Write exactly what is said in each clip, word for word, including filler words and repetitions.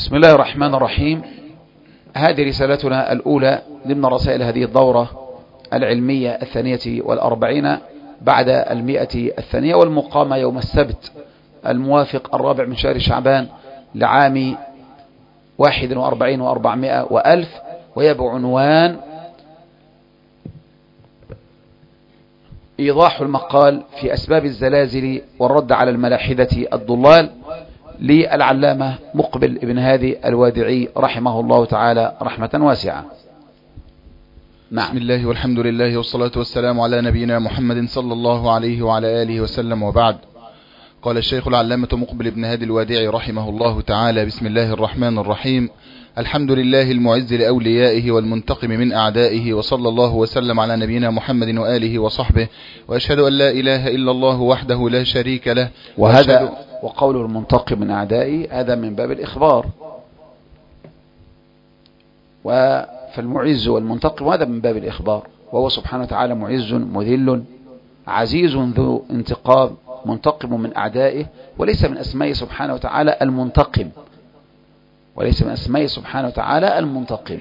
بسم الله الرحمن الرحيم. هذه رسالتنا الأولى ضمن رسائل هذه الدورة العلمية الثانية والأربعين بعد المئة الثانية، والمقامة يوم السبت الموافق الرابع من شهر شعبان لعام واحد وأربعين وأربعمائة وألف، وهي بعنوان إيضاح المقال في أسباب الزلازل والرد على الملاحدة الضلال للعلامة مقبل ابن هادي الوادعي رحمه الله تعالى رحمة واسعة. نعم. بسم الله والحمد لله والصلاة والسلام على نبينا محمد صلى الله عليه وعلى آله وسلم، وبعد. قال الشيخ العلامة مقبل ابن هادي الوادعي رحمه الله تعالى: بسم الله الرحمن الرحيم. الحمد لله المعز لأوليائه والمنتقم من أعدائه، وصلى الله وسلم على نبينا محمد وآله وصحبه، وأشهد أن لا إله إلا الله وحده لا شريك له. وهذا وقول المنتقم من أعدائه هذا من باب الإخبار، فالمعز والمنتقم هذا من باب الإخبار، وهو سبحانه وتعالى معز مذل عزيز ذو انتقام منتقم من أعدائه، وليس من أسمائه سبحانه وتعالى المنتقم، وليس من أسمائه سبحانه وتعالى المنتقم،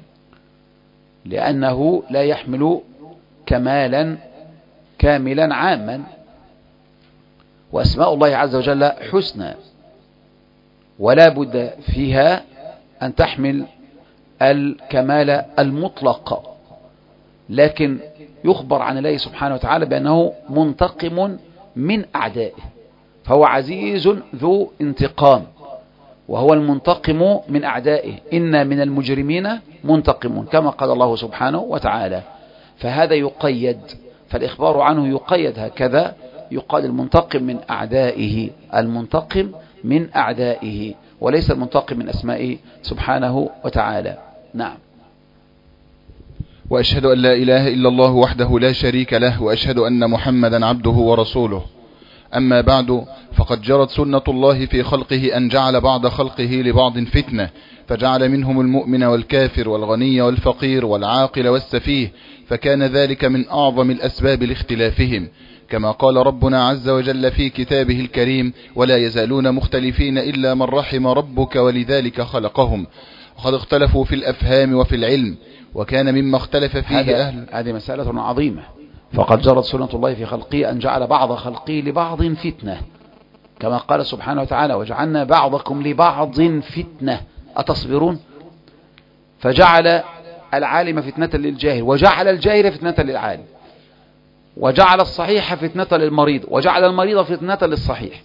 لأنه لا يحمل كمالا كاملا عاما، وأسماء الله عز وجل حسنى ولا بد فيها أن تحمل الكمال المطلق، لكن يخبر عن الله سبحانه وتعالى بأنه منتقم من أعدائه، فهو عزيز ذو انتقام، وهو المنتقم من أعدائه. إن من المجرمين منتقمون، كما قال الله سبحانه وتعالى، فهذا يقيد، فالإخبار عنه يقيد هكذا، يقال المنتقم من أعدائه، المنتقم من أعدائه، وليس المنتقم من أسمائه سبحانه وتعالى. نعم. وأشهد أن لا إله إلا الله وحده لا شريك له، وأشهد أن محمدا عبده ورسوله. أما بعد، فقد جرت سنة الله في خلقه أن جعل بعض خلقه لبعض فتنة، فجعل منهم المؤمن والكافر والغني والفقير والعاقل والسفيه، فكان ذلك من أعظم الأسباب لاختلافهم، كما قال ربنا عز وجل في كتابه الكريم: ولا يزالون مختلفين إلا من رحم ربك ولذلك خلقهم. وقد اختلفوا في الأفهام وفي العلم، وكان مما اختلف فيه أهل. هذه مسألة عظيمة. فقد جرت سنة الله في خلقه أن جعل بعض خلقه لبعض فتنة، كما قال سبحانه وتعالى: وجعلنا بعضكم لبعض فتنة أتصبرون. فجعل العالم فتنة للجاهل، وجعل الجاهل فتنة للعالم، وجعل الصحيح فتنة للمريض، وجعل المريض فتنة للصحيح،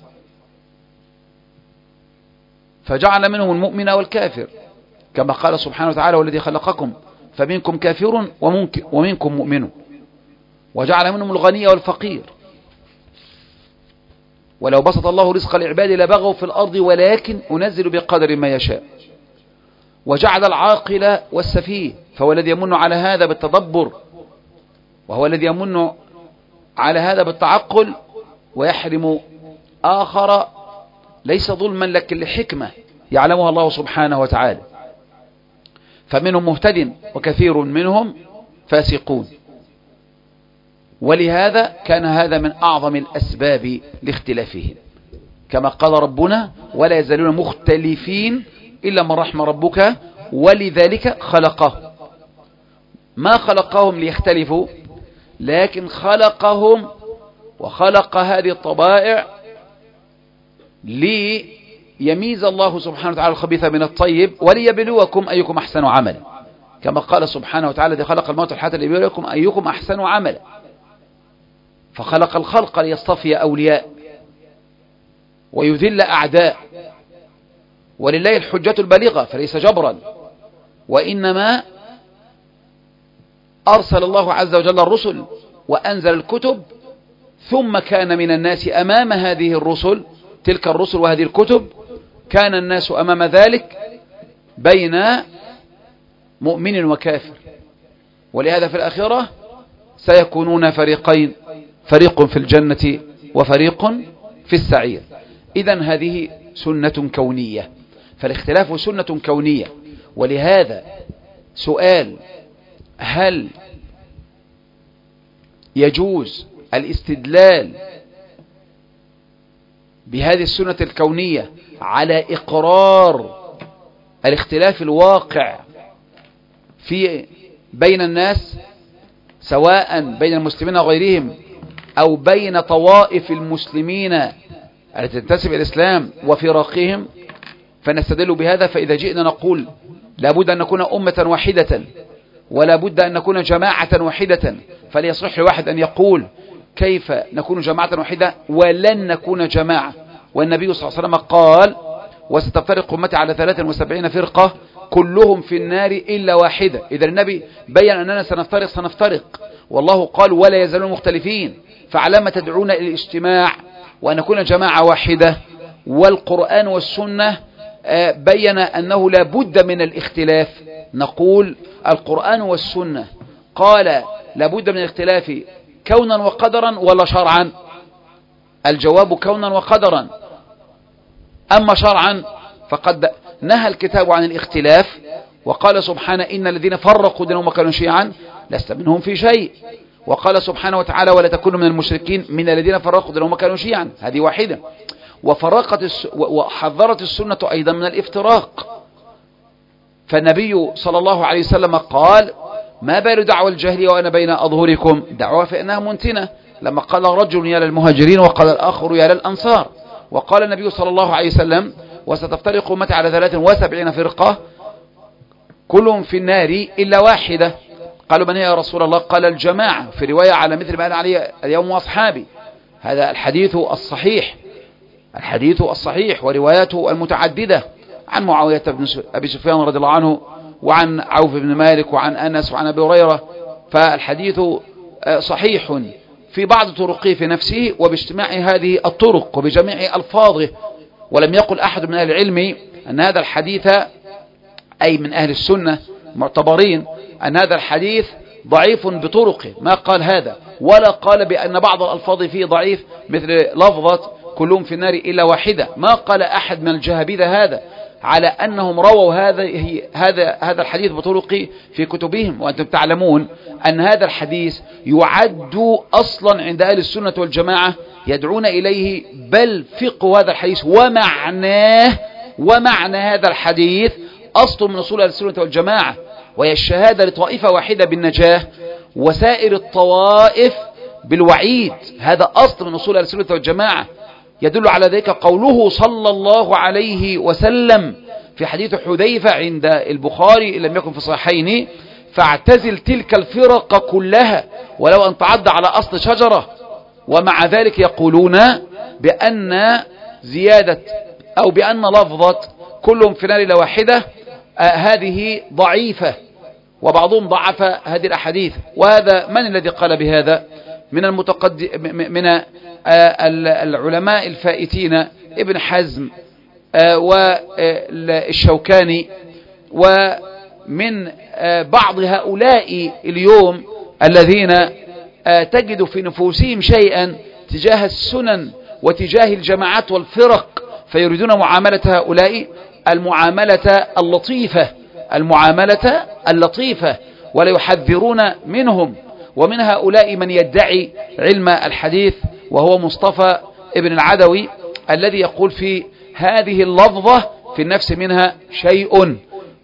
فجعل منهم المؤمن والكافر، كما قال سبحانه وتعالى: والذي خلقكم فمنكم كافر ومنكم مؤمن، وجعل منهم الغني والفقير، ولو بسط الله رزق العباد لبغوا في الأرض ولكن أنزل بقدر ما يشاء، وجعل العاقل والسفيه، فهو الذي يمن على هذا بالتدبر، وهو الذي يمن على هذا بالتعقل، ويحرم آخر ليس ظلما لكن لحكمة يعلمها الله سبحانه وتعالى، فمنهم مهتد وكثير منهم فاسقون. ولهذا كان هذا من أعظم الأسباب لاختلافهم، كما قال ربنا: ولا يزالون مختلفين إلا من رحم ربك ولذلك خلقهم. ما خلقهم ليختلفوا، لكن خلقهم وخلق هذه الطبائع ليميز الله سبحانه وتعالى الخبيث من الطيب، وليبلوكم أيكم أحسن عملا، كما قال سبحانه وتعالى: الذي خلق الموت والحياة ليبلوكم أيكم أحسن عملا. فخلق الخلق ليصطفي أولياء ويذل أعداء، ولله الحجة البالغة، فليس جبرا، وإنما أرسل الله عز وجل الرسل وأنزل الكتب، ثم كان من الناس أمام هذه الرسل، تلك الرسل وهذه الكتب، كان الناس أمام ذلك بين مؤمن وكافر، ولهذا في الآخرة سيكونون فريقين، فريق في الجنة وفريق في السعير. إذن هذه سنة كونية، فالاختلاف سنة كونية. ولهذا سؤال: هل يجوز الاستدلال بهذه السنة الكونية على إقرار الاختلاف الواقع في بين الناس سواء بين المسلمين وغيرهم أو بين طوائف المسلمين التي تنتسب إلى الإسلام وفراقهم، فنستدل بهذا. فإذا جئنا نقول لابد أن نكون أمة واحدة ولا بد أن نكون جماعة واحدة، فليصح لواحد أن يقول كيف نكون جماعة واحدة ولن نكون جماعة، والنبي صلى الله عليه وسلم قال وستفترق أمتي على ثلاث وسبعين فرقة كلهم في النار إلا واحدة. إذا النبي بيّن أننا سنفترق سنفترق والله قال ولا يزالون مختلفين، فعلما تدعون إلى الاجتماع وأن نكون جماعة واحدة؟ والقرآن والسنة بيّن أنه لا بد من الاختلاف. نقول القرآن والسنة قال لا بد من الاختلاف كونا وقدرا ولا شرعا؟ الجواب كونا وقدرا. أما شرعا فقد نهى الكتاب عن الاختلاف وقال سبحانه إن الذين فرقوا دينهم وكانوا شيعا لست منهم في شيء، وقال سبحانه وتعالى ولا تكونوا من المشركين من الذين فرقوا دينهم وكانوا شيعا، هذه واحدة. وفرقت الس... وحذرت السنة أيضا من الافتراق، فالنبي صلى الله عليه وسلم قال ما بال دعوى الجاهلية وأنا بين أظهركم دعوة فإنها منتنة، لما قال رجل يا للمهاجرين وقال الآخر يا للأنصار. وقال النبي صلى الله عليه وسلم وستفترق أمتي على ثلاث وسبعين فرقة كلهم في النار إلا واحدة. قالوا من هي يا رسول الله؟ قال الجماعة، في رواية على مثل ما قال عليه اليوم وأصحابي. هذا الحديث الصحيح، الحديث الصحيح ورواياته المتعددة عن معاوية بن أبي سفيان رضي الله عنه وعن عوف بن مالك وعن أنس وعن أبي هريرة، فالحديث صحيح في بعض طرقه في نفسه وباجتماع هذه الطرق وبجميع ألفاظه. ولم يقل أحد من أهل العلم أن هذا الحديث، أي من أهل السنة معتبرين، أن هذا الحديث ضعيف بطرقه، ما قال هذا، ولا قال بأن بعض الألفاظ فيه ضعيف مثل لفظة كلهم في النار إلا واحدة، ما قال أحد من الجهابذة هذا، على أنهم رووا هذا هذا هذا الحديث بطرق في كتبهم. وأنتم تعلمون أن هذا الحديث يعد أصلا عند أهل السنة والجماعة يدعون إليه، بل فقه هذا الحديث ومعناه ومعنى هذا الحديث أصل من أصول أهل السنة والجماعة، وهي الشهادة لطائفة واحدة بالنجاة وسائر الطوائف بالوعيد. هذا أصل من أصول أهل السنة والجماعة. يدل على ذلك قوله صلى الله عليه وسلم في حديث حذيفة عند البخاري إن لم يكن في الصحيحين فاعتزل تلك الفرق كلها ولو أن تعض على أصل شجرة. ومع ذلك يقولون بأن زيادة أو بأن لفظة كلهم في نار واحدة آه هذه ضعيفة، وبعضهم ضعف هذه الأحاديث. وهذا من الذي قال بهذا؟ من المتقدم من آه العلماء الفائتين ابن حزم آه والشوكاني، ومن آه بعض هؤلاء اليوم الذين آه تجد في نفوسهم شيئا تجاه السنن وتجاه الجماعات والفرق، فيريدون معاملة هؤلاء المعاملة اللطيفة المعاملة اللطيفة ولا يحذرون منهم. ومن هؤلاء من يدعي علم الحديث وهو مصطفى ابن العدوي الذي يقول في هذه اللفظة في النفس منها شيء،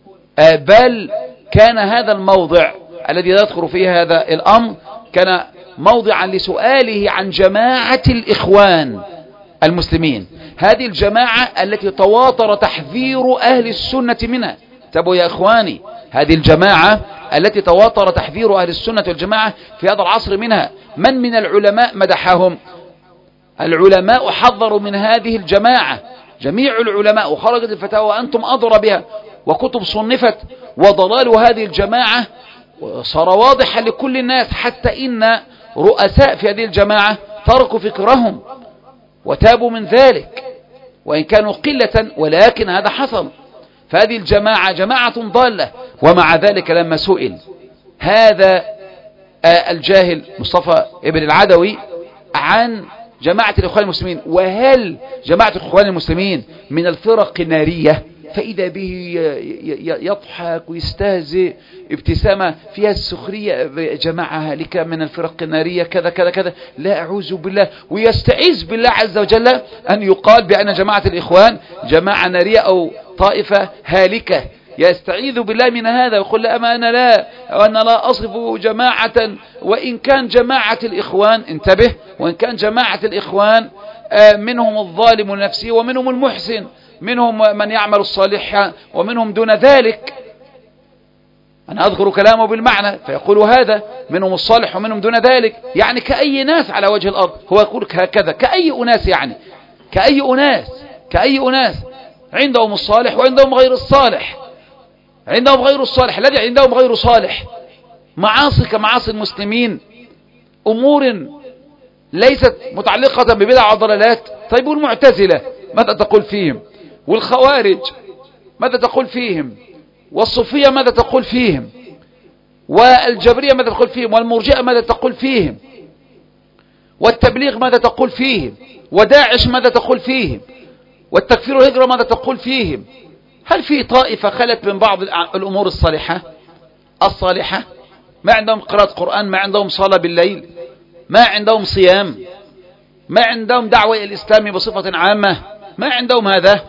بل كان هذا الموضع الذي يذكر فيه هذا الأمر كان موضعا لسؤاله عن جماعة الإخوان المسلمين، هذه الجماعة التي تواتر تحذير أهل السنة منها. تابوا يا إخواني، هذه الجماعة التي تواتر تحذير أهل السنة والجماعة في هذا العصر منها. من من العلماء مدحهم؟ العلماء حذروا من هذه الجماعة، جميع العلماء، وخرجت الفتاوى وأنتم أدرى بها وكتب صنفت، وضلال هذه الجماعة صار واضحا لكل الناس، حتى إن رؤساء في هذه الجماعة تركوا فكرهم وتابوا من ذلك وإن كانوا قلة، ولكن هذا حصل. فهذه الجماعة جماعة ضالة. ومع ذلك لما سئل هذا الجاهل مصطفى ابن العدوي عن جماعة الإخوان المسلمين، وهل جماعة الإخوان المسلمين من الفرق النارية، فإذا به يضحك ويستهزئ ابتسامة فيها السخرية، جماعة هالكة من الفرق النارية كذا كذا كذا، لا أعوذ بالله، ويستعيذ بالله عز وجل أن يقال بأن جماعة الإخوان جماعة نارية أو طائفة هالكة، يستعيذ بالله من هذا ويقول لا أما أنا لا وأنا لا أصف جماعة، وإن كان جماعة الإخوان انتبه، وإن كان جماعة الإخوان منهم الظالم لنفسه ومنهم المحسن، منهم من يعمل الصالح ومنهم دون ذلك، أنا أذكر كلامه بالمعنى فيقول هذا منهم الصالح ومنهم دون ذلك، يعني كأي ناس على وجه الأرض، هو يقول هكذا كأي أناس، يعني كأي أناس كأي أناس عندهم الصالح وعندهم غير الصالح، عندهم غير الصالح، الذي عندهم غير صالح معاصي كمعاصي المسلمين، أمور ليست متعلقة ببدع وضلالات. طيب والمعتزلة ماذا تقول فيهم؟ والخوارج ماذا تقول فيهم؟ والصوفية ماذا تقول فيهم؟ والجبرية ماذا تقول فيهم؟ والمرجئة ماذا تقول فيهم؟ والتبليغ ماذا تقول فيهم؟ وداعش ماذا تقول فيهم؟ والتكفير والهجرة ماذا تقول فيهم؟ هل في طائفة خلت من بعض الأمور الصالحة الصالحة؟ ما عندهم قراءة قرآن، ما عندهم صلاة بالليل، ما عندهم صيام، ما عندهم دعوة الإسلام بصفة عامة، ما عندهم هذا.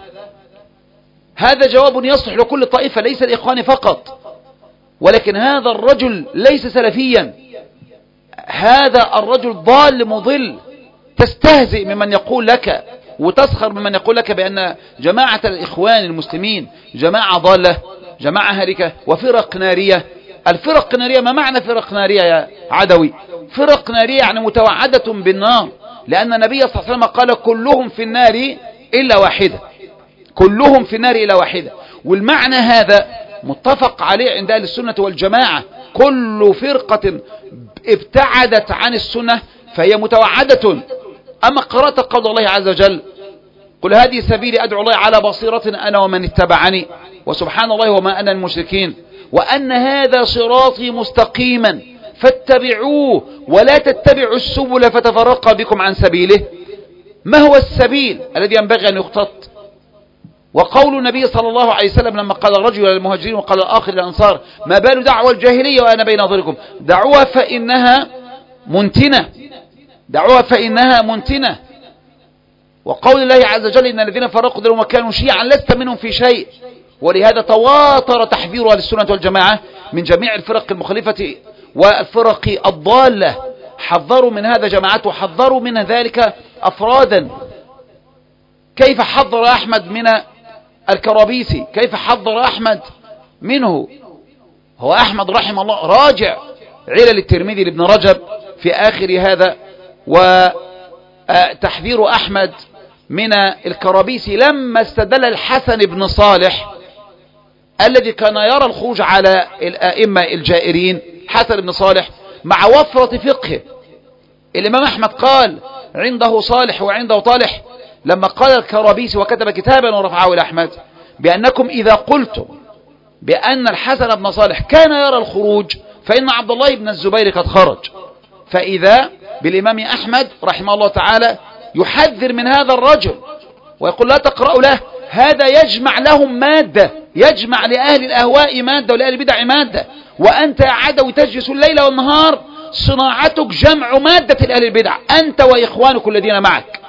هذا جواب يصلح لكل طائفة ليس الإخوان فقط، ولكن هذا الرجل ليس سلفيا، هذا الرجل ضال مضل، تستهزئ ممن يقول لك وتسخر ممن يقول لك بأن جماعة الإخوان المسلمين جماعة ضالة، جماعة هالكة وفرق نارية. الفرق نارية، ما معنى فرق نارية يا عدوي؟ فرق نارية يعني متوعدة بالنار، لأن النبي صلى الله عليه وسلم قال كلهم في النار إلا واحدة، كلهم في النار إلا واحدة، والمعنى هذا متفق عليه عند أهل السنة والجماعة، كل فرقة ابتعدت عن السنة فهي متوعدة. أما قرأت قول الله عز وجل قل هذه سبيلي أدعو الله على بصيرة أنا ومن اتبعني وسبحان الله وما أنا المشركين، وأن هذا صراطي مستقيما فاتبعوه ولا تتبعوا السبل فتفرق بكم عن سبيله. ما هو السبيل الذي ينبغي أن يخطط؟ وقول النبي صلى الله عليه وسلم لما قال الرجل للمهاجرين وقال الآخر للأنصار ما بال دعوى الجاهلية وأنا بين أظهركم، دعوها فإنها منتنة، دعوها فإنها منتنة. وقول الله عز وجل إن الذين فرقوا دينهم وكانوا شيعا لست منهم في شيء، ولهذا تواتر تحذير أهل السنة والجماعة من جميع الفرق المخالفة والفرق الضالة، حذروا من هذا جماعات وحذروا من ذلك أفرادا. كيف حذر أحمد من الكرابيسي؟ كيف حذر أحمد منه؟ هو أحمد رحمه الله راجع علل الترمذي لابن رجب في آخر هذا، وتحذير أحمد من الكرابيسي لما استدل الحسن بن صالح الذي كان يرى الخروج على الأئمة الجائرين، حسن بن صالح مع وفرة فقه. الإمام أحمد قال عنده صالح وعنده طالح، لما قال الكرابيسي وكتب كتابا ورفعه إلى أحمد بأنكم إذا قلتم بأن الحسن بن صالح كان يرى الخروج فإن عبد الله بن الزبير قد خرج، فإذا بالإمام أحمد رحمه الله تعالى يحذر من هذا الرجل ويقول لا تقرأوا له، هذا يجمع لهم مادة، يجمع لأهل الأهواء مادة ولأهل البدع مادة، وأنت يا عدوي تجلس الليل والنهار صناعتك جمع مادة لأهل البدع، أنت وإخوانك الذين معك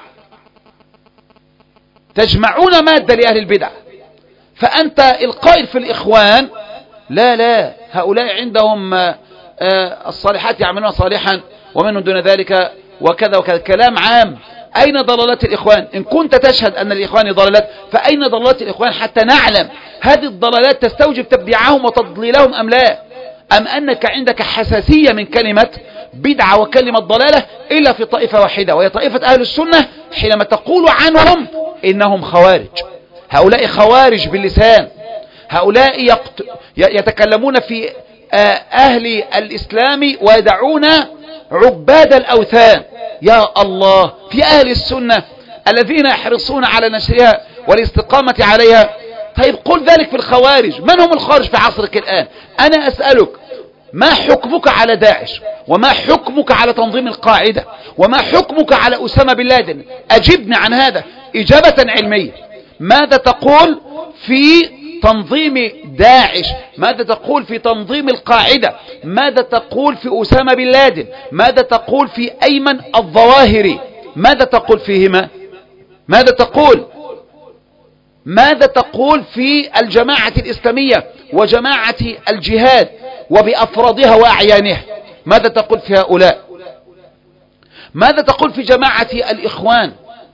تجمعون مادة لأهل البدع، فأنت القائل في الإخوان لا لا هؤلاء عندهم الصالحات يعملون صالحا ومنهم دون ذلك وكذا وكذا، كلام عام. أين ضلالات الإخوان؟ إن كنت تشهد أن الإخوان ضلالات فأين ضلالات الإخوان حتى نعلم هذه الضلالات تستوجب تبديعهم وتضليلهم أم لا، أم أنك عندك حساسية من كلمة بدعة وكلمة ضلالة إلا في طائفة واحدة وهي طائفة أهل السنة، حينما تقول عنهم إنهم خوارج. هؤلاء خوارج باللسان، هؤلاء يقت... يتكلمون في أهل الإسلام ويدعون عباد الأوثان. يا الله، في أهل السنة الذين يحرصون على نشرها والاستقامة عليها. طيب قل ذلك في الخوارج، من هم الخوارج في عصرك الآن؟ أنا أسألك ما حكمك على داعش، وما حكمك على تنظيم القاعدة، وما حكمك على أسامة بن لادن؟ أجبني عن هذا إجابة علمية. ماذا تقول في تنظيم داعش؟ ماذا تقول في تنظيم القاعدة؟ ماذا تقول في أسامة بن لادن؟ ماذا تقول في أيمن الظواهري؟ ماذا تقول فيهما؟ ماذا تقول ماذا تقول في الجماعة الإسلامية وجماعة الجهاد وبأفرادها وأعيانها؟ ماذا تقول في هؤلاء؟ ماذا تقول في جماعة الإخوان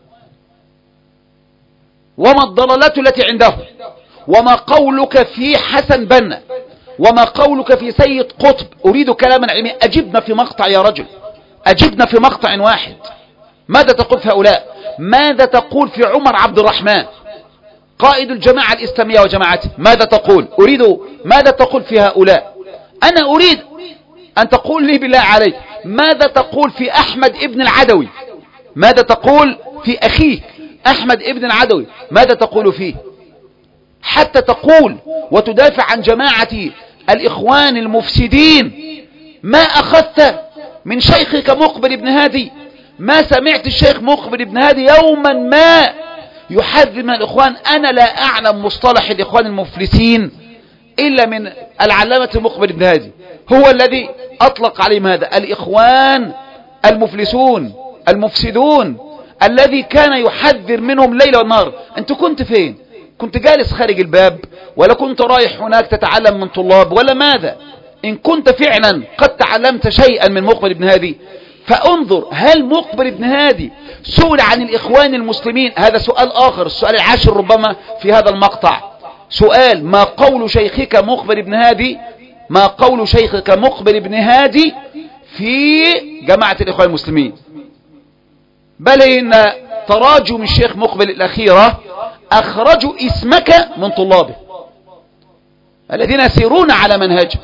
وما الضلالات التي عندهم؟ وما قولك في حسن بنا؟ وما قولك في سيد قطب؟ أريد كلاما علميا. أجبنا في مقطع يا رجل، أجبنا في مقطع واحد. ماذا تقول في هؤلاء؟ ماذا تقول في عمر عبد الرحمن قائد الجماعة الإسلامية وجماعته؟ ماذا تقول؟ أريد ماذا تقول في هؤلاء؟ أنا أريد أن تقول لي بالله عليك ماذا تقول في أحمد ابن العدوي؟ ماذا تقول في أخيك أحمد ابن العدوي؟ ماذا تقول فيه؟ حتى تقول وتدافع عن جماعة الإخوان المفسدين. ما أخذت من شيخك مقبل ابن هادي؟ ما سمعت الشيخ مقبل ابن هادي يوما ما يحذر من الإخوان؟ أنا لا أعلم مصطلح الإخوان المفلسين إلا من العلامة مقبل ابن هادي، هو الذي أطلق عليهم هذا الإخوان المفلسون المفسدون، الذي كان يحذر منهم ليل ونهار. أنت كنت فين؟ كنت جالس خارج الباب، ولا كنت رايح هناك تتعلم من طلاب، ولا ماذا؟ إن كنت فعلا قد تعلمت شيئا من مقبل ابن هادي فانظر، هل مقبل ابن هادي سئل عن الإخوان المسلمين؟ هذا سؤال آخر، السؤال العاشر ربما في هذا المقطع. سؤال: ما قول شيخك مقبل ابن هادي ما قول شيخك مقبل ابن هادي في جماعة الإخوان المسلمين؟ بل إن تراجم الشيخ مقبل الأخيرة أخرجوا اسمك من طلابه الذين يسيرون على منهجه.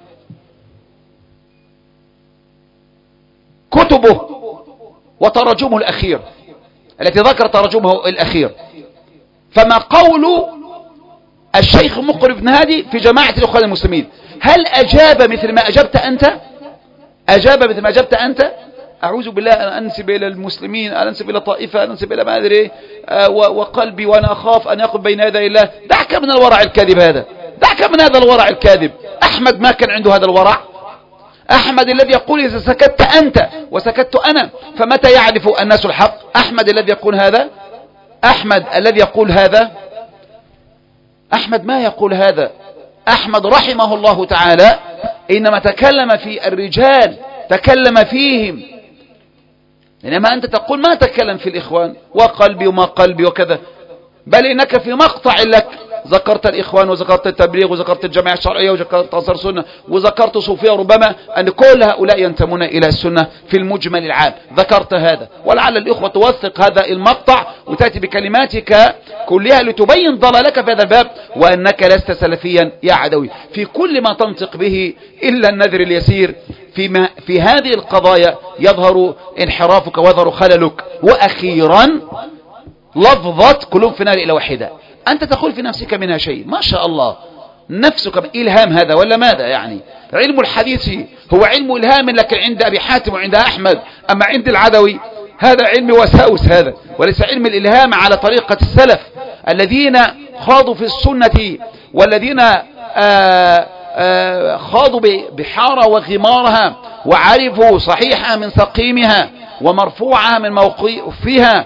كتبه وتراجمه الأخير التي ذكر تراجمه الأخير. فما قول الشيخ مقبل ابن هادي في جماعة الإخوان المسلمين؟ هل أجاب مثل ما أجبت أنت؟ أجاب مثل ما أجبت أنت؟ أعوذ بالله أن أنسب إلى المسلمين، أن أنسب إلى طائفة، أن أنسب إلى ما أدري، آه وقلبي وأنا أخاف أن يقف بين يدي الله. دعك من الورع الكاذب هذا، دعك من هذا الورع الكاذب. أحمد ما كان عنده هذا الورع. أحمد الذي يقول إذا سكت أنت وسكت أنا فمتى يعرف الناس الحق؟ أحمد الذي يقول هذا، أحمد الذي يقول هذا. أحمد ما يقول هذا. أحمد رحمه الله تعالى إنما تكلم في الرجال تكلم فيهم، إنما أنت تقول ما تكلم في الإخوان وقلبي وما قلبي وكذا. بل إنك في مقطع لك ذكرت الإخوان وذكرت التبليغ وذكرت الجماعة الشرعية وذكرت أنصار السنة وذكرت صوفية، ربما أن كل هؤلاء ينتمون إلى السنة في المجمل العام. ذكرت هذا، ولعل الإخوة توثق هذا المقطع وتأتي بكلماتك كلها لتبين ضلالك في هذا الباب وأنك لست سلفيا يا عدوي في كل ما تنطق به إلا النذر اليسير. فيما في هذه القضايا يظهر انحرافك ويظهر خللك. وأخيرا لفظة كلهم في نار إلى واحدة، أنت تقول في نفسك منها شيء ما شاء الله، نفسك إلهام هذا ولا ماذا؟ يعني علم الحديث هو علم إلهام، لكن عند أبي حاتم وعند أحمد، أما عند العدوي هذا علم وساوس هذا، وليس علم الإلهام على طريقة السلف الذين خاضوا في السنة والذين آآ آآ خاضوا بحارة وغمارها وعرفوا صحيحها من سقيمها ومرفوعها من موقفها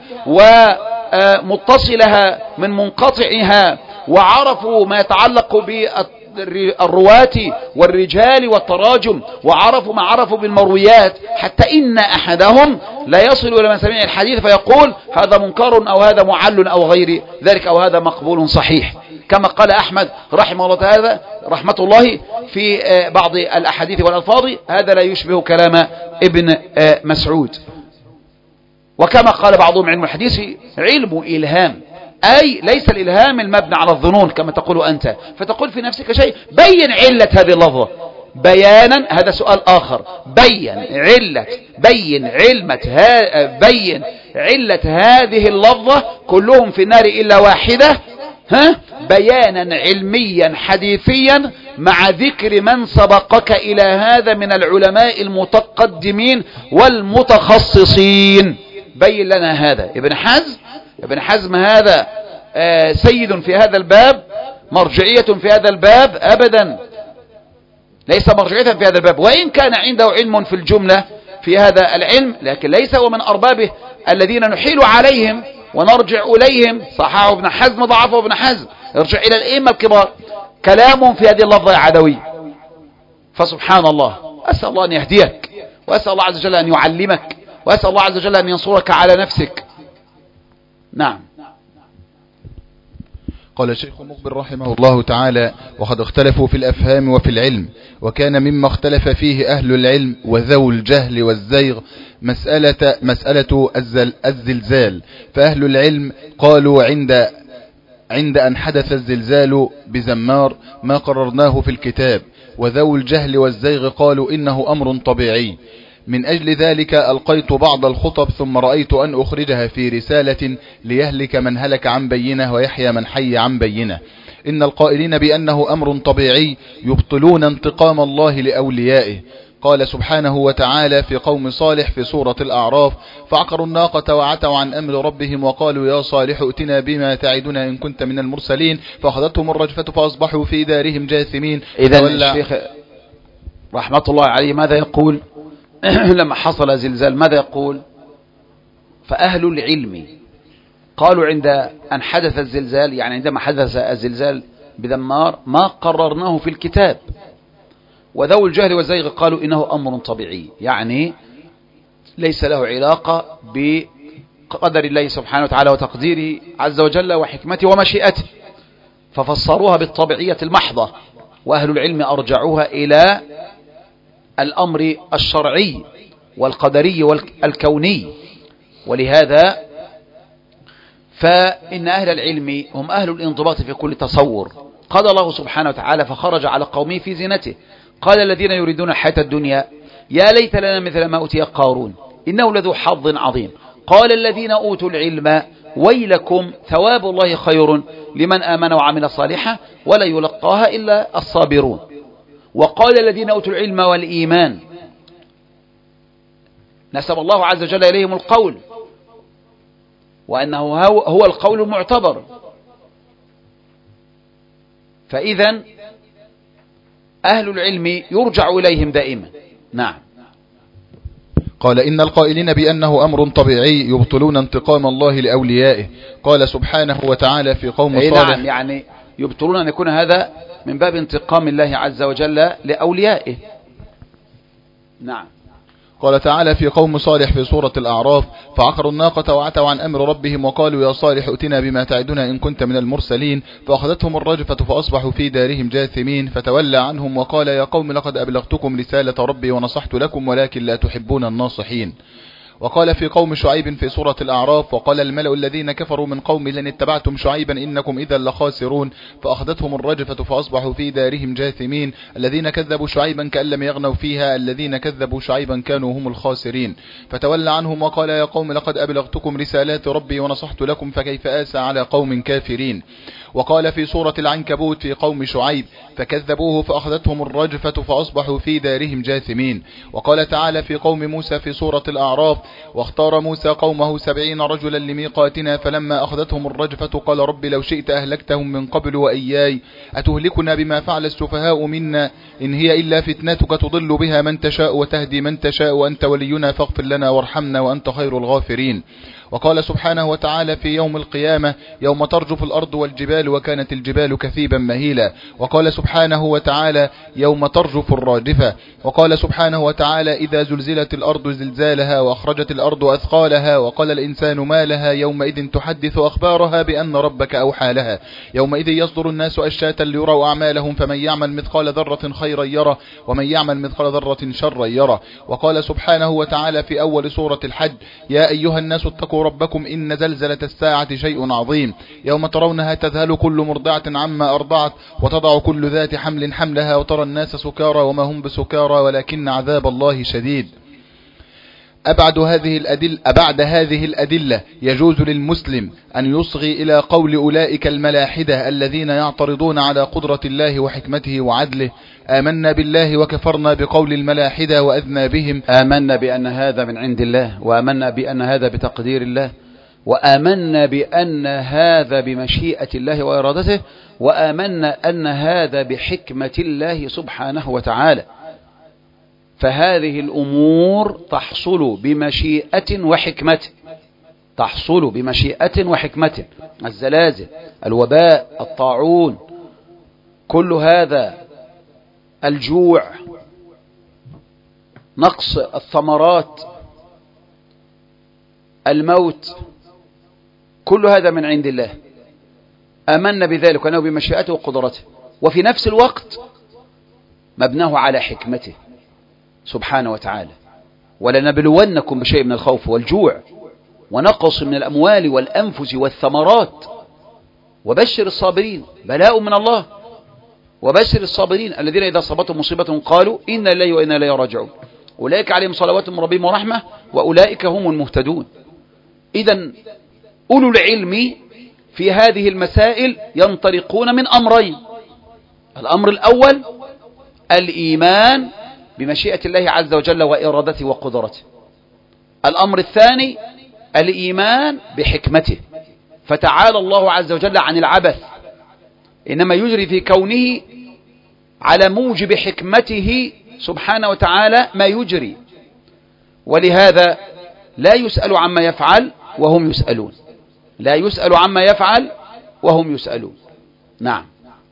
ومتصلها من منقطعها، وعرفوا ما يتعلق بالرواة والرجال والتراجم، وعرفوا ما عرفوا بالمرويات، حتى إن أحدهم لا يصل إلى مسامع الحديث فيقول هذا منكر أو هذا معل أو غير ذلك أو هذا مقبول صحيح، كما قال أحمد رحمه الله تعالى رحمة الله في بعض الأحاديث والألفاظ هذا لا يشبه كلام ابن مسعود. وكما قال بعضهم علم الحديث علم إلهام، أي ليس الإلهام المبنى على الظنون كما تقول أنت، فتقول في نفسك شيء. بين علة هذه اللفظة بيانا، هذا سؤال آخر. بين علة بين علمة ها بين علة هذه اللفظة كلهم في النار إلا واحدة، ها بيانا علميا حديثيا مع ذكر من سبقك إلى هذا من العلماء المتقدمين والمتخصصين. بين لنا هذا. ابن حزم ابن حزم هذا سيد في هذا الباب، مرجعية في هذا الباب، أبدا ليس مرجعية في هذا الباب، وإن كان عنده علم في الجملة في هذا العلم، لكن ليس هو من أربابه الذين نحيل عليهم ونرجع إليهم. صححه ابن حزم ضعفه ابن حزم، ارجع إلى الأئمة الكبار، كلامهم في هذه اللفظة يا عدوي. فسبحان الله، أسأل الله أن يهديك، وأسأل الله عز وجل أن يعلمك، وأسأل الله عز وجل أن ينصرك على نفسك. نعم. قال الشيخ مقبل رحمه الله تعالى: وقد اختلفوا في الأفهام وفي العلم، وكان مما اختلف فيه أهل العلم وذو الجهل والزيغ مسألة, مسألة الزلزال. فأهل العلم قالوا عند عند أن حدث الزلزال بزمار ما قررناه في الكتاب، وذو الجهل والزيغ قالوا إنه أمر طبيعي. من أجل ذلك ألقيت بعض الخطب ثم رأيت أن أخرجها في رسالة ليهلك من هلك عن بينه ويحيى من حي عن بينه. إن القائلين بأنه أمر طبيعي يبطلون انتقام الله لأوليائه. قال سبحانه وتعالى في قوم صالح في سورة الأعراف: فعقروا الناقة وعتوا عن أمر ربهم وقالوا يا صالح ائتنا بما تعدنا إن كنت من المرسلين فأخذتهم الرجفة فأصبحوا في دارهم جاثمين. إذن الشيخ رحمة الله عليه ماذا يقول لما حصل زلزال؟ ماذا يقول؟ فأهل العلم قالوا عند أن حدث الزلزال، يعني عندما حدث الزلزال بدمار ما قررناه في الكتاب، وذو الجهل والزيغ قالوا إنه أمر طبيعي، يعني ليس له علاقة بقدر الله سبحانه وتعالى وتقديره عز وجل وحكمته ومشيئته، ففسروها بالطبيعية المحضة. وأهل العلم أرجعوها إلى الأمر الشرعي والقدري والكوني. ولهذا فإن أهل العلم هم أهل الانضباط في كل تصور. قال الله سبحانه وتعالى: فخرج على قومه في زينته قال الذين يريدون الحياة الدنيا يا ليت لنا مثل ما أوتي قارون إنه لذو حظ عظيم قال الذين أوتوا العلم ويلكم ثواب الله خير لمن آمن وعمل صالحا ولا يلقاها إلا الصابرون. وقال الذين أوتوا العلم والإيمان، نسب الله عز وجل إليهم القول وأنه هو القول المعتبر. فإذا أهل العلم يرجع إليهم دائما. نعم. قال: إن القائلين بأنه أمر طبيعي يبطلون انتقام الله لأوليائه. قال سبحانه وتعالى في قوم صالح: نعم، يعني يبطلون أن يكون هذا من باب انتقام الله عز وجل لأوليائه. نعم. قال تعالى في قوم صالح في سورة الأعراف: فعقروا الناقة وعتوا عن أمر ربهم وقالوا يا صالح ائتنا بما تعدنا إن كنت من المرسلين فأخذتهم الرجفة فأصبحوا في دارهم جاثمين فتولى عنهم وقال يا قوم لقد أبلغتكم رسالة ربي ونصحت لكم ولكن لا تحبون الناصحين. وقال في قوم شعيب في سورة الأعراف: وقال الملأ الذين كفروا من قوم لن اتبعتم شعيبا إنكم إذا لخاسرون فأخذتهم الرجفة فأصبحوا في دارهم جاثمين الذين كذبوا شعيبا كأن لم يغنوا فيها الذين كذبوا شعيبا كانوا هم الخاسرين. فتولى عنهم وقال يا قوم لقد أبلغتكم رسالات ربي ونصحت لكم فكيف آسى على قوم كافرين. وقال في سورة العنكبوت في قوم شعيب: فكذبوه فأخذتهم الرجفة فأصبحوا في دارهم جاثمين. وقال تعالى في قوم موسى في سورة الأعراف: واختار موسى قومه سبعين رجلا لميقاتنا فلما أخذتهم الرجفة قال رب لو شئت أهلكتهم من قبل وإياي أتهلكنا بما فعل السفهاء منا إن هي إلا فتنتك تضل بها من تشاء وتهدي من تشاء وأنت ولينا فاغفر لنا وارحمنا وأنت خير الغافرين. وقال سبحانه وتعالى في يوم القيامة: يوم ترجف الأرض والجبال وكانت الجبال كثيبا مهيلا. وقال سبحانه وتعالى: يوم ترجف الراجفة. وقال سبحانه وتعالى: إذا زلزلت الأرض زلزالها وأخرجت الأرض أثقالها وقال الإنسان ما لها يومئذ تحدث أخبارها بأن ربك أوحى لها يومئذ يصدر الناس أشتاتا ليروا أعمالهم فمن يعمل مثقال ذرة خيرا يره ومن يعمل مثقال ذرة شرا يره. وقال سبحانه وتعالى في أول سورة الحج: يا أيها الناس اتقوا ربكم إن زلزلة الساعة شيء عظيم يوم ترونها تذهل كل مرضعة عما أرضعت وتضع كل ذات حمل حملها وترى الناس سكارى وما هم بسكارى ولكن عذاب الله شديد. أبعد هذه الأدلة أبعد هذه الأدلة يجوز للمسلم أن يصغي إلى قول أولئك الملاحدة الذين يعترضون على قدرة الله وحكمته وعدله: آمنا بالله وكفرنا بقول الملاحدة وأذنا بهم. آمنا بأن هذا من عند الله وآمنا بأن هذا بتقدير الله وآمنا بأن هذا بمشيئة الله وإرادته، وآمنا أن هذا بحكمة الله سبحانه وتعالى. فهذه الأمور تحصل بمشيئة وحكمة، تحصل بمشيئة وحكمة. الزلازل، الوباء، الطاعون، كل هذا، الجوع، نقص الثمرات، الموت، كل هذا من عند الله. آمنا بذلك وأنه بمشيئته وقدرته، وفي نفس الوقت مبناه على حكمته سبحانه وتعالى. ولنبلونكم بشيء من الخوف والجوع ونقص من الأموال والأنفس والثمرات وبشر الصابرين. بلاء من الله. وبشر الصابرين الذين إذا أصابتهم مصيبة قالوا إنا لله وإنا إليه راجعون أولئك عليهم صلوات من ربهم ورحمة وأولئك هم المهتدون. إذن أولو العلم في هذه المسائل ينطلقون من أمرين. الأمر الأول الإيمان بمشيئة الله عز وجل وإرادته وقدرته. الأمر الثاني الإيمان بحكمته، فتعالى الله عز وجل عن العبث، إنما يجري في كونه على موجب حكمته سبحانه وتعالى ما يجري، ولهذا لا يسأل عما يفعل وهم يسألون، لا يسأل عما يفعل وهم يسألون. نعم.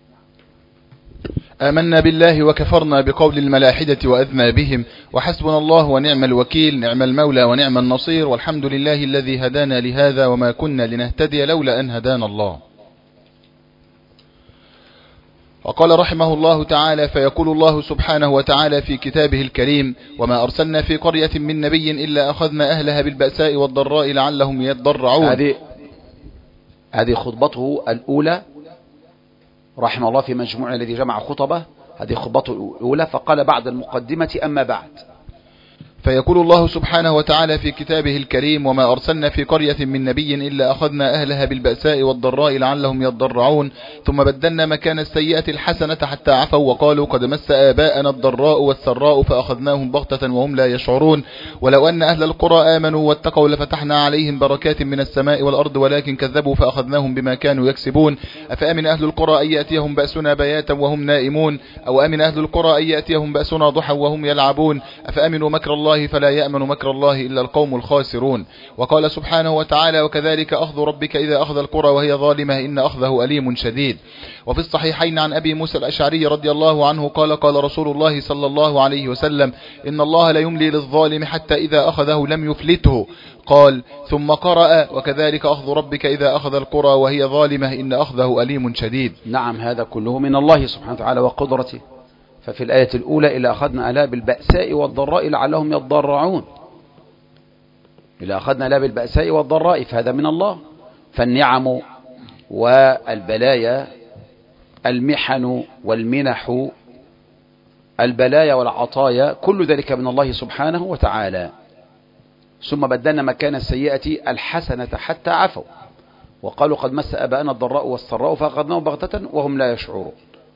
آمنا بالله وكفرنا بقول الملاحدة وأذنى بهم، وحسبنا الله ونعم الوكيل، نعم المولى ونعم النصير، والحمد لله الذي هدانا لهذا وما كنا لنهتدي لولا أن هدانا الله. وقال رحمه الله تعالى: فيقول الله سبحانه وتعالى في كتابه الكريم: وما أرسلنا في قرية من نبي إلا أخذنا أهلها بالبأساء والضراء لعلهم يضرعون. هذه هذه خطبته الأولى رحمه الله في مجموع الذي جمع خطبه، هذه خطبته الأولى. فقال بعد المقدمة: أما بعد. فيقول الله سبحانه وتعالى في كتابه الكريم: وما أرسلنا في قرية من نبي إلا أخذنا أهلها بالبأساء والضراء لعلهم يضرعون ثم بدلنا مكان السيئة الحسنة حتى عفوا وقالوا قد مس آباءنا الضراء والسراء فأخذناهم بغتة وهم لا يشعرون ولو أن أهل القرى آمنوا واتقوا لفتحنا عليهم بركات من السماء والأرض ولكن كذبوا فأخذناهم بما كانوا يكسبون. أفأمن أهل القرى أن يأتيهم بأسنا بياتا وهم نائمون أو أمن أهل القرى أن يأتيهم بأسنا ضحى وهم يلعبون أفأمنوا مكر الله فلا يأمن مكر الله إلا القوم الخاسرون. وقال سبحانه وتعالى: وكذلك أخذ ربك إذا أخذ القرى وهي ظالمة إن أخذه أليم شديد. وفي الصحيحين عن أبي موسى الأشعري رضي الله عنه قال: قال رسول الله صلى الله عليه وسلم: إن الله لا يملي للظالم حتى إذا أخذه لم يفلته. قال ثم قرأ: وكذلك أخذ ربك إذا أخذ القرى وهي ظالمة إن أخذه أليم شديد. نعم، هذا كله من الله سبحانه وتعالى وقدرته. ففي الآية الأولى: إلا أخذنا أهلها بالبأساء والضراء لعلهم يضرعون، إلا أخذنا أهلها بالبأساء والضراء، فهذا من الله. فالنعم والبلايا، المحن والمنح، البلايا والعطايا، كل ذلك من الله سبحانه وتعالى. ثم بدلنا مكان السيئة الحسنة حتى عفوا وقالوا قد مس آباءنا الضراء والسراء فأخذناهم بغتة وهم لا يشعرون.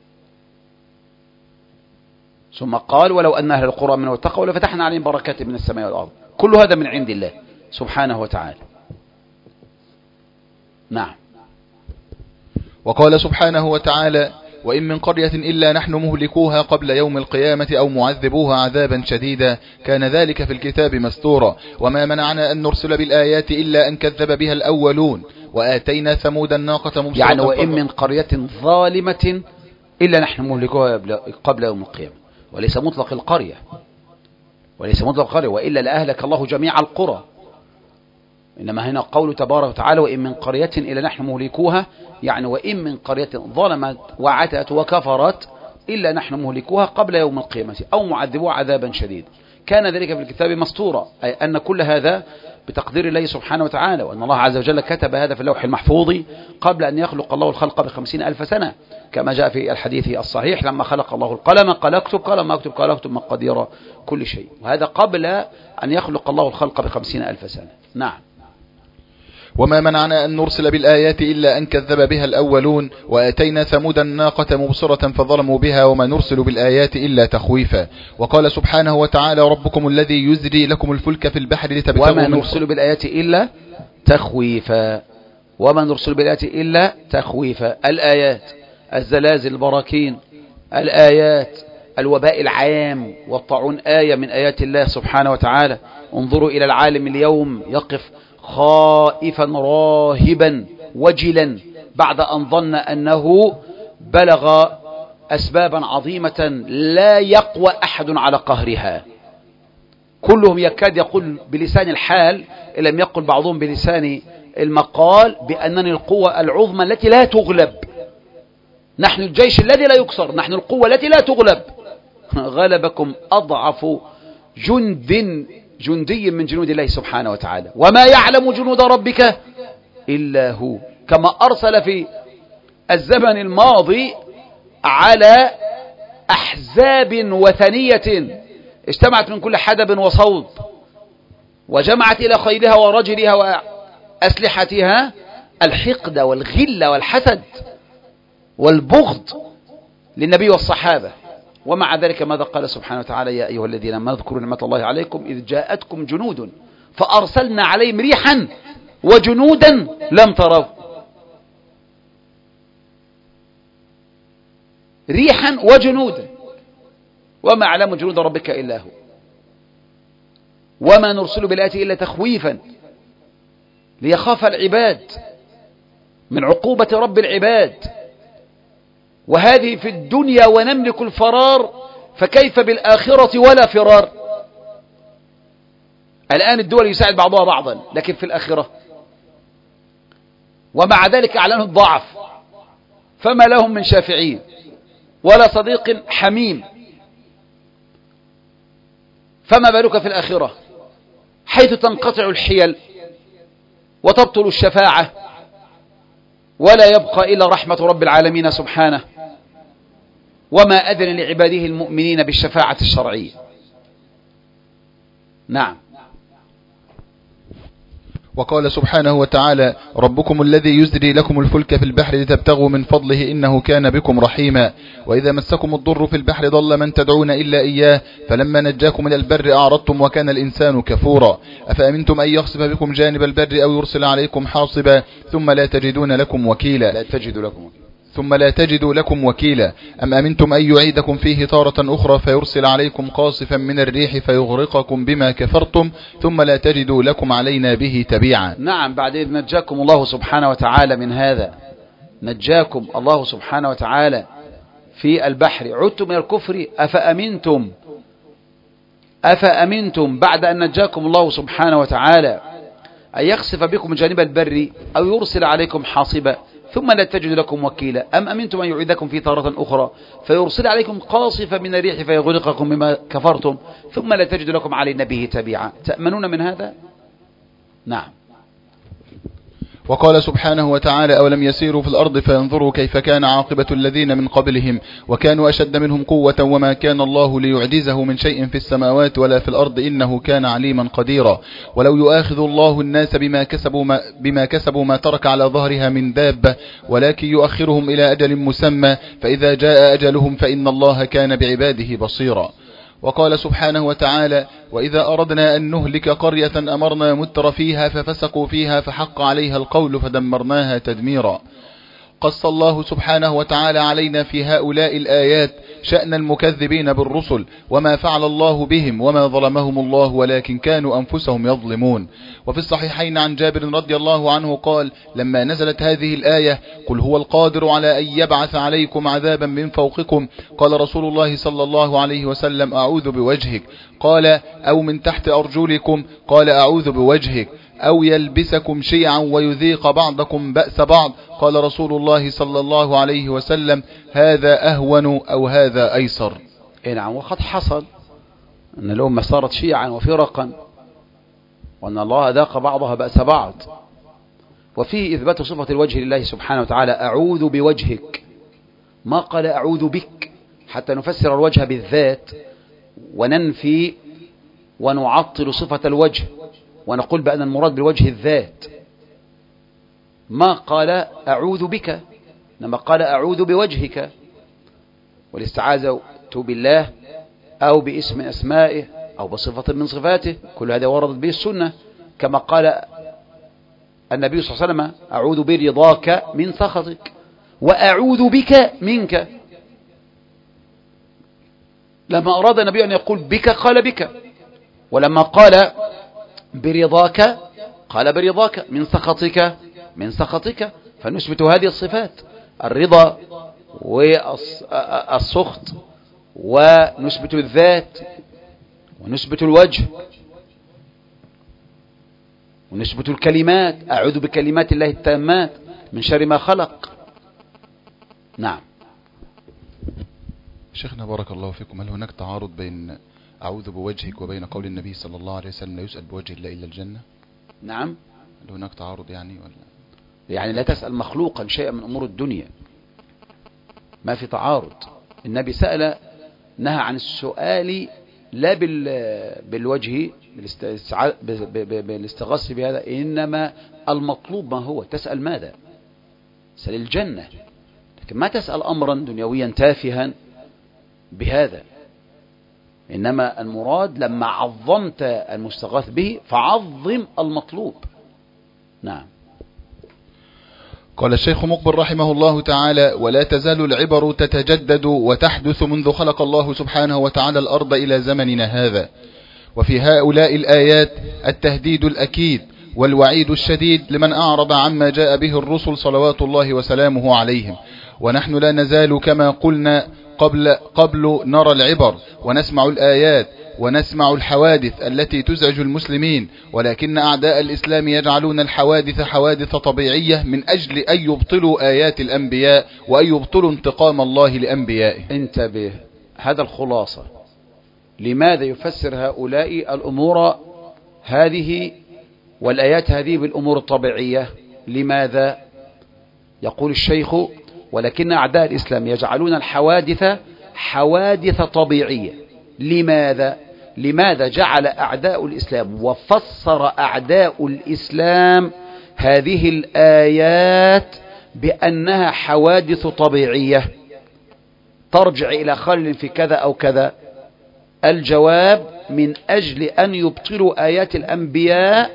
ثم قال: ولو أن أهل القرى من واتقوا لفتحنا عليهم بركات من السماء والأرض. كل هذا من عند الله سبحانه وتعالى. نعم. وقال سبحانه وتعالى: وإن من قرية إلا نحن مهلكوها قبل يوم القيامة أو معذبوها عذابا شديدا كان ذلك في الكتاب مستورا وما منعنا أن نرسل بالآيات إلا أن كذب بها الأولون وآتينا ثمود الناقة مبصرة. يعني وإن من قرية ظالمة إلا نحن مهلكوها قبل يوم القيامة، وليس مطلق القرية، وليس مطلق القرية، وإلا لأهلك الله جميع القرى. إنما هنا قول تبارك وتعالى: وإن من قرية إلا نحن مهلكوها، يعني وإن من قرية ظلمت وعتت وكفرت إلا نحن مهلكوها قبل يوم القيامة أو معذبوها عذابا شديدا. كان ذلك في الكتاب مسطورا، أي أن كل هذا بتقدير الله سبحانه وتعالى، وأن الله عز وجل كتب هذا في اللوح المحفوظ قبل أن يخلق الله الخلق بخمسين ألف سنة، كما جاء في الحديث الصحيح: لما خلق الله القلم قال اكتب، قال ما اكتب، قال اكتب مقادير كل شيء. وهذا قبل أن يخلق الله الخلق بخمسين ألف سنة. نعم. وما منعنا أن نرسل بالآيات إلا أن كذب بها الأولون وآتينا ثمود الناقة مبصرة فظلموا بها وما نرسل بالآيات إلا تخويفا. وقال سبحانه وتعالى ربكم الذي يزري لكم الفلك في البحر لتبتغوا وما نرسل بالآيات إلا تخويفا. وما نرسل بالآيات إلا تخويفا. الآيات الزلازل البراكين، الآيات الوباء العام والطاعون آية من آيات الله سبحانه وتعالى. انظروا إلى العالم اليوم يقف خائفا راهبا وجلا بعد أن ظن أنه بلغ أسبابا عظيمة لا يقوى أحد على قهرها. كلهم يكاد يقول بلسان الحال إن لم يقل بعضهم بلسان المقال بأنني القوة العظمى التي لا تغلب، نحن الجيش الذي لا يكسر، نحن القوة التي لا تغلب. غلبكم أضعف جند جندي من جنود الله سبحانه وتعالى، وما يعلم جنود ربك إلا هو. كما أرسل في الزمن الماضي على أحزاب وثنية اجتمعت من كل حدب وصوب وجمعت إلى خيلها ورجلها وأسلحتها الحقد والغل والحسد والبغض للنبي والصحابة. ومع ذلك ماذا قال سبحانه وتعالى؟ يا أيها الذين آمنوا اذكروا نعمة الله عليكم إذ جاءتكم جنود فأرسلنا عليهم ريحا وجنودا لم تروا. ريحا وجنودا وما يعلم جنود ربك إلا هو. وما نرسل بالآيات إلا تخويفا ليخاف العباد من عقوبة رب العباد. وهذه في الدنيا ونملك الفرار، فكيف بالآخرة ولا فرار؟ الآن الدول يساعد بعضها بعضا، لكن في الآخرة ومع ذلك أعلنوا الضعف، فما لهم من شافعين ولا صديق حميم، فما بالك في الآخرة حيث تنقطع الحيل وتبطل الشفاعة ولا يبقى إلا رحمة رب العالمين سبحانه، وما أذن لعباده المؤمنين بالشفاعة الشرعية. نعم. وقال سبحانه وتعالى ربكم الذي يزري لكم الفلك في البحر لتبتغوا من فضله إنه كان بكم رحيما. وإذا مسكم الضر في البحر ضل من تدعون إلا إياه فلما نجاكم إلى البر أعرضتم وكان الإنسان كفورا. أفأمنتم أن يخسف بكم جانب البر أو يرسل عليكم حاصبا ثم لا تجدون لكم وكيلا لا تجد لكم ثم لا تجدوا لكم وكيلا أم أمنتم أن يعيدكم فيه تارة أخرى فيرسل عليكم قاصفا من الريح فيغرقكم بما كفرتم ثم لا تجدوا لكم علينا به تبيعا. نعم. بعد إذ نجاكم الله سبحانه وتعالى من هذا، نجاكم الله سبحانه وتعالى في البحر، عدتم من الكفر. أفأمنتم أفأمنتم بعد أن نجاكم الله سبحانه وتعالى أن يخسف بكم جانب البر أو يرسل عليكم حاصبا ثم لا تجد لكم وكيلا أم أمنتم أن يعيدكم في تارة أخرى فيرسل عليكم قاصفا من الريح فيغرقكم بما كفرتم ثم لا تجد لكم علينا به تبيعا. تأمنون من هذا؟ نعم. وقال سبحانه وتعالى أولم يسيروا في الأرض فينظروا كيف كان عاقبة الذين من قبلهم وكانوا أشد منهم قوة وما كان الله ليعجزه من شيء في السماوات ولا في الأرض إنه كان عليما قديرا. ولو يؤاخذ الله الناس بما كسبوا ما, بما كسبوا ما ترك على ظهرها من دابة ولكن يؤخرهم إلى أجل مسمى فإذا جاء أجلهم فإن الله كان بعباده بصيرا. وقال سبحانه وتعالى وإذا أردنا أن نهلك قرية أمرنا متر فيها ففسقوا فيها فحق عليها القول فدمرناها تدميرا. قص الله سبحانه وتعالى علينا في هؤلاء الآيات شأن المكذبين بالرسل وما فعل الله بهم وما ظلمهم الله ولكن كانوا أنفسهم يظلمون. وفي الصحيحين عن جابر رضي الله عنه قال لما نزلت هذه الآية قل هو القادر على أن يبعث عليكم عذابا من فوقكم قال رسول الله صلى الله عليه وسلم أعوذ بوجهك قال أو من تحت أرجلكم قال أعوذ بوجهك أو يلبسكم شيعا ويذيق بعضكم بأس بعض قال رسول الله صلى الله عليه وسلم هذا أهون أو هذا أيسر. نعم. وقد حصل أن الأمة صارت شيعا وفرقا وأن الله ذاق بعضها بأس بعض، وفيه إثبات صفة الوجه لله سبحانه وتعالى أعوذ بوجهك، ما قال أعوذ بك، حتى نفسر الوجه بالذات وننفي ونعطل صفة الوجه ونقول بأن المراد بالوجه الذات. ما قال أعوذ بك، إنما قال أعوذ بوجهك، والاستعاذة بالله أو باسم أسمائه أو بصفة من صفاته، كل هذا وردت به السنة، كما قال النبي صلى الله عليه وسلم أعوذ برضاك من سخطك وأعوذ بك منك. لما أراد النبي أن يقول بك قال بك، ولما قال برضاك قال برضاك، من سخطك من سخطك. فنثبت هذه الصفات، الرضا والسخط، ونثبت الذات، ونثبت الوجه، ونثبت الكلمات، أعوذ بكلمات الله التامات من شر ما خلق. نعم. شيخنا بارك الله فيكم، هل هناك تعارض بين أعوذ بوجهك وبين قول النبي صلى الله عليه وسلم لا يسأل بوجه الله إلا الجنة؟ نعم. هل هناك تعارض يعني ولا؟ يعني لا تسأل مخلوقا شيئا من أمور الدنيا، ما في تعارض. النبي سأل، نهى عن السؤال لا بالوجه بالاستغاثة بهذا، إنما المطلوب ما هو، تسأل ماذا؟ تسأل الجنة، لكن ما تسأل أمرا دنيويا تافها بهذا. إنما المراد لما عظمت المستغاث به فعظم المطلوب. نعم. قال الشيخ مقبل رحمه الله تعالى: ولا تزال العبر تتجدد وتحدث منذ خلق الله سبحانه وتعالى الأرض إلى زمننا هذا، وفي هؤلاء الآيات التهديد الأكيد والوعيد الشديد لمن أعرض عما جاء به الرسل صلوات الله وسلامه عليهم. ونحن لا نزال كما قلنا قبل, قبل نرى العبر ونسمع الآيات ونسمع الحوادث التي تزعج المسلمين، ولكن أعداء الإسلام يجعلون الحوادث حوادث طبيعية من أجل أن يبطلوا آيات الأنبياء وأن يبطلوا انتقام الله لأنبيائه. انتبه، هذا الخلاصة. لماذا يفسر هؤلاء الأمور هذه والآيات هذه بالأمور الطبيعية؟ لماذا؟ يقول الشيخ: ولكن أعداء الإسلام يجعلون الحوادث حوادث طبيعية. لماذا؟ لماذا جعل أعداء الإسلام وفسر أعداء الإسلام هذه الآيات بأنها حوادث طبيعية ترجع إلى خلل في كذا أو كذا؟ الجواب: من أجل أن يبطلوا آيات الأنبياء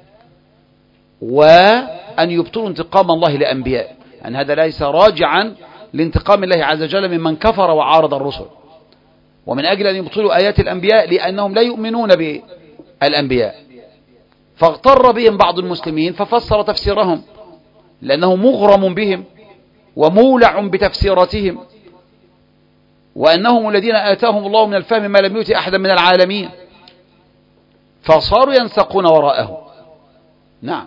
وأن يبطلوا انتقام الله لأنبياء. أن هذا ليس راجعا لانتقام الله عز وجل ممن كفر وعارض الرسل، ومن أجل أن يبطلوا آيات الأنبياء لأنهم لا يؤمنون بالأنبياء، فاغتر بهم بعض المسلمين ففسر تفسيرهم لأنه مغرم بهم ومولع بتفسيراتهم، وأنهم الذين آتاهم الله من الفهم ما لم يؤت أحدا من العالمين، فصاروا ينسقون وراءه. نعم.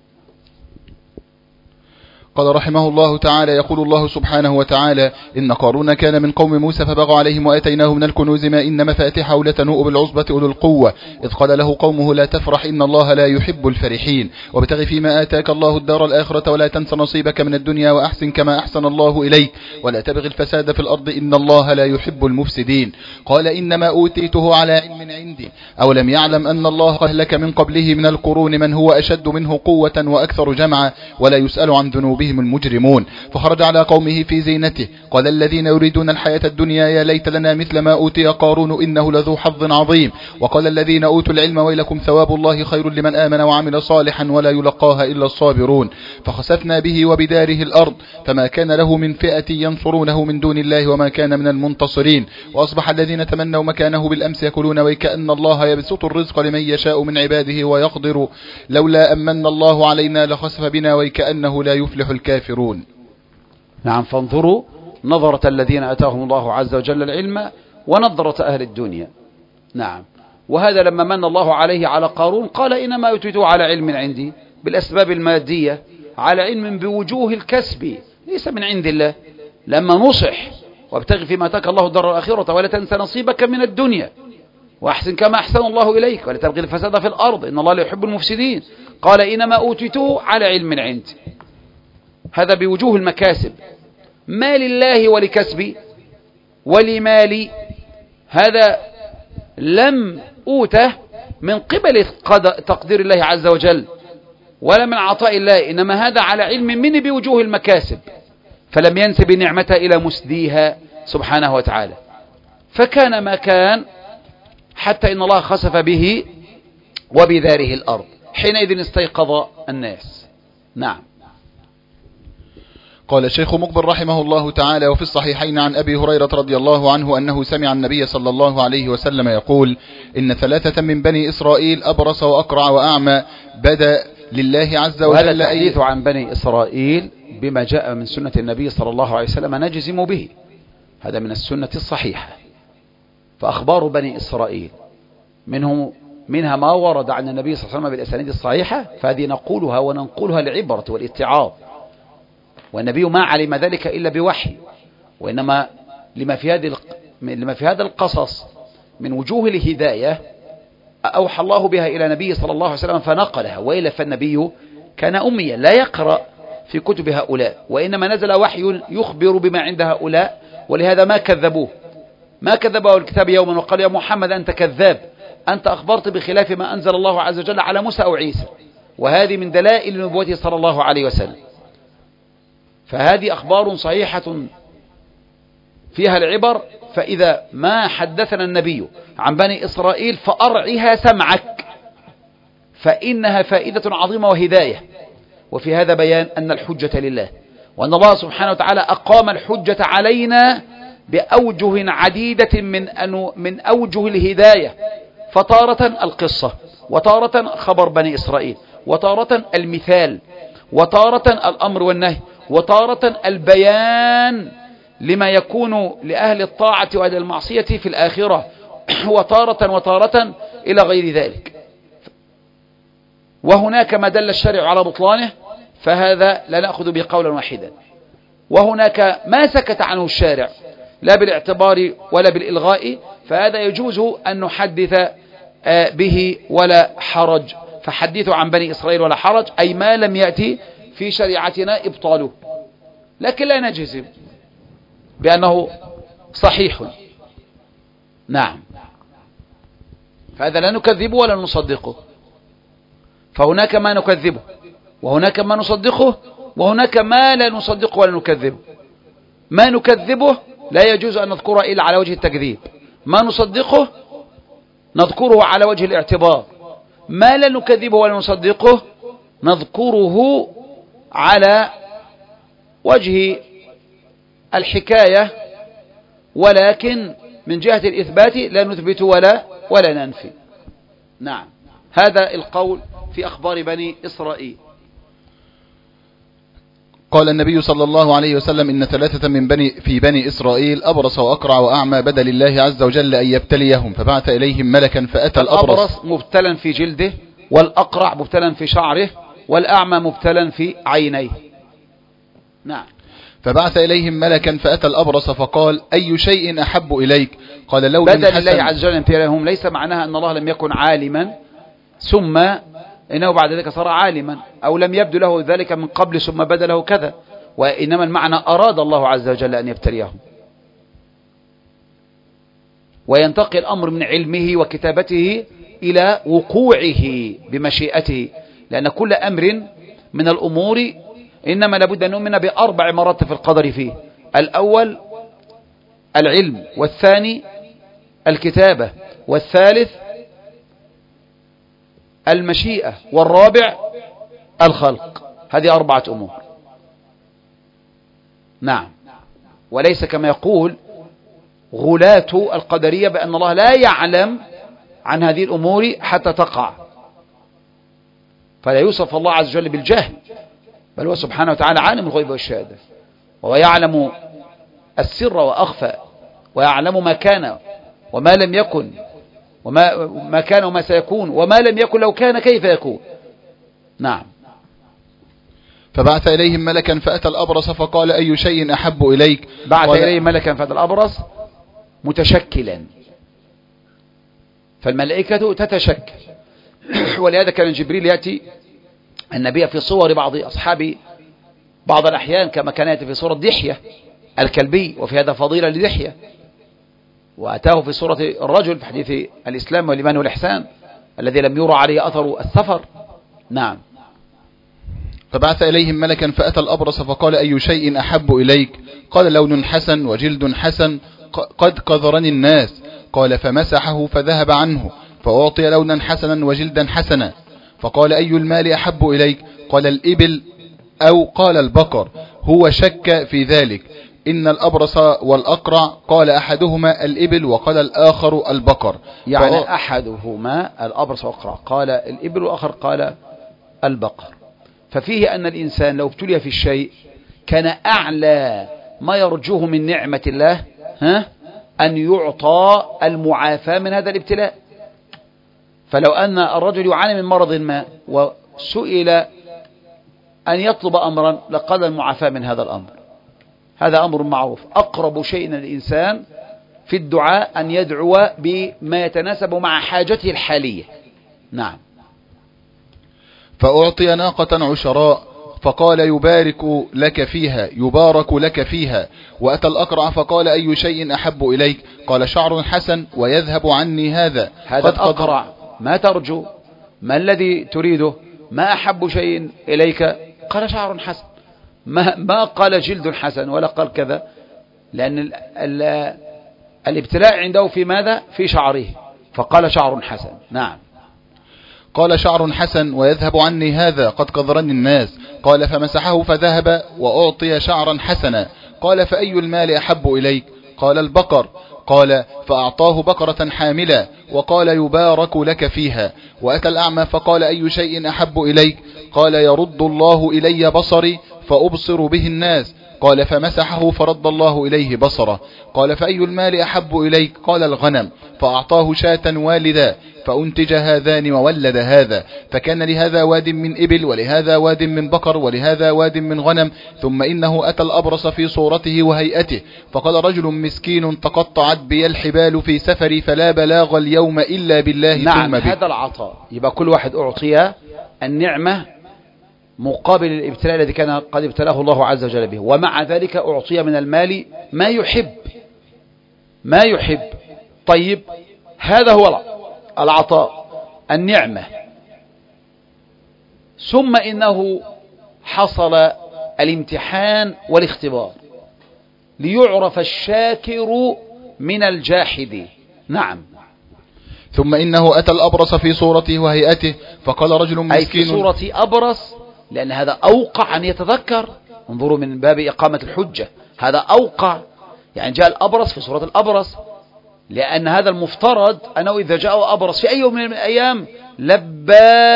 قال رحمه الله تعالى: يقول الله سبحانه وتعالى: إن قارون كان من قوم موسى فبغى عليهم وآتيناه من الكنوز ما إن مفاتحه لتنوء بالعصبة أولي القوة إذ قال له قومه لا تفرح إن الله لا يحب الفرحين وابتغ فيما آتاك الله الدار الآخرة ولا تنس نصيبك من الدنيا وأحسن كما أحسن الله إليك ولا تبغ الفساد في الأرض إن الله لا يحب المفسدين. قال: إنما أوتيته على علم عندي أولم يعلم أن الله أهلك من قبله من القرون من هو أشد منه قوة وأكثر جمعا ولا يسأل عن ذنوبهم المجرمون. فخرج على قومه في زينته قال الذين يريدون الحياة الدنيا يا ليت لنا مثل ما أوتي قارون إنه لذو حظ عظيم. وقال الذين أوتوا العلم ويلكم ثواب الله خير لمن آمن وعمل صالحا ولا يلقاها إلا الصابرون. فخسفنا به وبداره الأرض فما كان له من فئة ينصرونه من دون الله وما كان من المنتصرين. وأصبح الذين تمنوا مكانه بالأمس يقولون ويكأن الله يبسط الرزق لمن يشاء من عباده ويقدر لولا أمن الله علينا لخسف بنا ويكأنه لا يفلح الكافرون. نعم. فانظروا نظرة الذين أتاهم الله عز وجل العلم ونظرة أهل الدنيا. نعم. وهذا لما من الله عليه على قارون قال إنما أوتيته على علم عندي، بالأسباب المادية، على علم بوجوه الكسب ليس من عند الله. لما نصح وابتغ فيما آتاك الله الدار الآخرة ولا تنس نصيبك من الدنيا وأحسن كما أحسن الله إليك ولا تبغي الفساد في الأرض إن الله لا يحب المفسدين، قال إنما أوتيته على علم عندي. هذا بوجوه المكاسب، ما لله ولكسبي ولمالي، هذا لم أوته من قبل تقدير الله عز وجل، ولا من عطاء الله، إنما هذا على علم مني بوجوه المكاسب، فلم ينسب نعمته إلى مسديها سبحانه وتعالى. فكان ما كان حتى إن الله خسف به وبذاره الأرض، حينئذ استيقظ الناس. نعم. قال الشيخ مقبل رحمه الله تعالى: وفي الصحيحين عن أبي هريرة رضي الله عنه أنه سمع النبي صلى الله عليه وسلم يقول: إن ثلاثة من بني إسرائيل أبرص وأقرع وأعمى بدا لله عز وجل. وهذا الحديث عن بني إسرائيل بما جاء من سنة النبي صلى الله عليه وسلم نجزم به، هذا من السنة الصحيحة. فأخبار بني إسرائيل منهم منها ما ورد عن النبي صلى الله عليه وسلم بالأسانيد الصحيحة، فهذه نقولها وننقلها للعبرة والاتعاظ، والنبي ما علم ذلك إلا بوحي، وإنما لما في هذه لما في هذا القصص من وجوه الهداية أوحى الله بها إلى نبي صلى الله عليه وسلم فنقلها، وإلا فالنبي كان أميا لا يقرأ في كتب هؤلاء، وإنما نزل وحي يخبر بما عند هؤلاء، ولهذا ما كذبوه ما كذبه الكتاب يوما وقال: يا محمد أنت كذاب، أنت أخبرت بخلاف ما أنزل الله عز وجل على موسى أو عيسى. وهذه من دلائل نبوته صلى الله عليه وسلم. فهذه أخبار صحيحة فيها العبر. فإذا ما حدثنا النبي عن بني إسرائيل فأرعها سمعك، فإنها فائدة عظيمة وهداية. وفي هذا بيان أن الحجة لله، وأن الله سبحانه وتعالى أقام الحجة علينا بأوجه عديدة من أنو من أوجه الهداية، فتارة القصة، وتارة خبر بني إسرائيل، وتارة المثال، وتارة الأمر والنهي، وتارة البيان لما يكون لأهل الطاعة وأهل المعصية في الآخرة، وتارة وتارة إلى غير ذلك. وهناك ما دل الشرع على بطلانه، فهذا لا نأخذ به قولا واحدا. وهناك ما سكت عنه الشارع لا بالاعتبار ولا بالإلغاء، فهذا يجوز أن نحدث به ولا حرج. فحدثوا عن بني إسرائيل ولا حرج، أي ما لم يأتي في شريعتنا إبطاله، لكن لا نجزم بأنه صحيح. نعم. فهذا لا نكذبه ولا نصدقه، فهناك ما نكذبه وهناك ما نصدقه وهناك ما لا نصدقه ولا نكذبه. ما نكذبه لا يجوز أن نذكره إلا على وجه التكذيب، ما نصدقه نذكره على وجه الاعتبار، ما لا نكذبه ولا نصدقه نذكره على وجه الحكاية، ولكن من جهة الإثبات لا نثبت ولا ولا ننفي. نعم. هذا القول في أخبار بني إسرائيل. قال النبي صلى الله عليه وسلم: إن ثلاثة من بني في بني إسرائيل أبرص وأقرع وأعمى بدا لله عز وجل أن يبتليهم، فبعث إليهم ملكا فأتى الأبرص. الأبرص مبتلا في جلده، والأقرع مبتلا في شعره، والأعمى مبتلا في عينيه. نعم. فبعث إليهم ملكا فأتى الأبرص فقال: أي شيء أحب إليك؟ قال: لون بدا حسن. لله عز وجل ابتلاهم ليس معناها أن الله لم يكن عالما ثم إنه بعد ذلك صار عالما، أو لم يبدو له ذلك من قبل ثم بدا له كذا، وإنما المعنى أراد الله عز وجل أن يبتليهم، وينتقل الأمر من علمه وكتابته إلى وقوعه بمشيئته، لأن كل أمر من الأمور إنما لابد أن نؤمن بأربع مراتب في القدر فيه: الأول العلم، والثاني الكتابة، والثالث المشيئة، والرابع الخلق. هذه أربعة أمور. نعم. وليس كما يقول غلاة القدرية بأن الله لا يعلم عن هذه الأمور حتى تقع، فلا يوصف الله عز وجل بالجهل، بل هو سبحانه وتعالى عالم الغيب والشهادة، وهو يعلم السر وأخفى، ويعلم ما كان وما لم يكن، وما ما كان وما سيكون، وما لم يكن لو كان كيف يكون. نعم. فبعث إليهم ملكا فأتى الأبرص فقال: أي شيء أحب إليك؟ بعث إليهم ملكا فأتى الأبرص متشكلا، فالملائكة تتشكل. ولهذا كان جبريل يأتي النبي في صور بعض أصحاب بعض الأحيان، كما كان يأتي في صورة دحية الكلبي، وفي هذا فضيلة لدحية، وأتاه في صورة الرجل في حديث الإسلام والإيمان والإحسان الذي لم يرى عليه أثر السفر. نعم. فبعث إليهم ملكا فأتى الأبرص فقال أي شيء أحب إليك؟ قال لون حسن وجلد حسن قد قذرني الناس. قال فمسحه فذهب عنه، فأعطي لونا حسنا وجلدا حسنا. فقال أي المال أحب إليك؟ قال الإبل أو قال البقر. هو شك في ذلك. إن الأبرص والأقرع قال أحدهما الإبل وقال الآخر البقر. يعني فأ... أحدهما الأبرص والأقرع قال الإبل والآخر قال البقر. ففيه أن الإنسان لو ابتلي في الشيء كان أعلى ما يرجوه من نعمة الله ها أن يعطى المعافاة من هذا الابتلاء. فلو أن الرجل يعاني من مرض ما وسئل أن يطلب أمرا لقد المعافاة من هذا الأمر. هذا أمر معروف. أقرب شيء الإنسان في الدعاء أن يدعو بما يتناسب مع حاجته الحالية. نعم. فأعطي ناقة عشراء فقال يبارك لك فيها يبارك لك فيها. وأتى الأقرع فقال أي شيء أحب إليك؟ قال شعر حسن ويذهب عني هذا. هذا الأقرع ما ترجو؟ ما الذي تريده؟ ما أحب شيء إليك؟ قال شعر حسن. ما, ما قال جلد حسن ولا قال كذا، لأن ال ال الابتلاء عنده في ماذا؟ في شعره، فقال شعر حسن. نعم. قال شعر حسن ويذهب عني هذا قد قذرني الناس. قال فمسحه فذهب وأعطي شعرا حسنا. قال فأي المال أحب إليك؟ قال البقر. قال فأعطاه بقرة حاملة وقال يبارك لك فيها. وأتى الأعمى فقال أي شيء أحب إليك؟ قال يرد الله إلي بصري فأبصر به الناس. قال فمسحه فرد الله إليه بصره. قال فأي المال أحب إليك؟ قال الغنم. فأعطاه شاة والدا فأنتج هذان وولد هذا، فكان لهذا واد من إبل ولهذا واد من بقر ولهذا واد من غنم. ثم إنه أتى الأبرص في صورته وهيئته فقال رجل مسكين تقطعت بي الحبال في سفري فلا بلاغ اليوم إلا بالله. نعم. ثم بك. هذا العطاء يبقى كل واحد أعطي النعمة مقابل الابتلاء الذي كان قد ابتلاه الله عز وجل به، ومع ذلك أعطي من المال ما يحب ما يحب. طيب، هذا هو العطاء النعمة. ثم إنه حصل الامتحان والاختبار ليعرف الشاكر من الجاحد. نعم. ثم إنه أتى الأبرص في صورته وهيئته فقال رجل مسكين، أي في صورة أبرص، لأن هذا أوقع أن يتذكر. انظروا من باب إقامة الحجة، هذا أوقع. يعني جاء الأبرص في صورة الأبرص، لأن هذا المفترض أنه إذا جاء أبرص في أي يوم من الأيام لبى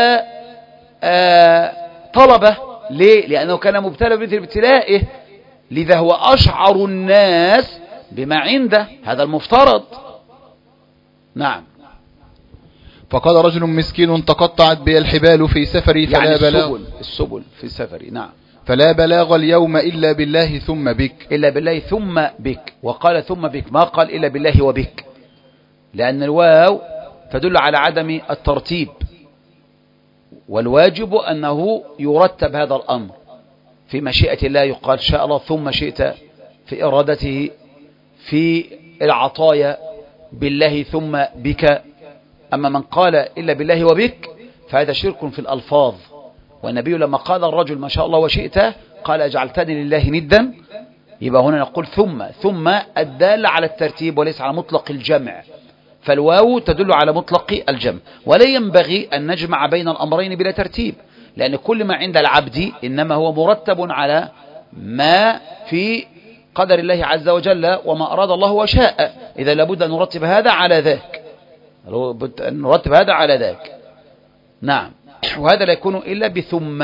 آه طلبه. ليه؟ لأنه كان مبتلى بمثل ابتلائه، لذا هو أشعر الناس بما عنده، هذا المفترض. نعم. فقال رجل مسكين تقطعت بي الحبال في سفري فلا يعني بلاغ السبل, السبل في سفري. نعم. فلا بلاغ اليوم إلا بالله ثم بك. إلا بالله ثم بك. وقال ثم بك، ما قال إلا بالله وبك، لأن الواو تدل على عدم الترتيب، والواجب أنه يرتب هذا الأمر. في مشيئة الله يقال شاء الله ثم شئت، في إرادته، في العطايا بالله ثم بك. أما من قال إلا بالله وبك فهذا شرك في الألفاظ. والنبي لما قال الرجل ما شاء الله وشئت قال أجعلتني لله ندا، يبقى هنا نقول ثم ثم الدالة على الترتيب وليس على مطلق الجمع، فالواو تدل على مطلق الجمع. ولا ينبغي أن نجمع بين الأمرين بلا ترتيب، لأن كل ما عند العبد إنما هو مرتب على ما في قدر الله عز وجل وما أراد الله وشاء. إذا لابد أن نرتب هذا على ذاك، أن نرتب هذا على ذاك. نعم. وهذا لا يكون إلا بثم.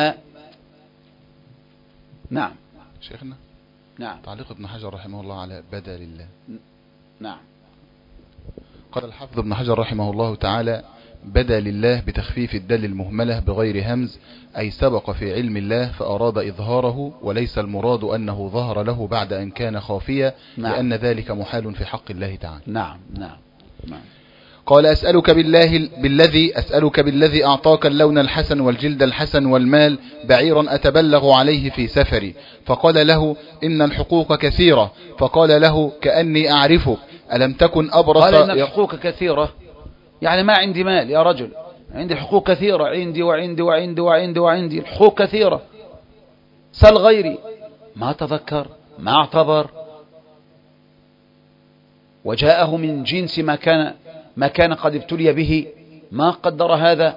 نعم. شيخنا. نعم. تعليق ابن حجر رحمه الله على بدل الله. نعم. قال الحافظ ابن حجر رحمه الله تعالى بدل الله بتخفيف الدال المهملة بغير همز، أي سبق في علم الله فأراد إظهاره، وليس المراد أنه ظهر له بعد أن كان خافيا. نعم. لأن ذلك محال في حق الله تعالى. نعم. نعم. نعم. قال أسألك بالله بالذي أسألك بالذي أعطاك اللون الحسن والجلد الحسن والمال بعيرا أتبلغ عليه في سفري. فقال له إن الحقوق كثيرة. فقال له كأني أعرفك ألم تكن أبرص. قال إن الحقوق كثيرة، يعني ما عندي مال يا رجل، عندي حقوق كثيرة، عندي وعندي وعندي وعندي وعندي الحقوق كثيرة. سل غيري، ما تذكر، ما اعتبر، وجاءه من جنس ما كان ما كان قد ابتلي به، ما قدر هذا.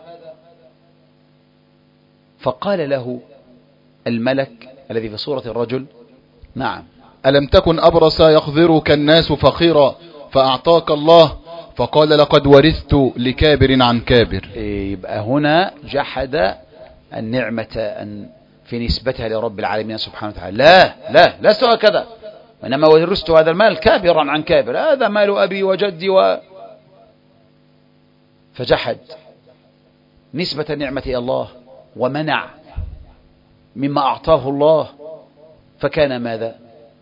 فقال له الملك الذي في صورة الرجل: نعم، ألم تكن أبرص يخذرك الناس فقيرا فأعطاك الله؟ فقال: لقد ورثت لكابر عن كابر. يبقى هنا جحد النعمة في نسبتها لرب العالمين سبحانه وتعالى. لا لا لست هكذا، وإنما ورثت هذا المال كابرا عن كابر، هذا مال أبي وجدي و... فجحد نسبة النعمة إلى الله ومنع مما أعطاه الله، فكان ماذا؟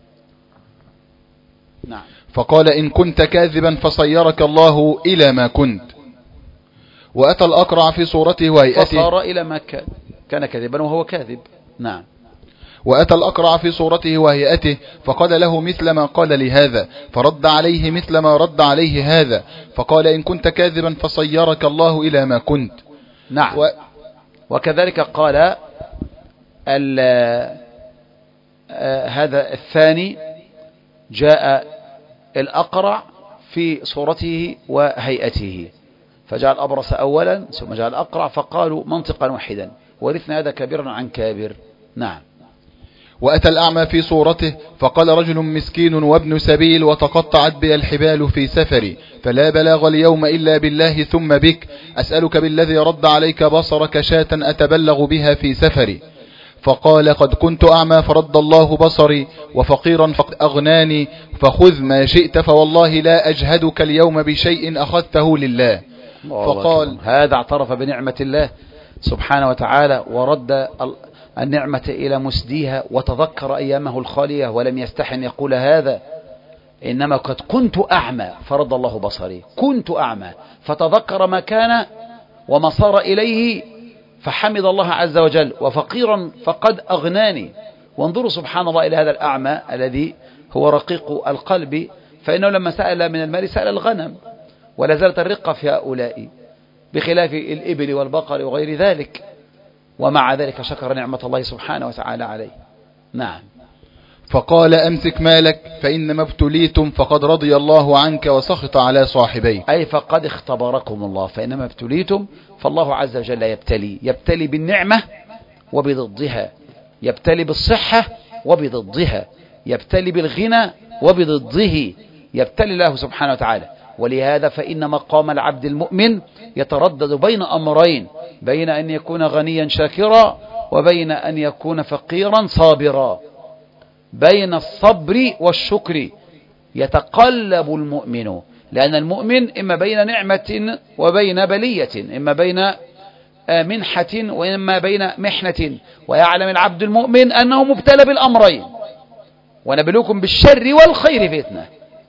نعم. فقال: إن كنت كاذبا فصيرك الله إلى ما كنت. وأتى الأقرع في صورته وهيئته، فصار إلى ما كان، كان كاذبا وهو كاذب. نعم. وأتى الأقرع في صورته وهيئته فقال له مثل ما قال لهذا، فرد عليه مثل ما رد عليه هذا، فقال: إن كنت كاذبا فصيرك الله إلى ما كنت. نعم. و... وكذلك قال ال... آه هذا الثاني، جاء الأقرع في صورته وهيئته، فجاء الأبرص أولا ثم جاء الأقرع، فقالوا منطقا واحدا: ورثنا هذا كبيرا عن كابر. نعم. وأتى الأعمى في صورته فقال: رجل مسكين وابن سبيل وتقطعت بي الحبال في سفري، فلا بلاغ اليوم إلا بالله ثم بك، أسألك بالذي رد عليك بصرك شاة أتبلغ بها في سفري. فقال: قد كنت أعمى فرد الله بصري، وفقيرا فقد أغناني، فخذ ما شئت فوالله لا أجهدك اليوم بشيء أخذته لله. فقال: هذا اعترف بنعمة الله سبحانه وتعالى ورد النعمة إلى مسديها، وتذكر أيامه الخالية ولم يستحن يقول هذا، إنما قد كنت أعمى فرد الله بصري، كنت أعمى، فتذكر ما كان وما صار إليه فحمد الله عز وجل. وفقيرا فقد أغناني. وانظروا سبحان الله إلى هذا الأعمى الذي هو رقيق القلب، فإنه لما سأل من المال سأل الغنم، ولا زالت الرقة في هؤلاء بخلاف الإبل والبقر وغير ذلك، ومع ذلك شكر نعمة الله سبحانه وتعالى عليه. نعم. فقال: أمسك مالك فإنما ابتليتم فقد رضي الله عنك وسخط على صاحبيك. أي فقد اختبركم الله، فإنما ابتليتم، فالله عز وجل يبتلي، يبتلي بالنعمة وبضدها، يبتلي بالصحة وبضدها، يبتلي بالغنى وبضده، يبتلي الله سبحانه وتعالى. ولهذا فإن مقام العبد المؤمن يتردد بين أمرين، بين أن يكون غنيا شاكرا وبين أن يكون فقيرا صابرا، بين الصبر والشكر يتقلب المؤمن، لأن المؤمن إما بين نعمة وبين بلية، إما بين منحة وإما بين محنة، ويعلم العبد المؤمن أنه مبتلى بالأمرين. ونبلوكم بالشر والخير فتنة.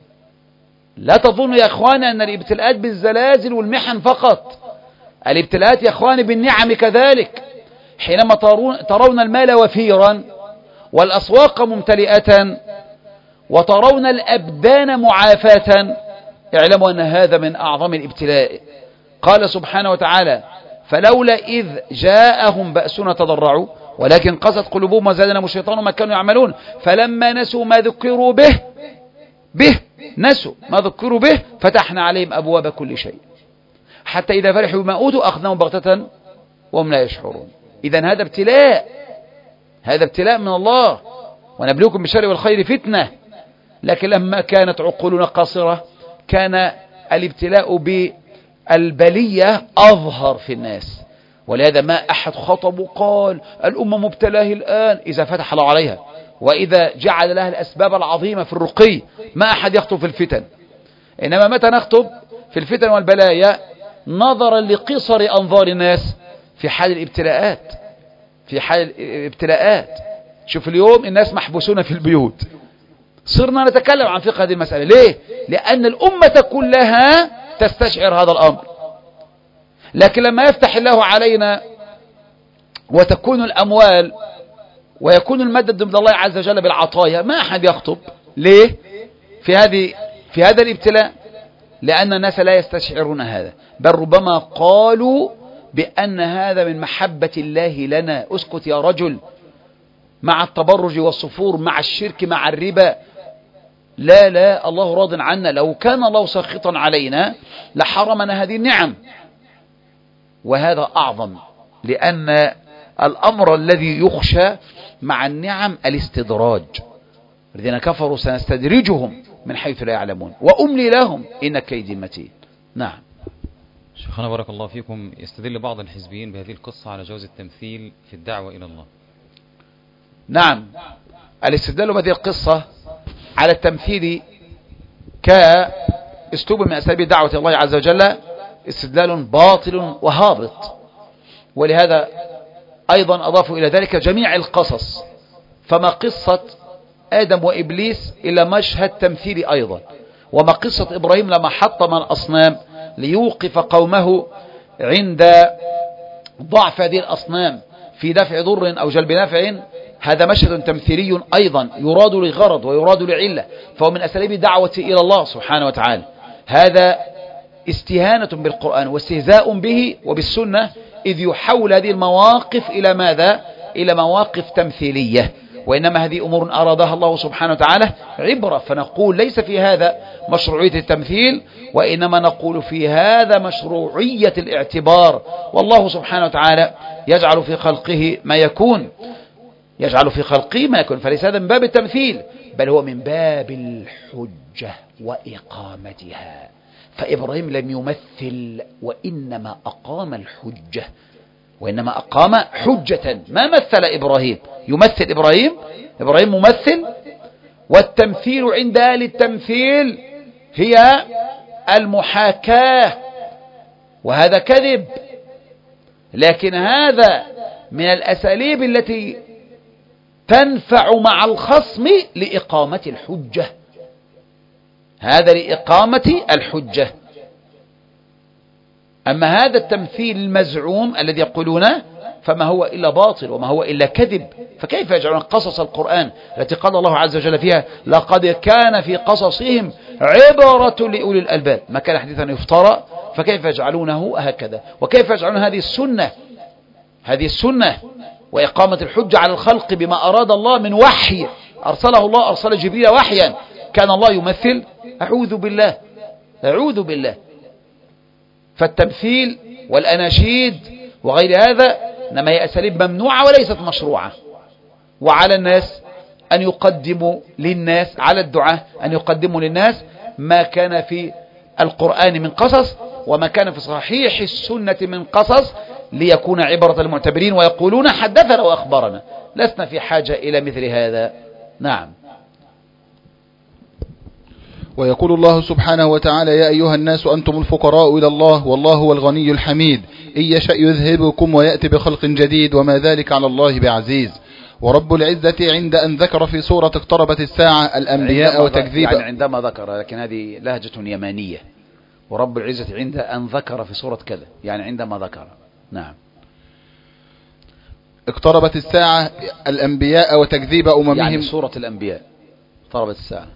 لا تظنوا يا أخواني أن الابتلاءات بالزلازل والمحن فقط، الابتلاءات يا أخواني بالنعم كذلك. حينما ترون المال وفيرا والأسواق ممتلئة وترون الأبدان معافاة، اعلموا أن هذا من أعظم الابتلاء. قال سبحانه وتعالى: فلولا إذ جاءهم بأسنا تضرعوا ولكن قست قلوبهم وزادنهم الشيطان ما كانوا يعملون فلما نسوا ما ذكروا به به نسوا ما ذكروا به فتحنا عليهم أبواب كل شيء حتى إذا فرحوا بما أوتوا أخذناهم بغتة وهم لا يشعرون. إذن هذا ابتلاء، هذا ابتلاء من الله. ونبلوكم بالشر والخير فتنة. لكن لما كانت عقولنا قاصرة كان الابتلاء بالبلية أظهر في الناس، ولهذا ما أحد خطب وقال الأمة مبتلاه الآن إذا فتح الله عليها، وإذا جعل لها الأسباب العظيمة في الرقي ما أحد يخطب في الفتن. إنما متى نخطب في الفتن والبلايا؟ نظرا لقصر أنظار الناس في حال الابتلاءات، في حال الابتلاءات. شوف اليوم الناس محبوسون في البيوت، صرنا نتكلم عن فقه هذه المسألة. ليه؟ لأن الأمة كلها تستشعر هذا الأمر. لكن لما يفتح الله علينا وتكون الأموال ويكون المدد من الله عز وجل بالعطايا ما أحد يخطب. ليه؟ في هذه في هذا الابتلاء، لأن الناس لا يستشعرون هذا، بل ربما قالوا بأن هذا من محبة الله لنا. اسكت يا رجل، مع التبرج والصفور، مع الشرك، مع الربا. لا لا، الله راض عنا. لو كان الله ساخطا علينا لحرمنا هذه النعم. وهذا أعظم، لأن الأمر الذي يخشى مع النعم الاستدراج. الذين كفروا سنستدرجهم من حيث لا يعلمون وأملي لهم إن كيدي متين. نعم. شيخنا بارك الله فيكم، يستدل بعض الحزبيين بهذه القصة على جواز التمثيل في الدعوة إلى الله. نعم، الاستدلال بهذه القصة على التمثيل كأسلوب من أساليب دعوة الله عز وجل استدلال باطل وهابط. ولهذا أيضا أضافوا إلى ذلك جميع القصص، فما قصة آدم وإبليس إلا مشهد تمثيلي أيضا، وما قصة إبراهيم لما حطم الأصنام ليوقف قومه عند ضعف هذه الأصنام في دفع ضر أو جلب نفع، هذا مشهد تمثيلي أيضا يراد لغرض ويراد لعلة، فهو من أساليب دعوة إلى الله سبحانه وتعالى. هذا استهانة بالقرآن واستهزاء به وبالسنة، إذ يحول هذه المواقف إلى ماذا؟ إلى مواقف تمثيلية. وإنما هذه أمور أرادها الله سبحانه وتعالى عبرة، فنقول ليس في هذا مشروعية التمثيل، وإنما نقول في هذا مشروعية الاعتبار. والله سبحانه وتعالى يجعل في خلقه ما يكون، يجعل في خلقه ما يكون، فليس هذا من باب التمثيل، بل هو من باب الحجة وإقامتها. فإبراهيم لم يمثل، وإنما أقام الحجة، وإنما أقام حجة، ما مثل إبراهيم. يمثل إبراهيم، إبراهيم ممثل. والتمثيل عند أهل التمثيل هي المحاكاة، وهذا كذب. لكن هذا من الأساليب التي تنفع مع الخصم لإقامة الحجة، هذا لإقامة الحجة. أما هذا التمثيل المزعوم الذي يقولونه فما هو إلا باطل وما هو إلا كذب. فكيف يجعلون قصص القرآن التي قال الله عز وجل فيها لقد كان في قصصهم عبرة لأولي الألباب ما كان حديثا يفترى، فكيف يجعلونه هكذا؟ وكيف يجعلون هذه السنة، هذه السنة وإقامة الحجة على الخلق بما أراد الله من وحي أرسله الله، أرسل جبريل وحيا، كان الله يمثل؟ أعوذ بالله، أعوذ بالله. فالتمثيل والأناشيد وغير هذا إنما هي أساليب ممنوعة وليست مشروعة. وعلى الناس أن يقدموا للناس، على الدعاة أن يقدموا للناس ما كان في القرآن من قصص وما كان في صحيح السنة من قصص، ليكون عبرة المعتبرين ويقولون حدثنا وأخبرنا. لسنا في حاجة إلى مثل هذا. نعم. ويقول الله سبحانه وتعالى يا أيها الناس أنتم الفقراء إلى الله والله هو الغني الحميد إن يشأ يذهبكم ويأتي بخلق جديد وما ذلك على الله بعزيز. ورب العزة عند أن ذكر في سورة اقتربت الساعة الأنبياء وتكذيب، يعني عندما ذكر، لكن هذه لهجة يمانية. ورب العزة عند أن ذكر في سورة كذا، يعني عندما ذكر. نعم. اقتربت الساعة الأنبياء وتكذيب أممهم، يعني سورة الأنبياء اقتربت الساعة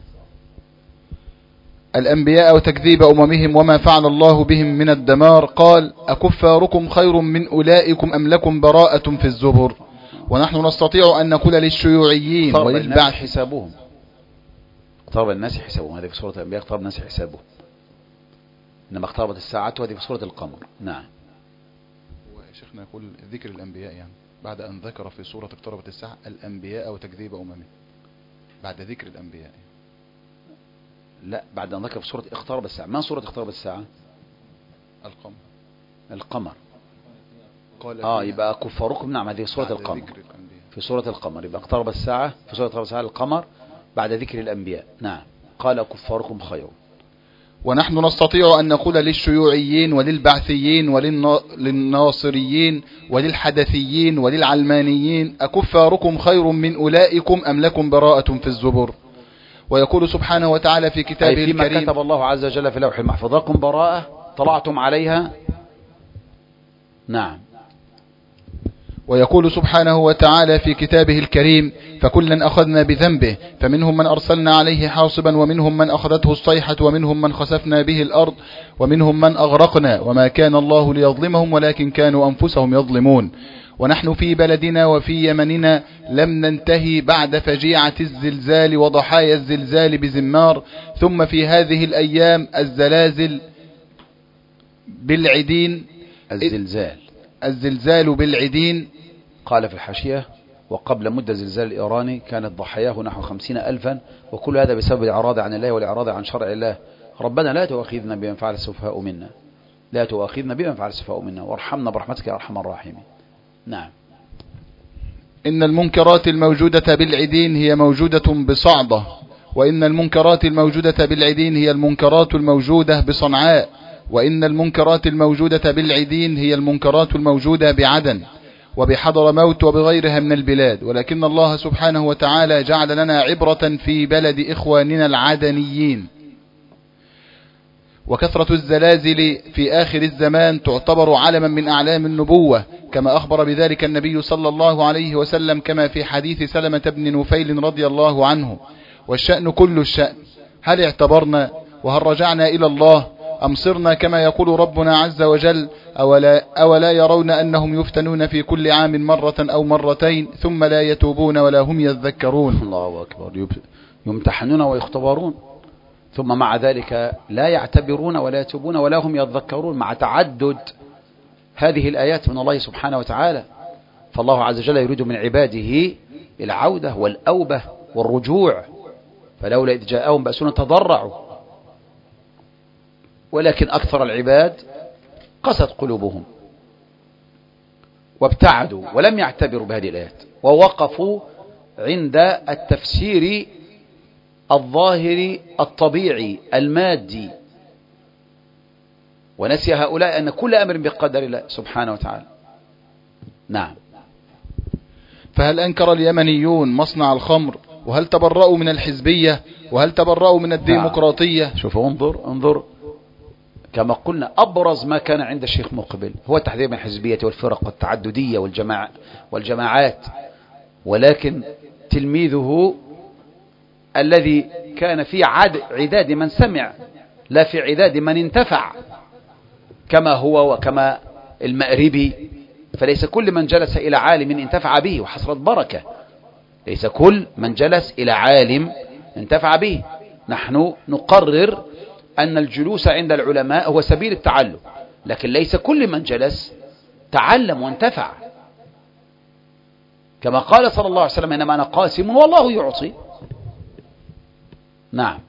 الأنبياء وتكذيب أممهم وما فعل الله بهم من الدمار. قال أكفاركم خير من أولئكم أم لكم براءة في الزبر. ونحن نستطيع أن نقول للشيوعيين وللبعث حسابهم، اقترب الناس حسابهم، هذه في سورة الأنبياء اقترب الناس حسابهم، إنما اقتربت الساعة وهذه في سورة القمر. نعم. وشيخنا يقول ذكر الأنبياء يعني بعد أن ذكر في سورة اقتربت الساعة الأنبياء وتكذيب أممهم، بعد ذكر الأنبياء. لا، بعد أن ذكر في سورة اقترب الساعة. ما سورة اقترب الساعة؟ القمر. القمر. قال آه يبقى كفاركم. نعم، هذه سورة القمر، في سورة القمر. يبقى اقترب الساعة في سورة اقترب الساعة القمر بعد ذكر الأنبياء. نعم. قال كفاركم خير. ونحن نستطيع أن نقول للشيوعيين وللبعثيين وللناصريين وللحدثيين وللعلمانيين أكفاركم خير من أولئكم أم لكم براءة في الزبر. ويقول سبحانه وتعالى في كتابه فيما الكريم كتب الله عز وجل في لوح المحفوظ لكم براءة طلعتم عليها. نعم. ويقول سبحانه وتعالى في كتابه الكريم فكلا أخذنا بذنبه فمنهم من أرسلنا عليه حاصبا ومنهم من أخذته الصيحة ومنهم من خسفنا به الأرض ومنهم من أغرقنا وما كان الله ليظلمهم ولكن كانوا أنفسهم يظلمون. ونحن في بلدنا وفي يمننا لم ننتهي بعد فجيعة الزلزال وضحايا الزلزال بزمار، ثم في هذه الأيام الزلازل بالعدين الزلزال الزلزال بالعدين. قال في الحاشية: وقبل مدة الزلزال الإيراني كانت ضحاياه نحو خمسين ألفا، وكل هذا بسبب الإعراض عن الله والإعراض عن شرع الله. ربنا لا تؤاخذنا بما فعل السفهاء منا، لا تؤاخذنا بما فعل السفهاء منا، وارحمنا برحمتك يا أرحم الراحمين. نعم. إن المنكرات الموجودة بالعدين هي موجودة بصعدة، وإن المنكرات الموجودة بالعدين هي المنكرات الموجودة بصنعاء، وإن المنكرات الموجودة بالعدين هي المنكرات الموجودة بعدن وبحضر موت وبغيرها من البلاد. ولكن الله سبحانه وتعالى جعل لنا عبرة في بلد إخواننا العدنيين. وكثرة الزلازل في آخر الزمان تعتبر علما من أعلام النبوة، كما أخبر بذلك النبي صلى الله عليه وسلم، كما في حديث سلمة بن نفيل رضي الله عنه: والشأن كل الشأن، هل اعتبرنا وهل رجعنا إلى الله أم صرنا كما يقول ربنا عز وجل: أولا, أولا يرون أنهم يفتنون في كل عام مرة أو مرتين ثم لا يتوبون ولا هم يذكرون. الله أكبر. يمتحنون ويختبرون، ثم مع ذلك لا يعتبرون ولا يتوبون ولا هم يذكرون، مع تعدد هذه الآيات من الله سبحانه وتعالى. فالله عز وجل يريد من عباده العودة والأوبة والرجوع، فلولا إذ جاءهم بأسنا تضرعوا، ولكن أكثر العباد قست قلوبهم وابتعدوا ولم يعتبروا بهذه الآيات، ووقفوا عند التفسير الظاهري الطبيعي المادي، ونسي هؤلاء أن كل أمر بقدر الله سبحانه وتعالى. نعم. فهل أنكر اليمنيون مصنع الخمر؟ وهل تبرأوا من الحزبية؟ وهل تبرأوا من الديمقراطية؟ نعم. شوفوا، انظر انظر كما قلنا، أبرز ما كان عند الشيخ مقبل هو التحذير من الحزبية والفرق والتعددية والجماع والجماعات، ولكن تلميذه الذي كان في عداد من سمع لا في عداد من انتفع، كما هو وكما المأربي، فليس كل من جلس إلى عالم انتفع به وحصلت بركة، ليس كل من جلس إلى عالم انتفع به. نحن نقرر أن الجلوس عند العلماء هو سبيل التعلم، لكن ليس كل من جلس تعلم وانتفع، كما قال صلى الله عليه وسلم: إنما أنا قاسم والله يعطي. نعم.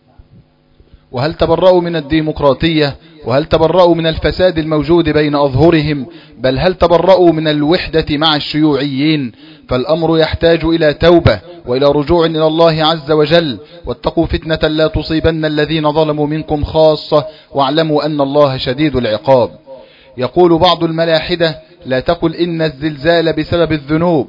وهل تبرأوا من الديمقراطية؟ وهل تبرأوا من الفساد الموجود بين أظهرهم؟ بل هل تبرأوا من الوحدة مع الشيوعيين؟ فالأمر يحتاج إلى توبة وإلى رجوع إلى الله عز وجل. واتقوا فتنة لا تصيبن الذين ظلموا منكم خاصة واعلموا أن الله شديد العقاب. يقول بعض الملاحدة: لا تقل إن الزلزال بسبب الذنوب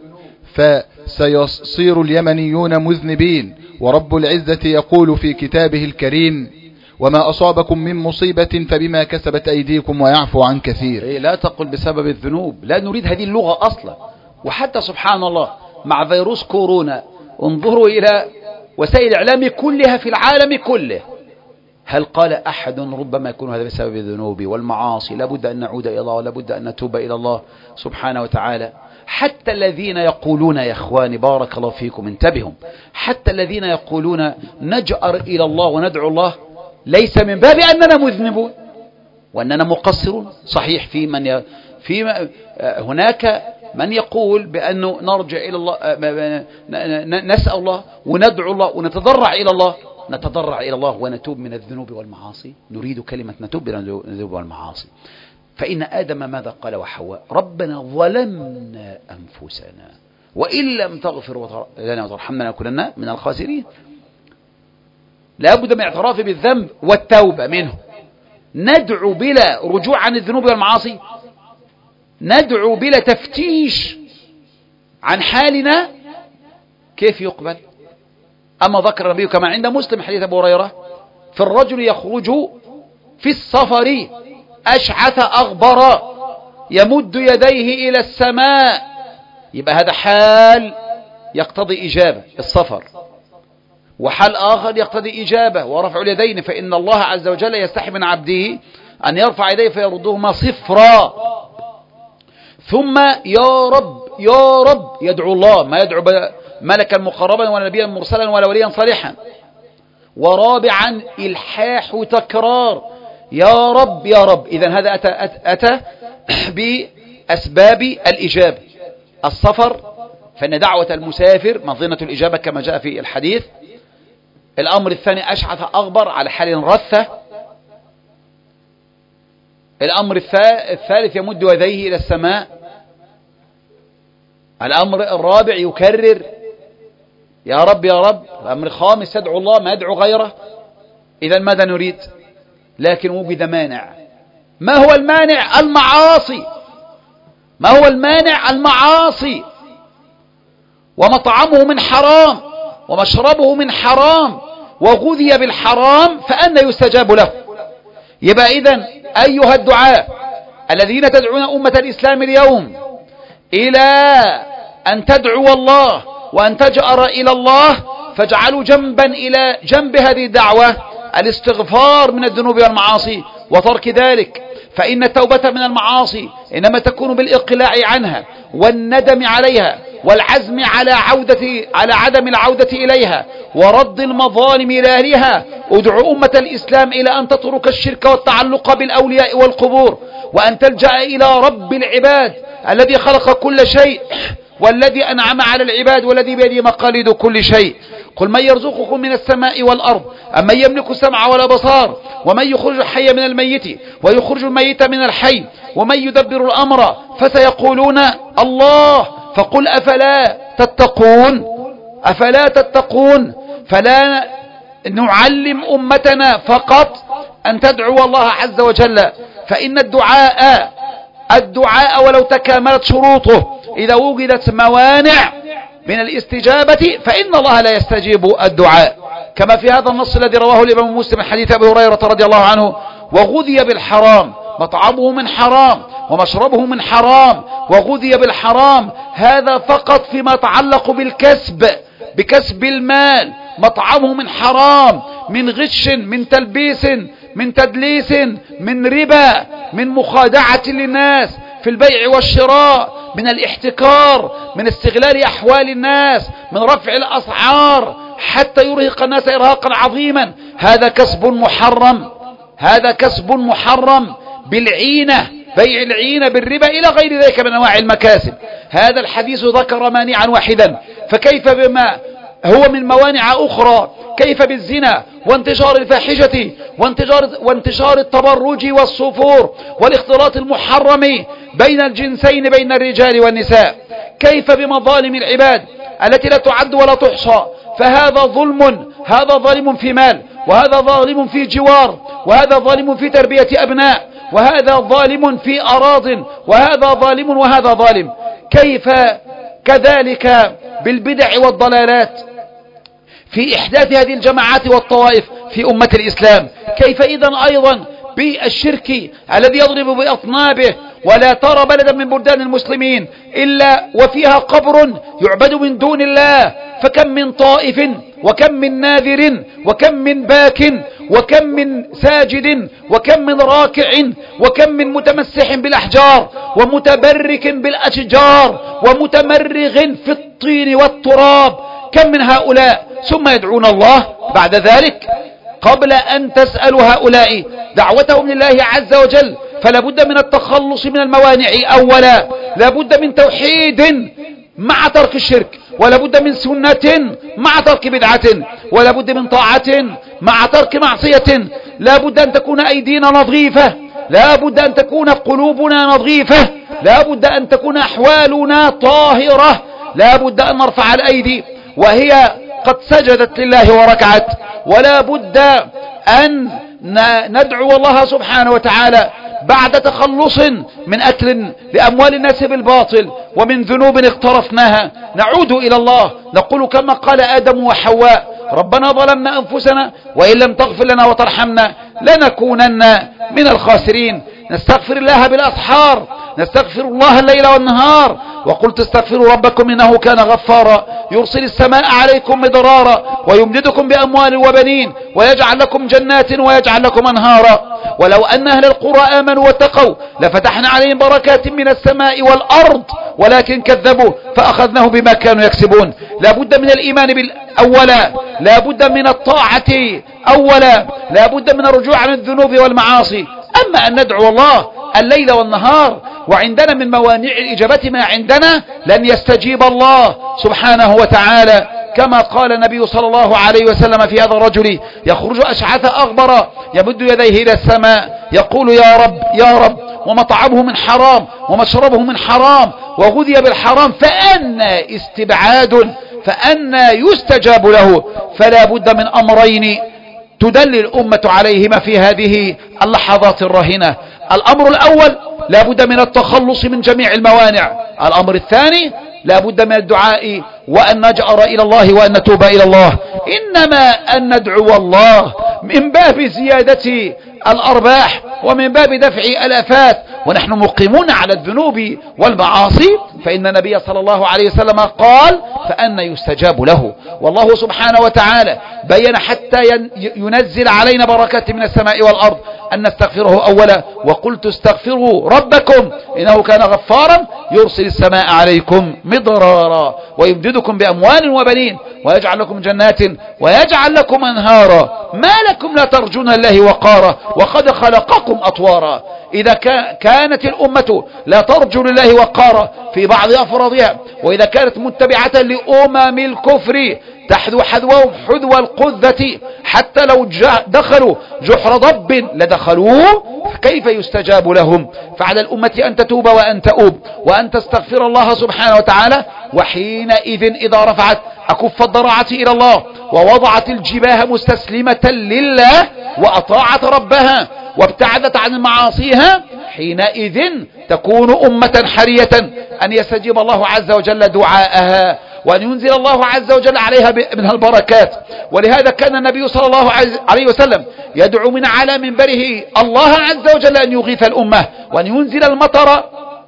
فسيصير اليمنيون مذنبين، ورب العزة يقول في كتابه الكريم: وما أصابكم من مصيبة فبما كسبت أيديكم ويعفو عن كثير. لا تقل بسبب الذنوب، لا نريد هذه اللغة أصلا. وحتى سبحان الله مع فيروس كورونا، انظروا إلى وسائل الإعلام كلها في العالم كله، هل قال أحد ربما يكون هذا بسبب الذنوب والمعاصي؟ لابد أن نعود إلى الله، لابد أن نتوب إلى الله سبحانه وتعالى. حتى الذين يقولون، يا إخواني بارك الله فيكم انتبهوا، حتى الذين يقولون نجأر إلى الله وندعو الله، ليس من باب أننا مذنبون وأننا مقصرون. صحيح في من ي... في هناك من يقول بأنه نرجع إلى الله، نسأل الله وندعو الله ونتضرع إلى الله، نتضرع إلى الله ونتوب من الذنوب والمعاصي. نريد كلمة نتوب من الذنوب والمعاصي. فإن آدم ماذا قال وحواء؟ ربنا ظلمنا أنفسنا وإن لم تغفر لنا وترحمنا لنكونن من الخاسرين. لا بد من الاعتراف بالذنب والتوبة منه. ندعو بلا رجوع عن الذنوب والمعاصي، ندعو بلا تفتيش عن حالنا، كيف يقبل؟ أما ذكر النبي كما عند مسلم حديث أبو هريرة: في الرجل يخرج في السفر أشعث أغبر يمد يديه إلى السماء. يبقى هذا حال يقتضي إجابة السفر، وحال آخر يقتضي إجابة ورفع اليدين، فإن الله عز وجل يستحي من عبده أن يرفع يديه فيردهما صفرا. ثم يا رب يا رب يدعو الله، ما يدعو ملكا مقربا ولا نبيا مرسلا ولا وليا صالحا. ورابعا إلحاح تكرار يا رب يا رب. إذن هذا أتى, أتى, أتى بأسباب الإجابة. السفر، فإن دعوة المسافر مظنة الإجابة كما جاء في الحديث. الأمر الثاني أشعث أغبر على حال رثة. الأمر الثالث يمد يديه إلى السماء. الأمر الرابع يكرر يا رب يا رب. الأمر الخامس يدعو الله ما يدعو غيره. إذا ماذا نريد؟ لكن وجد مانع. ما هو المانع؟ المعاصي. ما هو المانع؟ المعاصي. ومطعمه من حرام ومشربه من حرام وغذي بالحرام فأنى يستجاب له. يبقى إذن أيها الدعاء الذين تدعون أمة الإسلام اليوم إلى أن تدعو الله وأن تجأر إلى الله، فاجعلوا جنبا إلى جنب هذه الدعوة الاستغفار من الذنوب والمعاصي وترك ذلك. فإن التوبة من المعاصي إنما تكون بالإقلاع عنها والندم عليها والعزم على عودة على عدم العودة إليها ورد المظالم إلى أهلها. ادعو أمة الإسلام إلى أن تترك الشرك والتعلق بالأولياء والقبور، وأن تلجأ إلى رب العباد الذي خلق كل شيء والذي أنعم على العباد والذي بيده مقاليد كل شيء. قل من يرزقكم من السماء والأرض أم من يملك السمع والأبصار ومن يخرج الحي من الميت ويخرج الميت من الحي ومن يدبر الأمر فسيقولون الله. فقل أفلا تتقون أفلا تتقون. فلا نعلم أمتنا فقط أن تدعو الله عز وجل، فإن الدعاء الدعاء ولو تكاملت شروطه إذا وجدت موانع من الاستجابة فإن الله لا يستجيب الدعاء، كما في هذا النص الذي رواه الإمام مسلم حديث أبي هريرة رضي الله عنه: وغذي بالحرام، مطعمه من حرام ومشربه من حرام وغذي بالحرام. هذا فقط فيما يتعلق بالكسب، بكسب المال. مطعمه من حرام، من غش، من تلبيس، من تدليس، من ربا، من مخادعة للناس في البيع والشراء، من الاحتكار، من استغلال أحوال الناس، من رفع الأسعار حتى يرهق الناس إرهاقا عظيما. هذا كسب محرم، هذا كسب محرم بالعينة، بيع العينة بالربا إلى غير ذلك من أنواع المكاسب. هذا الحديث ذكر مانعا واحدا، فكيف بما هو من موانع أخرى؟ كيف بالزنا وانتشار الفاحشة وانتشار, وانتشار التبرج والصفور والاختلاط المحرم بين الجنسين بين الرجال والنساء؟ كيف بمظالم العباد التي لا تعد ولا تحصى؟ فهذا ظلم، هذا ظالم في مال، وهذا ظالم في جوار، وهذا ظالم في تربية أبناء، وهذا ظالم في أراض، وهذا ظالم وهذا ظالم. كيف كذلك بالبدع والضلالات في إحداث هذه الجماعات والطوائف في أمة الإسلام؟ كيف إذن أيضا بالشرك الذي يضرب بأطنابه؟ ولا ترى بلدا من بلدان المسلمين إلا وفيها قبر يعبد من دون الله، فكم من طائف وكم من ناذر وكم من باك وكم من ساجد وكم من راكع وكم من متمسح بالأحجار ومتبرك بالأشجار ومتمرغ في الطين والتراب. كم من هؤلاء ثم يدعون الله بعد ذلك. قبل أن تسأل هؤلاء دعوتهم لله عز وجل فلا بد من التخلص من الموانع. أولا لا بد من توحيد مع ترك الشرك، ولا بد من سنة مع ترك بدعة، ولا بد من طاعة مع ترك معصية. لا بد أن تكون أيدينا نظيفة، لا بد أن تكون قلوبنا نظيفة، لا بد أن تكون أحوالنا طاهرة، لا بد أن نرفع الأيدي وهي قد سجدت لله وركعت، ولا بد أن ندعو الله سبحانه وتعالى بعد تخلص من أكل لأموال الناس بالباطل ومن ذنوب اقترفناها. نعود إلى الله نقول كما قال آدم وحواء: ربنا ظلمنا أنفسنا وإن لم تغفر لنا وترحمنا لنكونن من الخاسرين. نستغفر الله بالأسحار نستغفر الله الليل والنهار. وقلت استغفروا ربكم إنه كان غفارا يرسل السماء عليكم مدرارا ويمددكم بأموال وبنين ويجعل لكم جنات ويجعل لكم أنهارا. ولو أن أهل القرى آمنوا واتقوا لفتحنا عليهم بركات من السماء والأرض ولكن كذبوا فأخذناه بما كانوا يكسبون. لا بد من الإيمان بالأولا، لا بد من الطاعة أولا، لا بد من الرجوع عن الذنوب والمعاصي. أما أن ندعو الله الليل والنهار وعندنا من موانع الإجابة ما عندنا لن يستجيب الله سبحانه وتعالى. كما قال النبي صلى الله عليه وسلم في هذا الرجل يخرج أشعث أغبر يمد يديه إلى السماء يقول يا رب يا رب ومطعمه من حرام ومشربه من حرام وغذي بالحرام فأنى استبعاد فأنى يستجاب له. فلا بد من أمرين تدل الأمة عليهما في هذه اللحظات الراهنة. الأمر الأول لا بد من التخلص من جميع الموانع. الأمر الثاني لا بد من الدعاء وأن نجأر إلى الله وأن نتوب إلى الله. إنما أن ندعو الله من باب زيادة الأرباح ومن باب دفع الآفات ونحن مقيمون على الذنوب والمعاصي فإن النبي صلى الله عليه وسلم قال فأن يستجاب له. والله سبحانه وتعالى بين حتى ينزل علينا بركات من السماء والأرض أن نستغفره أولا. وقلت استغفروا ربكم إنه كان غفارا يرسل السماء عليكم مدرارا ويمددكم بأموال وبنين ويجعل لكم جنات ويجعل لكم أنهارا ما لكم لا ترجون الله وقارا وقد خلقكم أطوارا. إذا كانت الأمة لا ترجو لله وقارا في بعض أفرادها وإذا كانت متبعة لأمم الكفر تحذو حذوهم حذو القذة حتى لو دخلوا جحر ضب لدخلوه فكيف يستجاب لهم؟ فعلى الأمة أن تتوب وأن تؤوب وأن تستغفر الله سبحانه وتعالى. وحينئذ إذا رفعت أكف الضراعة إلى الله ووضعت الجباه مستسلمة لله وأطاعت ربها وابتعدت عن معاصيها حينئذ تكون أمة حرية أن يستجيب الله عز وجل دعاءها وأن ينزل الله عز وجل عليها من البركات. ولهذا كان النبي صلى الله عليه وسلم يدعو من على منبره الله عز وجل أن يغيث الأمة وأن ينزل المطر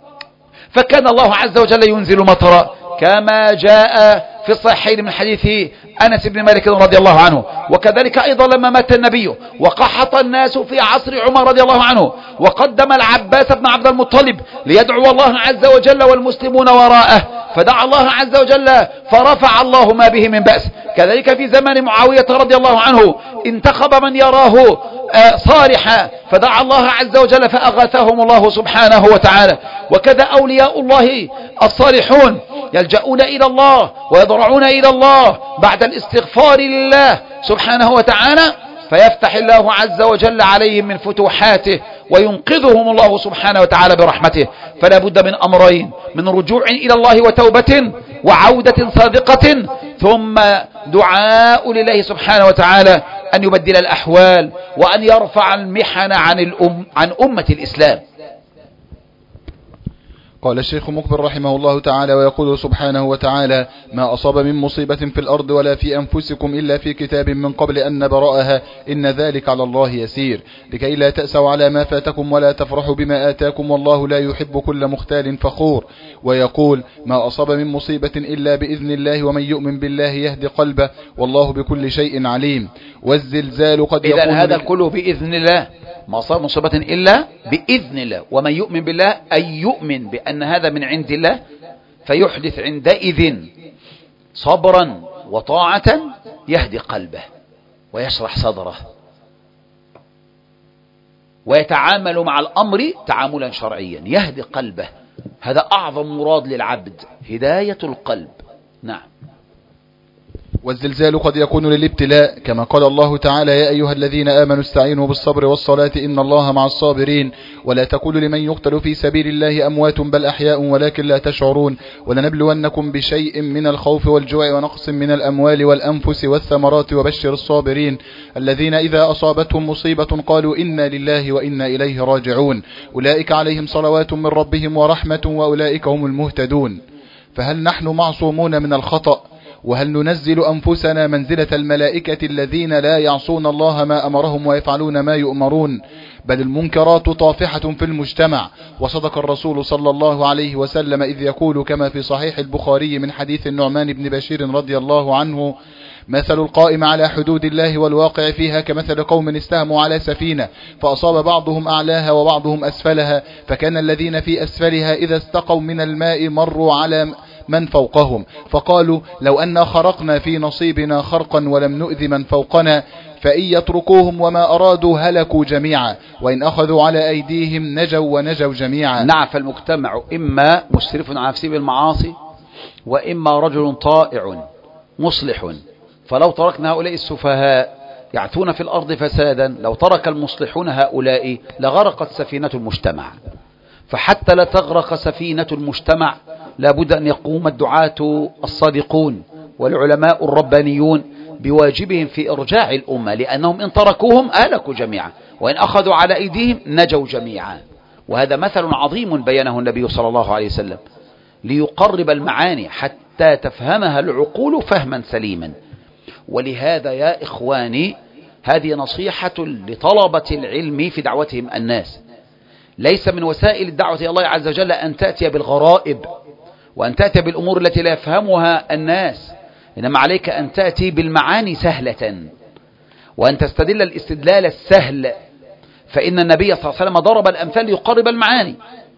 فكان الله عز وجل ينزل المطر كما جاء في الصحيحين من حديث أنس بن مالك رضي الله عنه. وكذلك أيضا لما مات النبي وقحط الناس في عصر عمر رضي الله عنه وقدم العباس بن عبد المطلب ليدعو الله عز وجل والمسلمون وراءه فدعا الله عز وجل فرفع الله ما به من بأس. كذلك في زمان معاوية رضي الله عنه انتخب من يراه صالحا فدعا الله عز وجل فأغاثهم الله سبحانه وتعالى. وكذا أولياء الله الصالحون يلجؤون إلى الله ويضرعون إلى الله بعد الاستغفار لله سبحانه وتعالى فيفتح الله عز وجل عليهم من فتوحاته وينقذهم الله سبحانه وتعالى برحمته. فلا بد من أمرين من رجوع إلى الله وتوبة وعودة صادقة ثم دعاء لله سبحانه وتعالى أن يبدل الأحوال وأن يرفع المحن عن, الأم عن أمة الإسلام. قال الشيخ مقبل رحمه الله تعالى ويقول سبحانه وتعالى ما أصاب من مصيبة في الأرض ولا في أنفسكم إلا في كتاب من قبل أن نبرأها إن ذلك على الله يسير لكي لا تأسوا على ما فاتكم ولا تفرحوا بما آتاكم والله لا يحب كل مختال فخور. ويقول ما أصاب من مصيبة إلا بإذن الله ومن يؤمن بالله يهدي قلبه والله بكل شيء عليم. والزلزال قد يكون إذن هذا كله بإذن الله ما صار مصيبة إلا بإذن الله ومن يؤمن بالله أي يؤمن بأن هذا من عند الله فيحدث عندئذ صبرا وطاعة يهدي قلبه ويشرح صدره ويتعامل مع الأمر تعاملا شرعيا يهدي قلبه. هذا أعظم مراد للعبد هداية القلب. نعم. والزلزال قد يكون للابتلاء كما قال الله تعالى يا أيها الذين آمنوا استعينوا بالصبر والصلاة إن الله مع الصابرين ولا تقولوا لمن يقتل في سبيل الله أموات بل أحياء ولكن لا تشعرون ولنبلونكم بشيء من الخوف والجوع ونقص من الأموال والأنفس والثمرات وبشر الصابرين الذين إذا أصابتهم مصيبة قالوا إنا لله وإنا إليه راجعون أولئك عليهم صلوات من ربهم ورحمة وأولئك هم المهتدون. فهل نحن معصومون من الخطأ وهل ننزل أنفسنا منزلة الملائكة الذين لا يعصون الله ما أمرهم ويفعلون ما يؤمرون، بل المنكرات طافحة في المجتمع. وصدق الرسول صلى الله عليه وسلم إذ يقول كما في صحيح البخاري من حديث النعمان بن بشير رضي الله عنه: مثل القائم على حدود الله والواقع فيها كمثل قوم استهموا على سفينة فأصاب بعضهم أعلاها وبعضهم أسفلها، فكان الذين في أسفلها إذا استقوا من الماء مروا على من فوقهم فقالوا: لو أن خرقنا في نصيبنا خرقا ولم نؤذ من فوقنا، فإن يتركوهم وما أرادوا هلكوا جميعا، وإن أخذوا على أيديهم نجوا ونجوا جميعا. نعم، فالمجتمع إما مسرف على نفسه بالمعاصي، وإما رجل طائع مصلح. فلو تركنا هؤلاء السفهاء يعثون في الأرض فسادا، لو ترك المصلحون هؤلاء لغرقت سفينة المجتمع. فحتى لا تغرق سفينة المجتمع لابد أن يقوم الدعاة الصادقون والعلماء الربانيون بواجبهم في إرجاع الأمة، لأنهم إن تركوهم أهلكوا جميعا، وإن أخذوا على أيديهم نجوا جميعا. وهذا مثل عظيم بينه النبي صلى الله عليه وسلم ليقرب المعاني حتى تفهمها العقول فهما سليما. ولهذا يا إخواني هذه نصيحة لطلبة العلم في دعوتهم الناس. ليس من وسائل الدعوة إلى الله عز وجل أن تأتي بالغرائب وأن تأتي بالأمور التي لا يفهمها الناس، إنما عليك أن تأتي بالمعاني سهلة، وأن تستدل الاستدلال السهل. فإن النبي صلى الله عليه وسلم ضرب الأمثال ليقرب المعاني.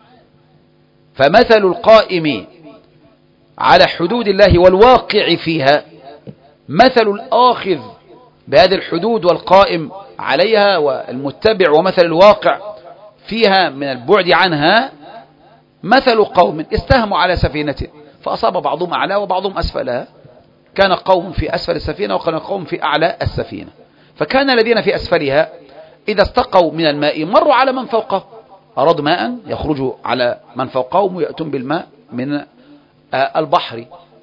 فمثل القائم على حدود الله والواقع فيها مثل الآخذ بهذه الحدود والقائم عليها والمتبع، ومثل الواقع فيها من البعد عنها مثل قوم استهموا على سفينة فأصاب بعضهم أعلى وبعضهم أسفلها. كان قوم في أسفل السفينة وكان قوم في أعلى السفينة، فكان الذين في أسفلها إذا استقوا من الماء مروا على من فوقه، أرادوا ماء يخرجوا على من فوقهم ويأتون بالماء من البحر.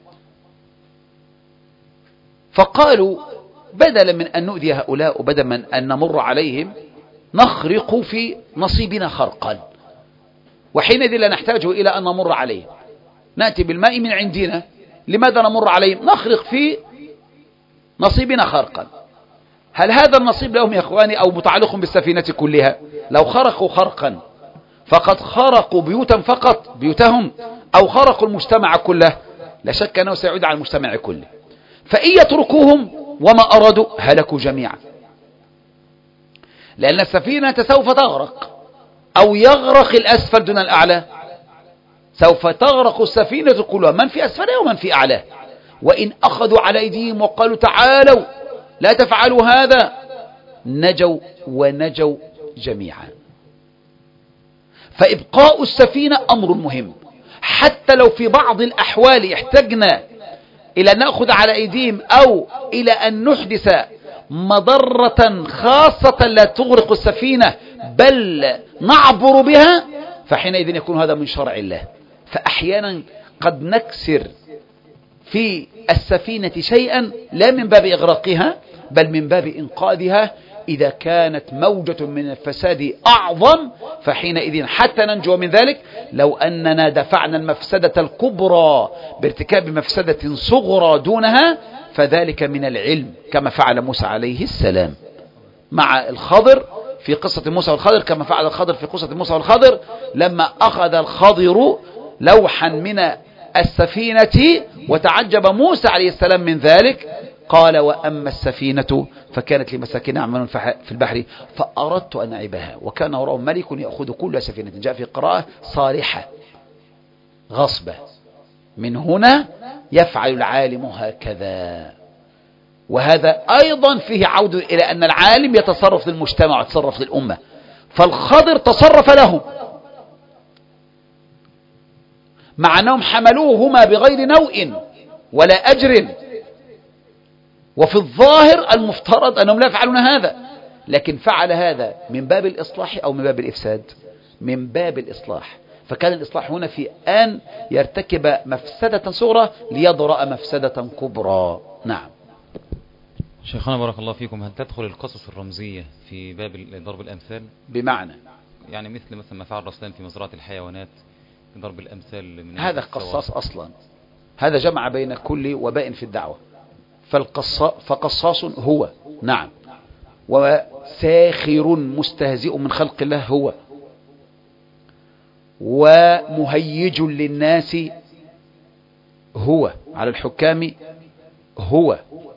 فقالوا بدلا من أن نؤذي هؤلاء وبدلا من أن نمر عليهم نخرق في نصيبنا خرقا، وحينئذ لا نحتاج إلى أن نمر عليهم، نأتي بالماء من عندنا. لماذا نمر عليهم؟ نخرق في نصيبنا خرقا. هل هذا النصيب لهم يا إخواني أو متعلق بالسفينة كلها؟ لو خرقوا خرقا فقد خرقوا بيوتا فقط بيوتهم، أو خرقوا المجتمع كله، لا شك أنه سيعود على المجتمع كله. فإن يتركوهم وما أرادوا هلكوا جميعا، لأن السفينة سوف تغرق أو يغرق الأسفل دون الأعلى، سوف تغرق السفينة كلها، من في أسفلها ومن في أعلاه. وإن أخذوا على أيديهم وقالوا تعالوا لا تفعلوا هذا نجوا ونجوا جميعا. فإبقاء السفينة أمر مهم، حتى لو في بعض الأحوال احتجنا إلى أن نأخذ على أيديهم أو إلى أن نحدث مضرة خاصة لا تغرق السفينة بل نعبر بها، فحينئذ يكون هذا من شرع الله. فأحيانا قد نكسر في السفينة شيئا لا من باب إغراقها بل من باب إنقاذها، إذا كانت موجة من الفساد أعظم، فحينئذ حتى ننجو من ذلك لو أننا دفعنا المفسدة الكبرى بارتكاب مفسدة صغرى دونها فذلك من العلم، كما فعل موسى عليه السلام مع الخضر في قصة موسى والخضر، كما فعل الخضر في قصة موسى والخضر لما أخذ الخضر لوحا من السفينة وتعجب موسى عليه السلام من ذلك، قال وأما السفينة فكانت لمساكين يعملون في البحر فأردت أن أعيبها وكان وراءهم ملك يأخذ كل سفينة. جاء في قراءة صالحة غصبة. من هنا يفعل العالم هكذا. وهذا أيضا فيه عودة إلى أن العالم يتصرف للمجتمع ويتصرف للأمة. فالخضر تصرف لهم مع أنهم حملوهما بغير نوء ولا أجر، وفي الظاهر المفترض أنهم لا يفعلون هذا، لكن فعل هذا من باب الإصلاح أو من باب الإفساد؟ من باب الإصلاح. فكان الإصلاح هنا في أن يرتكب مفسدة صغرى ليضرأ مفسدة كبرى. نعم. شيخنا بارك الله فيكم، هل تدخل القصص الرمزية في باب ضرب الأمثال؟ بمعنى يعني مثل مثل ما فعل رسلان في مزرعة الحيوانات ضرب الأمثال من هذا قصاص أصلا، هذا جمع بين كل وباء في الدعوة. فقصاص هو، نعم، وساخر مستهزئ من خلق الله هو، ومهيج للناس هو على الحكام هو،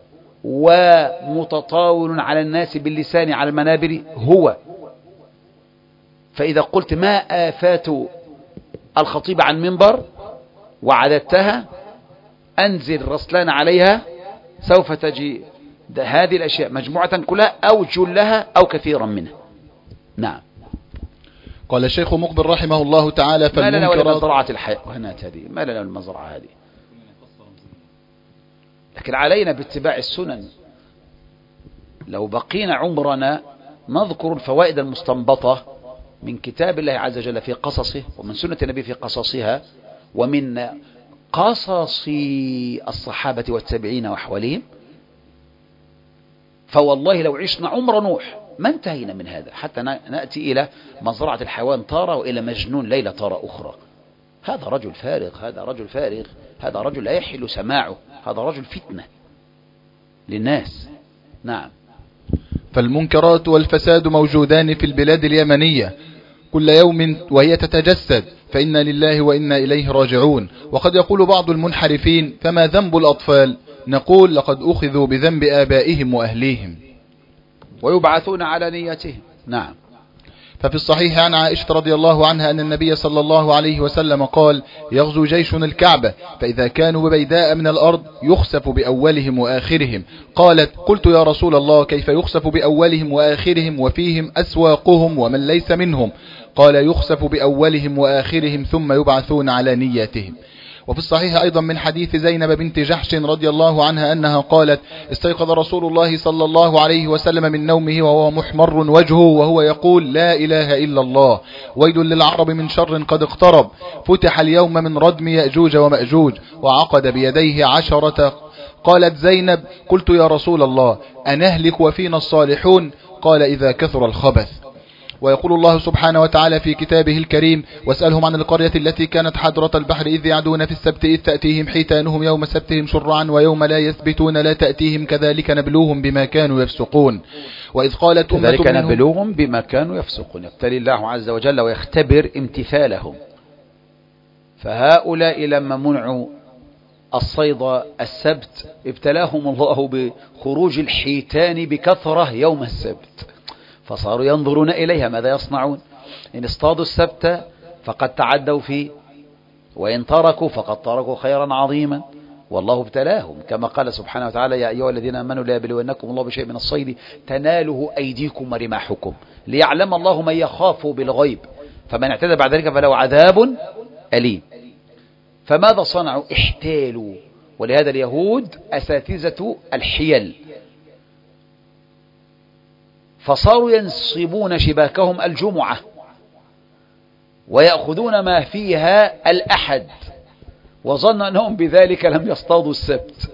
ومتطاول على الناس باللسان على المنابر هو. فإذا قلت ما آفات الخطيب عن منبر وعددتها أنزل رسلان عليها سوف تجي هذه الأشياء مجموعة كلها أو جلها أو كثيرا منها. نعم. قال الشيخ مقبل رحمه الله تعالى ما لنا ولا مزرعة الحيوانات هذه، ما لنا المزرعة هذه، لكن علينا باتباع السنن. لو بقينا عمرنا نذكر الفوائد المستنبطة من كتاب الله عز وجل في قصصه، ومن سنة النبي في قصصها، ومن قصص الصحابة والتابعين وأحوالهم، فوالله لو عشنا عمر نوح ما انتهينا من هذا حتى نأتي إلى مزرعة الحيوان تارة وإلى مجنون ليلة تارة أخرى. هذا رجل فارغ، هذا رجل فارغ، هذا رجل لا يحل سماعه، هذا رجل فتنة للناس. نعم. فالمنكرات والفساد موجودان في البلاد اليمنية كل يوم وهي تتجسد، فإنا لله وإنا إليه راجعون. وقد يقول بعض المنحرفين فما ذنب الأطفال؟ نقول لقد أخذوا بذنب آبائهم وأهليهم ويبعثون على نيتهم. نعم. ففي الصحيح عن عائشة رضي الله عنها أن النبي صلى الله عليه وسلم قال: يغزو جيشنا الكعبة، فإذا كانوا ببيداء من الأرض يخسف بأولهم وآخرهم. قالت: قلت يا رسول الله كيف يخسف بأولهم وآخرهم وفيهم أسواقهم ومن ليس منهم؟ قال: يخسف بأولهم وآخرهم ثم يبعثون على نياتهم. وفي الصحيح أيضا من حديث زينب بنت جحش رضي الله عنها أنها قالت: استيقظ رسول الله صلى الله عليه وسلم من نومه وهو محمر وجهه وهو يقول: لا إله إلا الله، ويل للعرب من شر قد اقترب، فتح اليوم من ردم يأجوج ومأجوج، وعقد بيديه عشرة. قالت زينب: قلت يا رسول الله أنهلك وفينا الصالحون؟ قال: إذا كثر الخبث. ويقول الله سبحانه وتعالى في كتابه الكريم: واسألهم عن القرية التي كانت حضرة البحر إذ يعدون في السبت إذ تأتيهم حيتانهم يوم سبتهم شرعا ويوم لا يثبتون لا تأتيهم كذلك نبلوهم بما كانوا يفسقون. وإذ قالت أمة كذلك نبلوهم بما كانوا يفسقون، يبتلي الله عز وجل ويختبر امتثالهم. فهؤلاء لما منعوا الصيد السبت ابتلاهم الله بخروج الحيتان بكثرة يوم السبت، فصاروا ينظرون إليها ماذا يصنعون. إن اصطادوا السبت فقد تعدوا فيه، وإن تركوا فقد تركوا خيرا عظيما، والله ابتلاهم كما قال سبحانه وتعالى: يا أيها الذين آمنوا لا يبلونكم الله بشيء من الصيد تناله أيديكم ورماحكم ليعلم الله من يخاف بالغيب فمن اعتدى بعد ذلك فله عذاب أليم. فماذا صنعوا؟ احتالوا. ولهذا اليهود أساتذة الحيل، فصاروا ينصبون شباكهم الجمعة ويأخذون ما فيها الأحد، وظن أنهم بذلك لم يصطادوا السبت.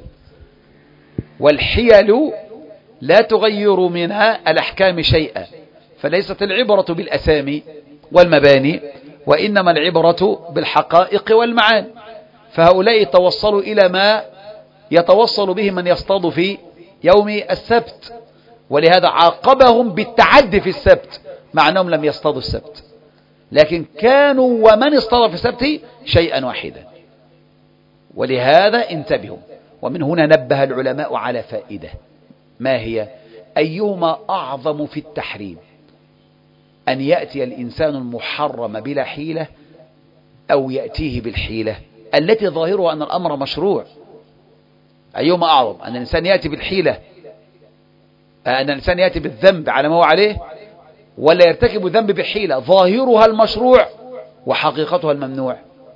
والحيل لا تغير من الأحكام شيئا، فليست العبرة بالأسامي والمباني، وإنما العبرة بالحقائق والمعاني. فهؤلاء توصلوا إلى ما يتوصل به من يصطاد في يوم السبت، ولهذا عاقبهم بالتعدي في السبت مع أنهم لم يصطادوا السبت، لكن كانوا ومن اصطاد في السبت شيئا واحدا. ولهذا انتبهوا. ومن هنا نبه العلماء على فائدة، ما هي؟ أيهما أعظم في التحريم، أن يأتي الإنسان المحرم بلا حيلة أو يأتيه بالحيلة التي ظاهرها أن الأمر مشروع؟ أيهما أعظم، أن الإنسان يأتي بالحيلة، أن الإنسان يأتي بالذنب على ما هو عليه، ولا يرتكب ذنب بحيلة ظاهرها المشروع وحقيقتها الممنوع؟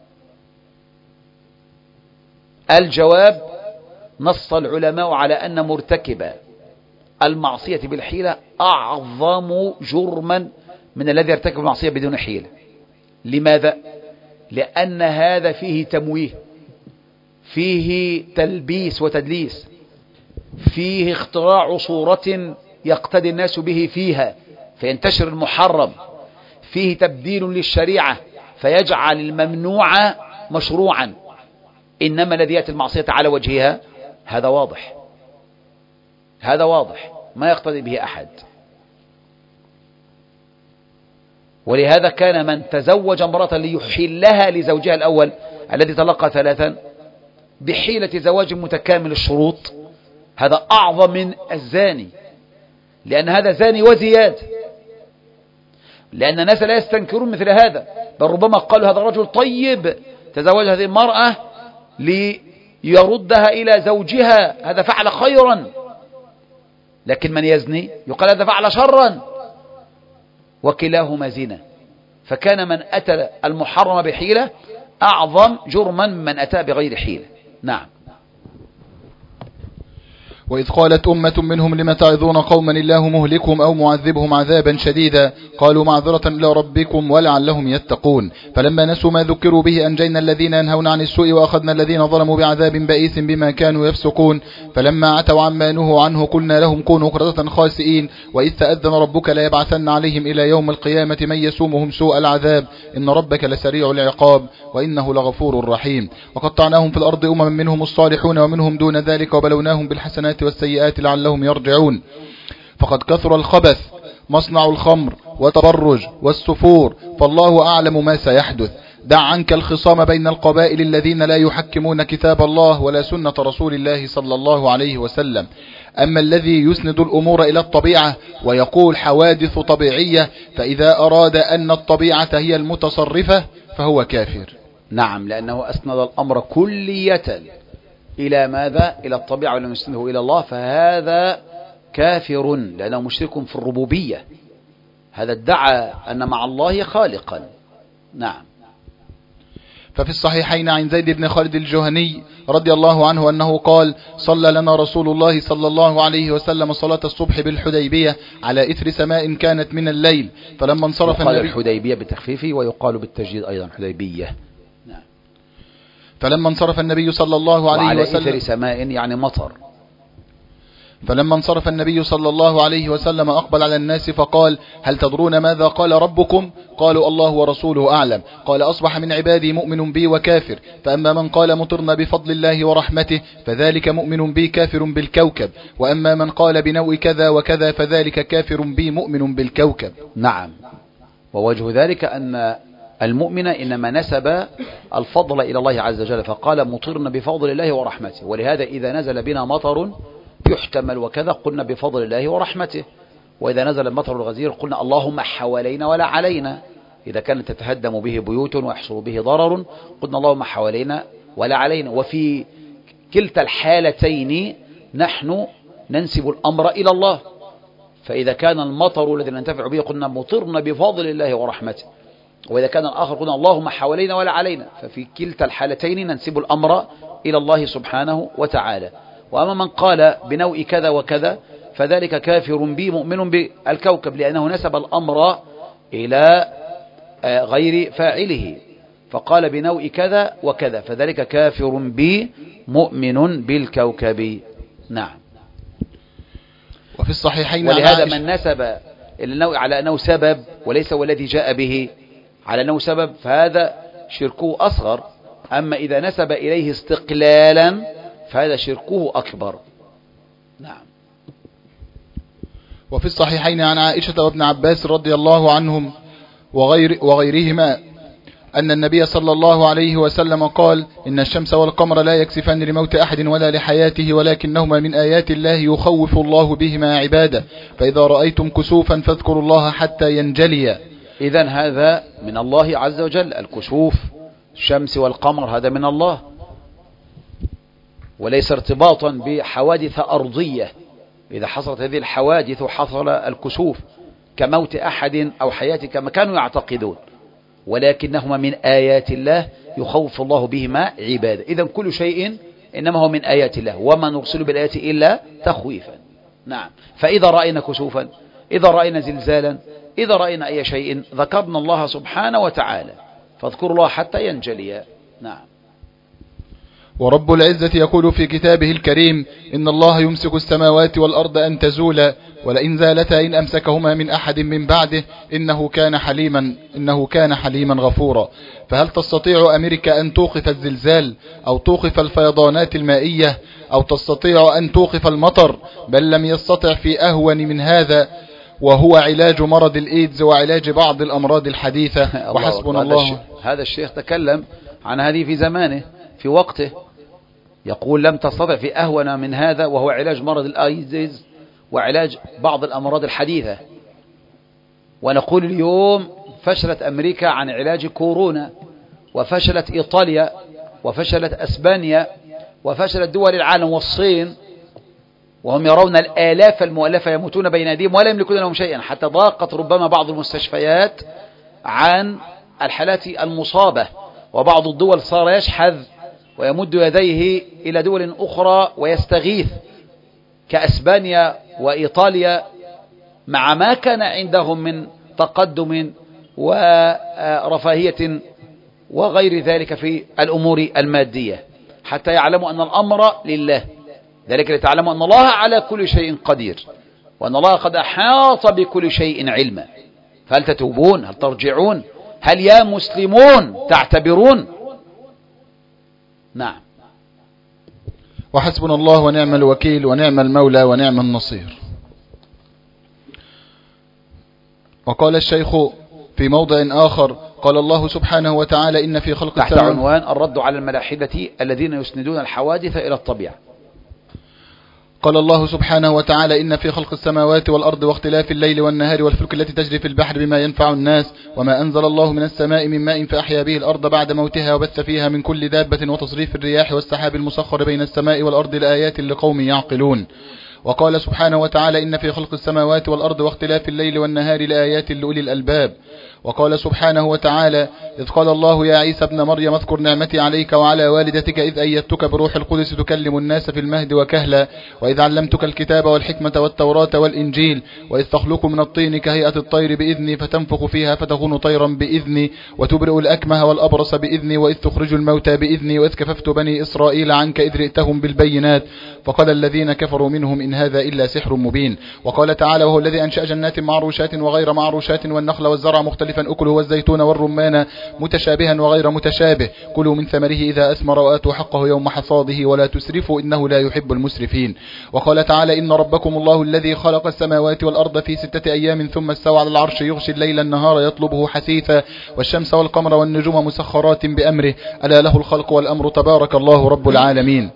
الجواب: نص العلماء على أن مرتكب المعصية بالحيلة أعظم جرما من الذي يرتكب المعصية بدون حيلة. لماذا؟ لأن هذا فيه تمويه، فيه تلبيس وتدليس، فيه اختراع صورة يقتدي الناس به فيها فينتشر المحرم، فيه تبديل للشريعة فيجعل الممنوع مشروعا. إنما الذي يأتي المعصية على وجهها هذا واضح، هذا واضح ما يقتدي به أحد. ولهذا كان من تزوج امرأة ليحلها لزوجها الأول الذي طلقها ثلاثا بحيلة زواج متكامل الشروط هذا أعظم من الزاني، لأن هذا زاني وزيادة، لأن الناس لا يستنكرون مثل هذا، بل ربما قالوا هذا الرجل طيب تزوج هذه المرأة ليردها إلى زوجها، هذا فعل خيرا. لكن من يزني يقال هذا فعل شرا، وكلاهما زنا. فكان من أتى المحرم بحيلة أعظم جرما من أتى بغير حيلة. نعم. وإذ قالت أمة منهم لم تعظون قوما الله مهلكهم أو معذبهم عذابا شديدا قالوا معذرة إلى ربكم ولعلهم يتقون فلما نسوا ما ذكروا به أنجينا الذين ينهون عن السوء وأخذنا الذين ظلموا بعذاب بئيس بما كانوا يفسقون فلما عتوا عما نهوا عنه قلنا لهم كونوا قردة خاسئين وإذ تأذن ربك لا يبعثن عليهم إلى يوم القيامة من يسومهم سوء العذاب إن ربك لسريع العقاب وإنه لغفور رحيم وقطعناهم في الأرض أمما منهم الصالحون ومنهم دون ذلك وبلوناهم بالحسنات والسيئات لعلهم يرجعون فقد كثر الخبث مصنع الخمر وتبرج والسفور فالله أعلم ما سيحدث دع عنك الخصام بين القبائل الذين لا يحكمون كتاب الله ولا سنة رسول الله صلى الله عليه وسلم أما الذي يسند الأمور إلى الطبيعة ويقول حوادث طبيعية فإذا أراد أن الطبيعة هي المتصرفة فهو كافر. نعم، لأنه أسند الأمر كلية إلى ماذا؟ إلى الطبيعة ولم يسنده إلى الله، فهذا كافر لأنه مشرك في الربوبية، هذا ادعى أن مع الله خالقا. نعم. ففي الصحيحين عن زيد بن خالد الجهني رضي الله عنه أنه قال صلى لنا رسول الله صلى الله عليه وسلم صلاة الصبح بالحديبية على إثر سماء كانت من الليل فلما انصرف النبي الحديبية بالتخفيف ويقال بالتجديد أيضا حديبية. نعم. فلما انصرف النبي صلى الله عليه وعلى وسلم إثر سماء يعني مطر. فلما انصرف النبي صلى الله عليه وسلم أقبل على الناس فقال هل تدرون ماذا قال ربكم؟ قالوا الله ورسوله أعلم. قال أصبح من عبادي مؤمن بي وكافر فأما من قال مطرنا بفضل الله ورحمته فذلك مؤمن بي كافر بالكوكب وأما من قال بنوء كذا وكذا فذلك كافر بي مؤمن بالكوكب. نعم. ووجه ذلك أن المؤمن إنما نسب الفضل إلى الله عز وجل فقال مطرنا بفضل الله ورحمته، ولهذا إذا نزل بنا مطر يحتمل وكذا قلنا بفضل الله ورحمته، وإذا نزل المطر الغزير قلنا اللهم حوالينا ولا علينا، إذا كانت تتهدم به بيوت ويحصل به ضرر قلنا اللهم حوالينا ولا علينا. وفي كلتا الحالتين نحن ننسب الأمر إلى الله، فإذا كان المطر الذي ننتفع به قلنا مطرنا بفضل الله ورحمته، وإذا كان الآخر قلنا اللهم حوالينا ولا علينا، ففي كلتا الحالتين ننسب الأمر إلى الله سبحانه وتعالى. وأما من قال بنوء كذا وكذا فذلك كافر بي مؤمن بالكوكب لأنه نسب الأمر إلى غير فاعله، فقال بنوء كذا وكذا فذلك كافر بي مؤمن بالكوكب. نعم. وفي الصحيحين ولهذا من نسب النوء على أنه سبب وليس هو الذي جاء به على أنه سبب فهذا شركه أصغر، أما إذا نسب إليه استقلالا فهذا شركه أكبر. نعم. وفي الصحيحين عن عائشة وابن عباس رضي الله عنهم وغير وغيرهما أن النبي صلى الله عليه وسلم قال إن الشمس والقمر لا يكسفان لموت أحد ولا لحياته ولكنهما من آيات الله يخوف الله بهما عباده فإذا رأيتم كسوفا فاذكروا الله حتى ينجلي. إذن هذا من الله عز وجل، الكسوف الشمس والقمر هذا من الله، وليس ارتباطا بحوادث أرضية. إذا حصلت هذه الحوادث حصل الكسوف كموت أحد أو حياته كما كانوا يعتقدون، ولكنهما من آيات الله يخوف الله بهما عباده. إذن كل شيء إنما هو من آيات الله وما نرسل بالآيات إلا تخويفا. نعم. فإذا رأينا كسوفا، إذا رأينا زلزالا، إذا رأينا أي شيء ذكرنا الله سبحانه وتعالى فاذكروا الله حتى ينجلي. نعم. ورب العزة يقول في كتابه الكريم إن الله يمسك السماوات والأرض أن تزولا ولئن زالتا إن أمسكهما من أحد من بعده إنه كان حليما إنه كان حليما غفورا. فهل تستطيع أمريكا أن توقف الزلزال أو توقف الفيضانات المائية أو تستطيع أن توقف المطر؟ بل لم يستطع في أهون من هذا، وهو علاج مرض الإيدز وعلاج بعض الأمراض الحديثة. وحسبنا الله. هذا الشيخ تكلم عن هذه في زمانه في وقته، يقول لم تستطع في أهون من هذا، وهو علاج مرض الإيدز وعلاج بعض الأمراض الحديثة. ونقول اليوم فشلت أمريكا عن علاج كورونا، وفشلت إيطاليا، وفشلت أسبانيا، وفشلت دول العالم والصين، وهم يرون الآلاف المؤلفة يموتون بين أيديهم ولا يملكون لهم شيئا، حتى ضاقت ربما بعض المستشفيات عن الحالات المصابة، وبعض الدول صار يشحذ ويمد يديه إلى دول أخرى ويستغيث كأسبانيا وإيطاليا، مع ما كان عندهم من تقدم ورفاهية وغير ذلك في الأمور المادية، حتى يعلموا أن الأمر لله. ذلك لتعلموا أن الله على كل شيء قدير، وأن الله قد أحاط بكل شيء علما. فهل تتوبون؟ هل ترجعون؟ هل يا مسلمون تعتبرون؟ نعم. وحسبنا الله ونعم الوكيل ونعم المولى ونعم النصير. وقال الشيخ في موضع آخر، قال الله سبحانه وتعالى إن في خلق تحت السماوات، عنوان الرد على الملاحدة الذين يسندون الحوادث إلى الطبيعة، قال الله سبحانه وتعالى إن في خلق السماوات والأرض واختلاف الليل والنهار والفلك التي تجري في البحر بما ينفع الناس وما أنزل الله من السماء من ماء فأحيا به الأرض بعد موتها وبث فيها من كل دابة وتصريف الرياح والسحاب المسخر بين السماء والأرض لآيات لقوم يعقلون. وقال سبحانه وتعالى إن في خلق السماوات والأرض واختلاف الليل والنهار لآيات لأولي الألباب. وقال سبحانه وتعالى إذ قال الله يا عيسى ابن مريم اذكر نعمتي عليك وعلى والدتك إذ أيدتك بروح القدس تكلم الناس في المهد وكهلا وإذ علمتك الكتاب والحكمة والتوراة والإنجيل وإذ تخلق من الطين كهيئة الطير بإذني فتنفخ فيها فتكون طيرا بإذني وتبرئ الأكمه والأبرص بإذني وإذ تخرج الموتى بإذني وإذ كففت بني إسرائيل عنك إذ رئتهم بالبينات فقال الذين كفروا منهم إن هذا إلا سحر مبين. وقال تعالى وهو الذي أنشأ جنات معروشات وغير معروشات والنخل والزرع مختلفا أكله والزيتون والرمان متشابها وغير متشابه كلوا من ثمره إذا أثمر وآتوا حقه يوم حصاده ولا تسرفوا إنه لا يحب المسرفين. وقال تعالى إن ربكم الله الذي خلق السماوات والأرض في ستة أيام ثم استوى على العرش يغشي الليل النهار يطلبه حثيثا والشمس والقمر والنجوم مسخرات بأمره ألا له الخلق والأمر تبارك الله رب العالمين.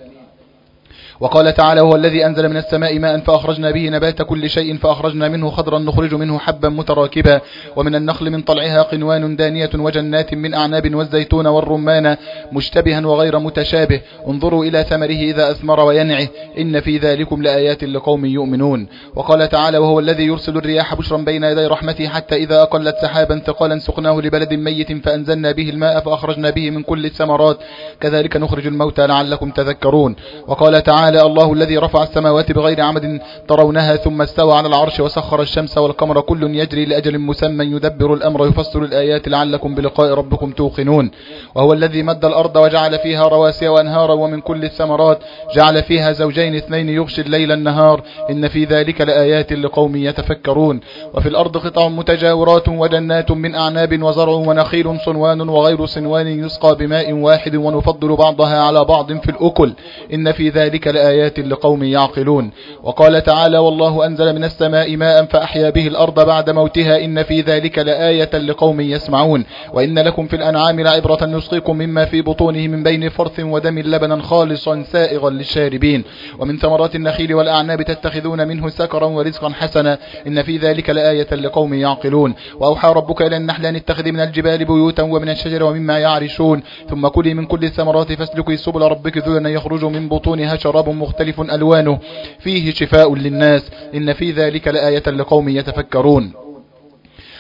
وقال تعالى هو الذي أنزل من السماء ماء فأخرجنا به نبات كل شيء فأخرجنا منه خضرا نخرج منه حبا متراكبا ومن النخل من طلعها قنوان دانية وجنات من أعناب والزيتون والرمان مشتبها وغير متشابه انظروا إلى ثمره إذا أثمر وينعه إن في ذلكم لآيات لقوم يؤمنون. وقال تعالى وهو الذي يرسل الرياح بشرا بين يدي رحمته حتى إذا أقلت سحابا ثقالا سقناه لبلد ميت فأنزلنا به الماء فأخرجنا به من كل الثمرات كذلك نخرج الموتى لعلكم تذكرون. وقال تعالى الله الذي رفع السماوات بغير عمد ترونها ثم استوى على العرش وسخر الشمس والقمر كل يجري لأجل مسمى يدبر الأمر يفصل الآيات لعلكم بلقاء ربكم توقنون. وهو الذي مد الأرض وجعل فيها رواسي وأنهارا ومن كل الثمرات جعل فيها زوجين اثنين يغشي الليل النهار إن في ذلك لآيات لقوم يتفكرون. وفي الأرض قطع متجاورات وجنات من أعناب وزرع ونخيل صنوان وغير صنوان يسقى بماء واحد ونفضل بعضها على بعض في الأكل إن في ذلك لآيات لقوم يعقلون. وقال تعالى والله أنزل من السماء ماء فأحيا به الأرض بعد موتها إن في ذلك لآية لقوم يسمعون. وإن لكم في الأنعام لعبرة نسقيكم مما في بطونه من بين فرث ودم لبنا خالصا سائغا للشاربين ومن ثمرات النخيل والأعناب تتخذون منه سكرا ورزقا حسنا إن في ذلك لآية لقوم يعقلون. وأوحى ربك إلى النحل أن اتخذي من الجبال بيوتا ومن الشجر ومما يعرشون ثم كلي من كل الثمرات فاسلكي سبل ربك ذللا يخرج من بطونها شراب مختلف ألوانه فيه شفاء للناس إن في ذلك لآية لقوم يتفكرون.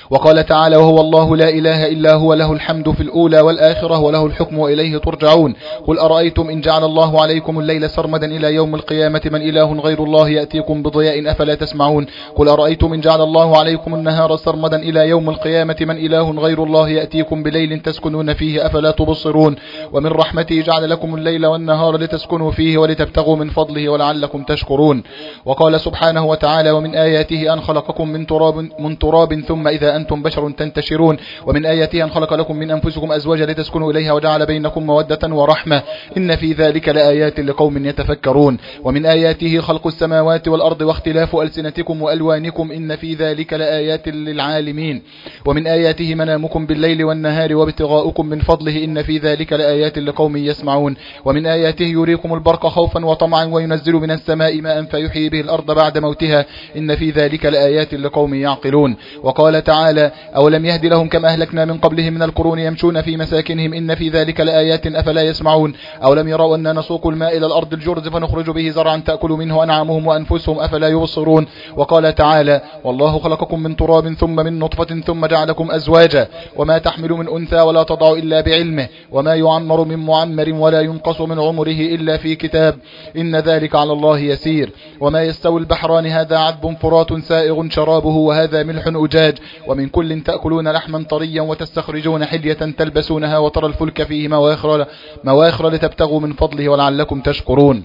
وقال تعالى وهو الله لا إله إلا هو له الحمد في الأولى والآخرة وله الحكم وإليه ترجعون قل أرأيتم إن جعل الله عليكم الليل سرمدا إلى يوم القيامة من إله غير الله يأتيكم بضياء أفلا تسمعون قل أرأيتم إن جعل الله عليكم النهار سرمدا إلى يوم القيامة من إله غير الله يأتيكم بليل تسكنون فيه أفلا تبصرون ومن رحمته جعل لكم الليل والنهار لتسكنوا فيه ولتبتغوا من فضله ولعلكم تشكرون وقال سبحانه وتعالى ومن آياته أن خلقكم من تراب, من تراب ثم إذا أنتم بشر تنتشرون ومن آياته أن خلق لكم من أنفسكم أزواجا لتسكنوا إليها وجعل بينكم مودة ورحمة إن في ذلك لآيات لقوم يتفكرون ومن آياته خلق السماوات والأرض واختلاف ألسنتكم وألوانكم إن في ذلك لآيات للعالمين ومن آياته منامكم بالليل والنهار وابتغاؤكم من فضله إن في ذلك لآيات لقوم يسمعون ومن آياته يريكم البرق خوفا وطمعا وينزل من السماء ماء فيحيي به الأرض بعد موتها إن في ذلك لآيات لقوم يعقلون وقال تعالى أولم يهد لهم كما أهلكنا من قبلهم من القرون يمشون في مساكنهم إن في ذلك لآيات أفلا يسمعون أولم يروا أن نسوق الماء إلى الأرض الجرز فنخرج به زرعا تأكل منه أنعامهم وأنفسهم أفلا يبصرون وقال تعالى والله خلقكم من تراب ثم من نطفة ثم جعلكم أزواجا وما تحمل من أنثى ولا تضع إلا بعلمه وما يعمر من معمر ولا ينقص من عمره إلا في كتاب إن ذلك على الله يسير وما يستوي البحران هذا عذب فرات سائغ شرابه وهذا ملح أجاج ومن كل تأكلون لحما طريا وتستخرجون حلية تلبسونها وترى الفلك فيه مواخر, مواخر لتبتغوا من فضله ولعلكم تشكرون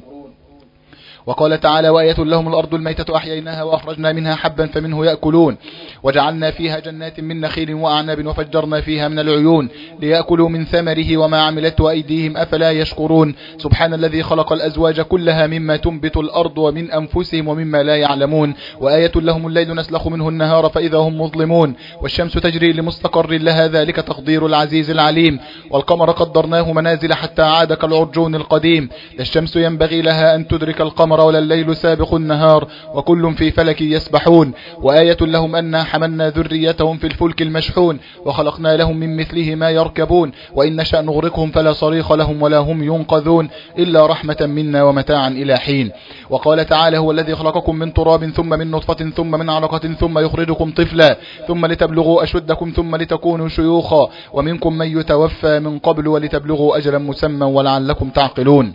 وقال تعالى وآية لهم الأرض الميتة أحييناها وأخرجنا منها حبا فمنه يأكلون وجعلنا فيها جنات من نخيل وأعناب وفجرنا فيها من العيون ليأكلوا من ثمره وما عملته أيديهم أفلا يشكرون سبحان الذي خلق الأزواج كلها مما تنبت الأرض ومن أنفسهم ومما لا يعلمون وآية لهم الليل نسلخ منه النهار فإذا هم مظلمون والشمس تجري لمستقر لها ذلك تقدير العزيز العليم والقمر قدرناه منازل حتى عاد كالعرجون القديم لا الشمس ينبغي لها أن تدرك القمر ولا الليل سابق النهار وكل في فلك يسبحون وآية لهم أنا حملنا ذريتهم في الفلك المشحون وخلقنا لهم من مثله ما يركبون وإن نشأ نغرقهم فلا صريخ لهم ولا هم ينقذون إلا رحمة منا ومتاعا إلى حين وقال تعالى هو الذي خلقكم من تراب ثم من نطفة ثم من علقة ثم يخرجكم طفلا ثم لتبلغوا أشدكم ثم لتكونوا شيوخا ومنكم من يتوفى من قبل ولتبلغوا أجلا مسمى ولعلكم تعقلون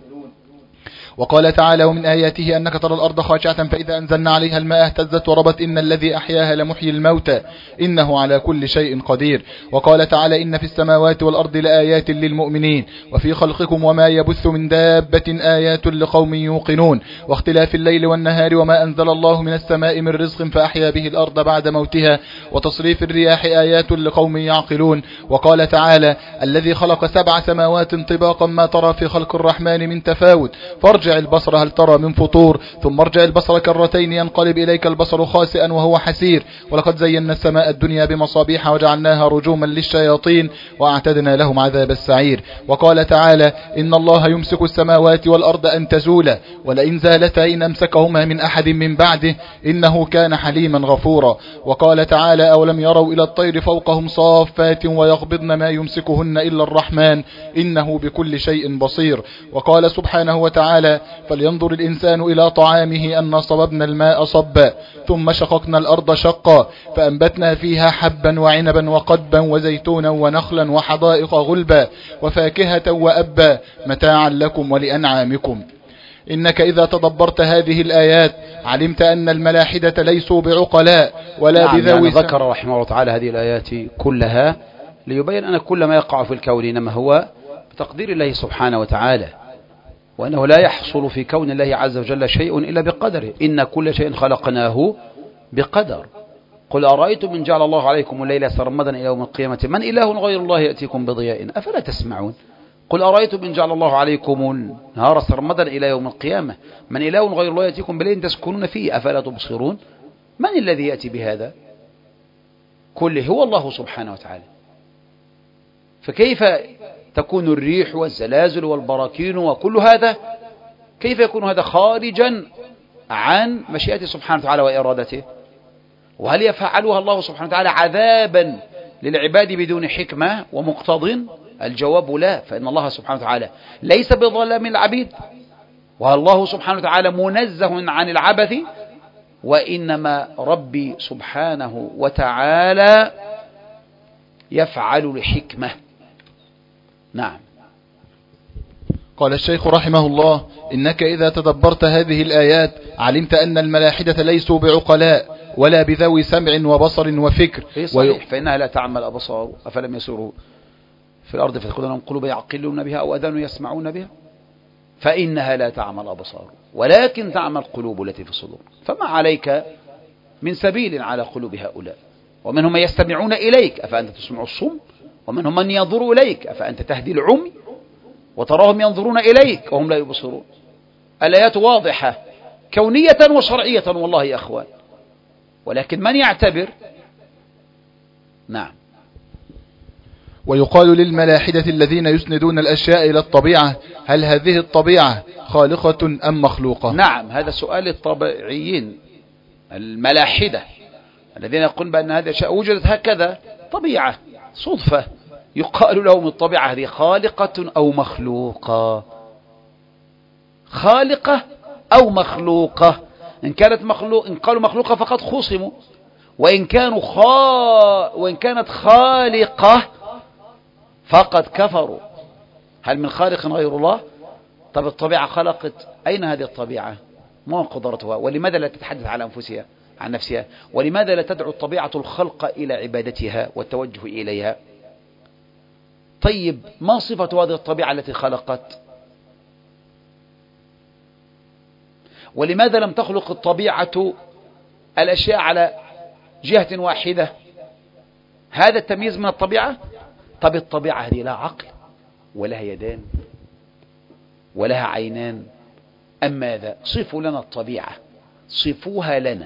وقال تعالى ومن آياته أنك ترى الأرض خاشعة فإذا أنزلنا عليها الماء اهتزت وربت إن الذي أحياها لمحيي الموتى إنه على كل شيء قدير وقال تعالى إن في السماوات والأرض لآيات للمؤمنين وفي خلقكم وما يبث من دابة آيات لقوم يوقنون واختلاف الليل والنهار وما أنزل الله من السماء من رزق فأحيا به الأرض بعد موتها وتصريف الرياح آيات لقوم يعقلون وقال تعالى الذي خلق سبع سماوات طباقا ما ترى في خلق الرحمن من تفاوت فارجع البصر هل ترى من فطور ثم ارجع البصر كرتين ينقلب إليك البصر خاسئا وهو حسير ولقد زينا السماء الدنيا بمصابيح وجعلناها رجوما للشياطين وأعتدنا لهم عذاب السعير وقال تعالى إن الله يمسك السماوات والأرض أن تزولا ولئن زالتا إن أمسكهما من أحد من بعده إنه كان حليما غفورا وقال تعالى أولم يروا إلى الطير فوقهم صافات ويقبضن ما يمسكهن إلا الرحمن إنه بكل شيء بصير وقال سبحانه وتعالى فلينظر الإنسان إلى طعامه أن صببنا الماء صبا ثم شققنا الأرض شقا فأنبتنا فيها حبا وعنبا وقدبا وزيتونا ونخلا وحدائق غلبا وفاكهة وأبا متاعا لكم ولأنعامكم إنك إذا تدبرت هذه الآيات علمت أن الملاحدة ليسوا بعقلاء ولا نعم بذوي يعني ذكر رحمه الله تعالى هذه الآيات كلها ليبين أن كل ما يقع في الكون إنما هو بتقدير الله سبحانه وتعالى وأنه لا يحصل في كون الله عز وجل شيء إلا بقدره إن كل شيء خلقناه بقدر قل أرأيتم من جعل الله عليكم الليل سرمدا إلى يوم القيامة من إله غير الله يأتيكم بضياء أفلا تسمعون قل أرأيتم من جعل الله عليكم النهار سرمدا إلى يوم القيامة من إله غير الله يأتيكم بليل تسكنون فيه أفلا تبصرون من الذي يأتي بهذا كله هو الله سبحانه وتعالى فكيف تكون الريح والزلازل والبراكين وكل هذا كيف يكون هذا خارجا عن مشيئته سبحانه وتعالى وإرادته وهل يفعلها الله سبحانه وتعالى عذابا للعباد بدون حكمة ومقتض الجواب لا فإن الله سبحانه وتعالى ليس بظلام العبيد والله سبحانه وتعالى منزه عن العبث وإنما ربي سبحانه وتعالى يفعل لحكمة. نعم. قال الشيخ رحمه الله: إنك إذا تدبرت هذه الآيات علمت أن الملاحدة ليسوا بعقلاء ولا بذوي سمع وبصر وفكر. إيه صحيح، وي... فإنها لا تعمى الأبصار أفلم يسيروا في الأرض فتكون لهم قلوب يعقلون بها أو أذان يسمعون بها، فإنها لا تعمى الأبصار ولكن تعمى القلوب التي في الصدور. فما عليك من سبيل على قلوب هؤلاء. ومنهم من يستمعون إليك أفأنت تسمع الصم، ومنهم من ينظر إليك أفأنت تهدي العمي، وتراهم ينظرون إليك وهم لا يبصرون. الآيات واضحة كونية وشرعية والله يا أخوان، ولكن من يعتبر. نعم. ويقال للملاحدة الذين يسندون الأشياء إلى الطبيعة: هل هذه الطبيعة خالقة أم مخلوقة؟ نعم، هذا سؤال الطبيعيين الملاحدة الذين يقولون بأن هذه الأشياء وجدت هكذا طبيعة صدفة. يقال لهم الطبيعة هذه خالقة أو مخلوقة، خالقة أو مخلوقة. إن كانت مخلوق إن قالوا مخلوقة فقد خصموا، وإن كانوا خا وإن كانت خالقة فقد كفروا. هل من خالق غير الله؟ طب الطبيعة خلقت، أين هذه الطبيعة؟ ما قدرتها؟ ولماذا لا تتحدث على أنفسها عن نفسها؟ ولماذا لا تدعو الطبيعة الخلق إلى عبادتها والتوجه إليها؟ طيب ما صفة هذه الطبيعة التي خلقت؟ ولماذا لم تخلق الطبيعة الأشياء على جهة واحدة؟ هذا التمييز من الطبيعة. طب الطبيعة هذه لا عقل ولها يدان ولها عينان أم ماذا؟ صفوا لنا الطبيعة، صفوها لنا.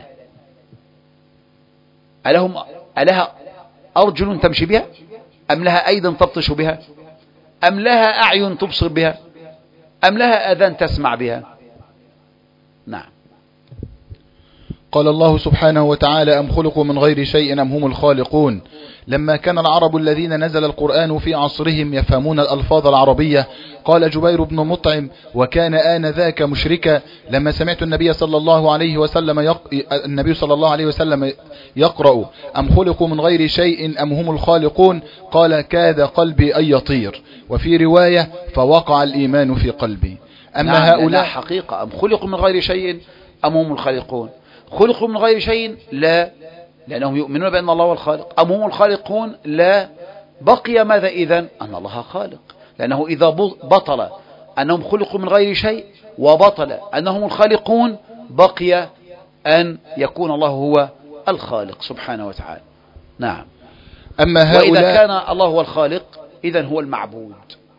ألهم ألها أرجل تمشي بها، أم لها أيد تبطش بها، أم لها أعين تبصر بها، أم لها أذان تسمع بها؟ نعم. قال الله سبحانه وتعالى: أم خلقوا من غير شيء أم هم الخالقون. لما كان العرب الذين نزل القرآن في عصرهم يفهمون الألفاظ العربية، قال جبير بن مطعم: وكان آنذاك مشركا لما سمعت النبي صلى الله عليه وسلم يق... النبي صلى الله عليه وسلم يقرأ: أم خلقوا من غير شيء أم هم الخالقون، قال: كاد قلبي أن يطير. وفي رواية: فوقع الإيمان في قلبي. أما نعم، هؤلاء حقيقة أم خلقوا من غير شيء أم هم الخالقون. خلقوا من غير شيء لا، لأنهم يؤمنون بأن الله هو الخالق. أم هم الخالقون لا، بقي ماذا إذن؟ أن الله خالق، لأنه إذا بطل أنهم خلقوا من غير شيء وبطل أنهم الخالقون بقي أن يكون الله هو الخالق سبحانه وتعالى. نعم. أما هؤلاء وإذا كان الله هو الخالق إذن هو المعبود.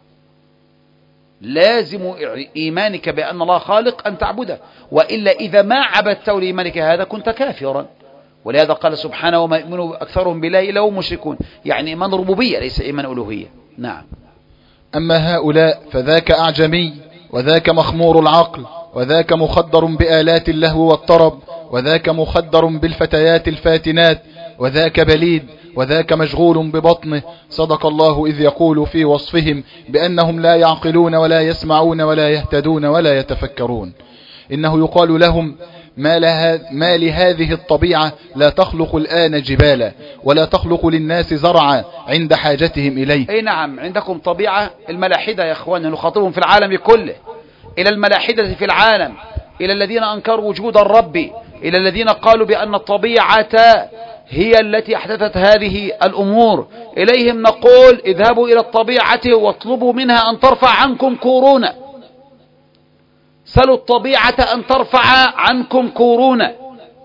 لازم إيمانك بأن الله خالق أن تعبده، وإلا إذا ما عبدته لإيمانك هذا كنت كافرا. ولهذا قال سبحانه: وما يؤمن أكثرهم بالله إلا هم مشركون، يعني إيمان ربوبية ليس إيمان ألوهية. نعم. أما هؤلاء فذاك أعجمي، وذاك مخمور العقل، وذاك مخدر بآلات اللهو والطرب، وذاك مخدر بالفتيات الفاتنات، وذاك بليد، وذاك مشغول ببطنه. صدق الله إذ يقول في وصفهم بأنهم لا يعقلون ولا يسمعون ولا يهتدون ولا يتفكرون. إنه يقال لهم: ما, لها ما لهذه الطبيعة لا تخلق الآن جبالا ولا تخلق للناس زرعا عند حاجتهم إليه. أي نعم، عندكم طبيعة. الملاحدة يا أخوان نخاطبهم في العالم كله، إلى الملاحدة في العالم، إلى الذين أنكروا وجود الرب، إلى الذين قالوا بأن الطبيعة هي التي أحدثت هذه الأمور. إليهم نقول: اذهبوا إلى الطبيعة واطلبوا منها أن ترفع عنكم كورونا. سلوا الطبيعة أن ترفع عنكم كورونا.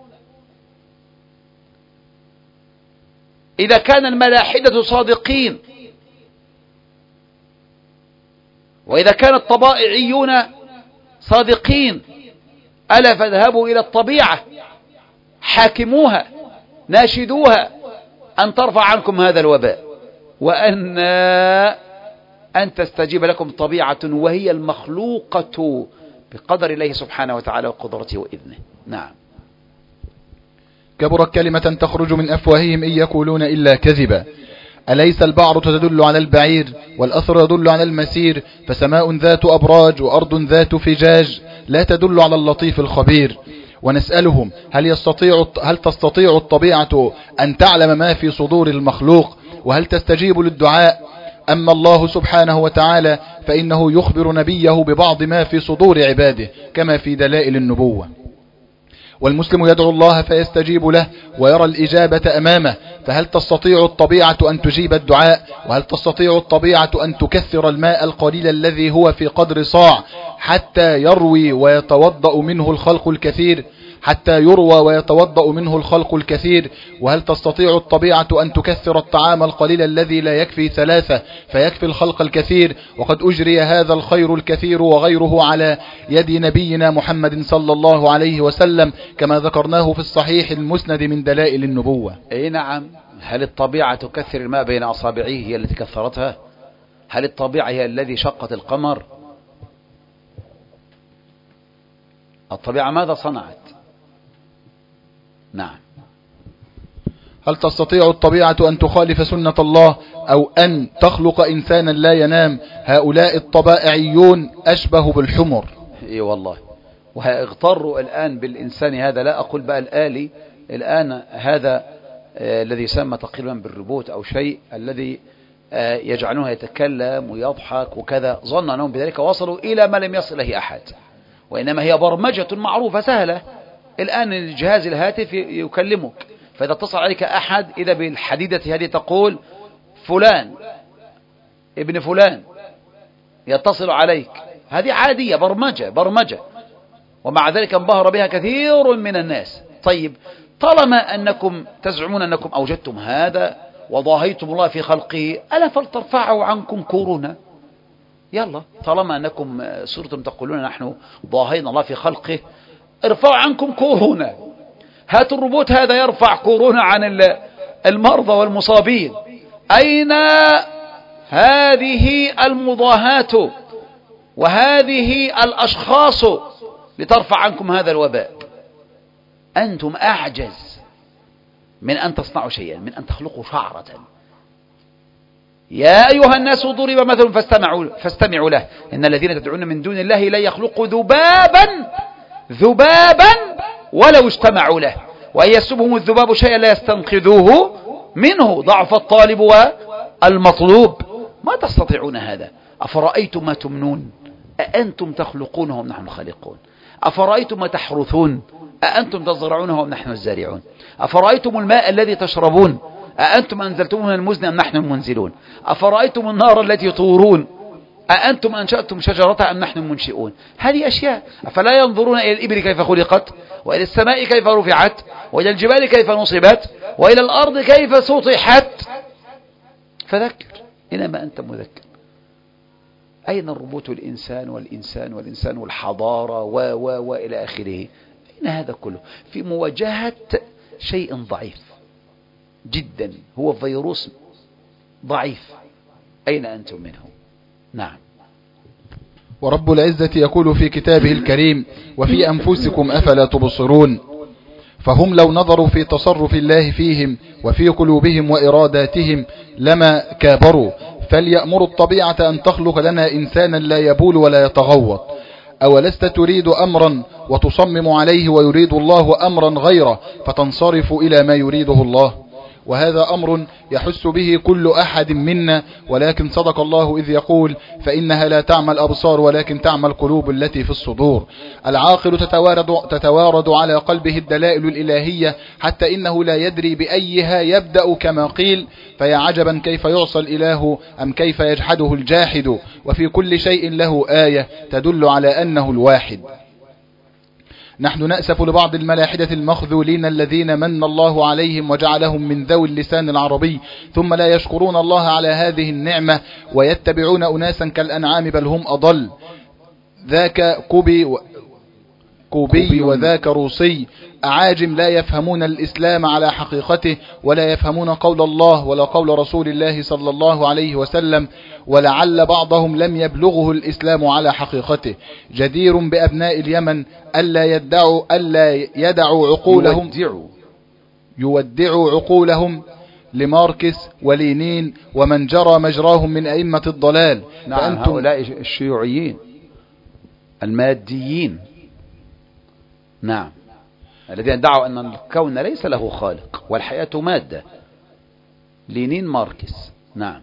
إذا كان الملاحدة صادقين، وإذا كان الطبائعيون صادقين، ألا فاذهبوا إلى الطبيعة، حاكموها، ناشدوها أن ترفع عنكم هذا الوباء، وأن أن تستجيب لكم طبيعة وهي المخلوقة بقدر الله سبحانه وتعالى وقدرته وإذنه. نعم. كبرت كلمة تخرج من أفواههم إن يقولون إلا كذبا. أليس البعر تدل على البعير، والأثر يدل على المسير، فسماء ذات أبراج وأرض ذات فجاج لا تدل على اللطيف الخبير. ونسألهم: هل يستطيع هل تستطيع الطبيعة أن تعلم ما في صدور المخلوق؟ وهل تستجيب للدعاء؟ أما الله سبحانه وتعالى فإنه يخبر نبيه ببعض ما في صدور عباده كما في دلائل النبوة. والمسلم يدعو الله فيستجيب له ويرى الإجابة أمامه. فهل تستطيع الطبيعة أن تجيب الدعاء؟ وهل تستطيع الطبيعة أن تكثر الماء القليل الذي هو في قدر صاع حتى يروي ويتوضأ منه الخلق الكثير حتى يروى ويتوضأ منه الخلق الكثير؟ وهل تستطيع الطبيعة أن تكثر الطعام القليل الذي لا يكفي ثلاثة فيكفي الخلق الكثير؟ وقد أجري هذا الخير الكثير وغيره على يد نبينا محمد صلى الله عليه وسلم كما ذكرناه في الصحيح المسند من دلائل النبوة. اي نعم. هل الطبيعة تكثر الماء بين أصابعه هي التي كثرتها؟ هل الطبيعة هي الذي شقت القمر؟ الطبيعة ماذا صنعت؟ نعم. هل تستطيع الطبيعة أن تخالف سنة الله أو أن تخلق إنسانا لا ينام؟ هؤلاء الطبائعيون أشبه بالحمر. اي والله. وهاغتروا الآن بالإنسان هذا، لا أقول بقى الآلي، الآن هذا آه الذي يسمى تقريبا بالروبوت أو شيء، الذي آه يجعلونه يتكلم ويضحك وكذا، ظن أنهم بذلك وصلوا إلى ما لم يصل إليه أحد، وإنما هي برمجة معروفة سهلة. الآن الجهاز الهاتف يكلمك، فإذا اتصل عليك أحد إذا بالحديدة هذه تقول فلان ابن فلان يتصل عليك. هذه عادية، برمجة برمجة ومع ذلك انبهر بها كثير من الناس. طيب، طالما أنكم تزعمون أنكم أوجدتم هذا وضاهيتم الله في خلقه، ألا فلترفعوا عنكم كورونا؟ يلا، طالما أنكم صرتم تقولون نحن ضاهينا الله في خلقه، ارفعوا عنكم كورونا. هات الروبوت هذا يرفع كورونا عن المرضى والمصابين. أين هذه المضاهاة وهذه الأشخاص لترفع عنكم هذا الوباء؟ أنتم أعجز من أن تصنعوا شيئا، من أن تخلقوا شعرة. يا أيها الناس ضرب مثل فاستمعوا, فاستمعوا له إن الذين تدعون من دون الله لا يخلقوا ذبابا ذبابا ولو اجتمعوا له وإن يسلبهم الذباب شيئا لا يستنقذوه منه ضعف الطالب والمطلوب. ما تستطيعون هذا. أفرأيتم ما تمنون أأنتم تخلقونه أم نحن الخالقون؟ أفرأيتم ما تحرثون أأنتم تزرعونه أم نحن الزارعون؟ أفرأيتم الماء الذي تشربون أأنتم أنزلتموه من المزن أم نحن المنزلون؟ أفرأيتم النار التي تورون أأنتم أنشأتم شجرتها أم نحن المنشئون؟ هذه أشياء. أفلا ينظرون إلى الإبل كيف خلقت وإلى السماء كيف رفعت وإلى الجبال كيف نصبت وإلى الأرض كيف سطحت؟ فذكر إنما أنت مذكر. أين الربوط الإنسان والإنسان والإنسان والحضارة و و وإلى آخره؟ أين هذا كله في مواجهة شيء ضعيف جدا، هو فيروس ضعيف. أين أنتم منه؟ نعم. ورب العزة يقول في كتابه الكريم وفي أنفسكم أفلا تبصرون. فهم لو نظروا في تصرف الله فيهم وفي قلوبهم وإراداتهم لما كابروا. فليأمروا الطبيعة أن تخلق لنا إنسانا لا يبول ولا يتغوط. أولست تريد أمرا وتصمم عليه ويريد الله أمرا غيره فتنصرف إلى ما يريده الله؟ وهذا أمر يحس به كل أحد منا، ولكن صدق الله إذ يقول فإنها لا تعمى الأبصار ولكن تعمى القلوب التي في الصدور. العاقل تتوارد, تتوارد على قلبه الدلائل الإلهية حتى إنه لا يدري بأيها يبدأ كما قيل. فيا عجبا كيف يعصى الإله أم كيف يجحده الجاحد، وفي كل شيء له آية تدل على أنه الواحد. نحن نأسف لبعض الملاحدة المخذولين الذين من الله عليهم وجعلهم من ذوي اللسان العربي ثم لا يشكرون الله على هذه النعمة ويتبعون أناسا كالأنعام بل هم أضل. ذاك كوبي و... كوبي وذاك روسي أعاجم لا يفهمون الإسلام على حقيقته ولا يفهمون قول الله ولا قول رسول الله صلى الله عليه وسلم، ولعل بعضهم لم يبلغه الإسلام على حقيقته. جدير بأبناء اليمن ألا يدعوا ألا يدعوا عقولهم يودعوا, يودعوا عقولهم لماركس ولينين ومن جرى مجراهم من أئمة الضلال. نعم، فأنتم هؤلاء الشيوعيين الماديين، نعم، الذين ادعوا أن الكون ليس له خالق والحياة مادة. لينين ماركس. نعم.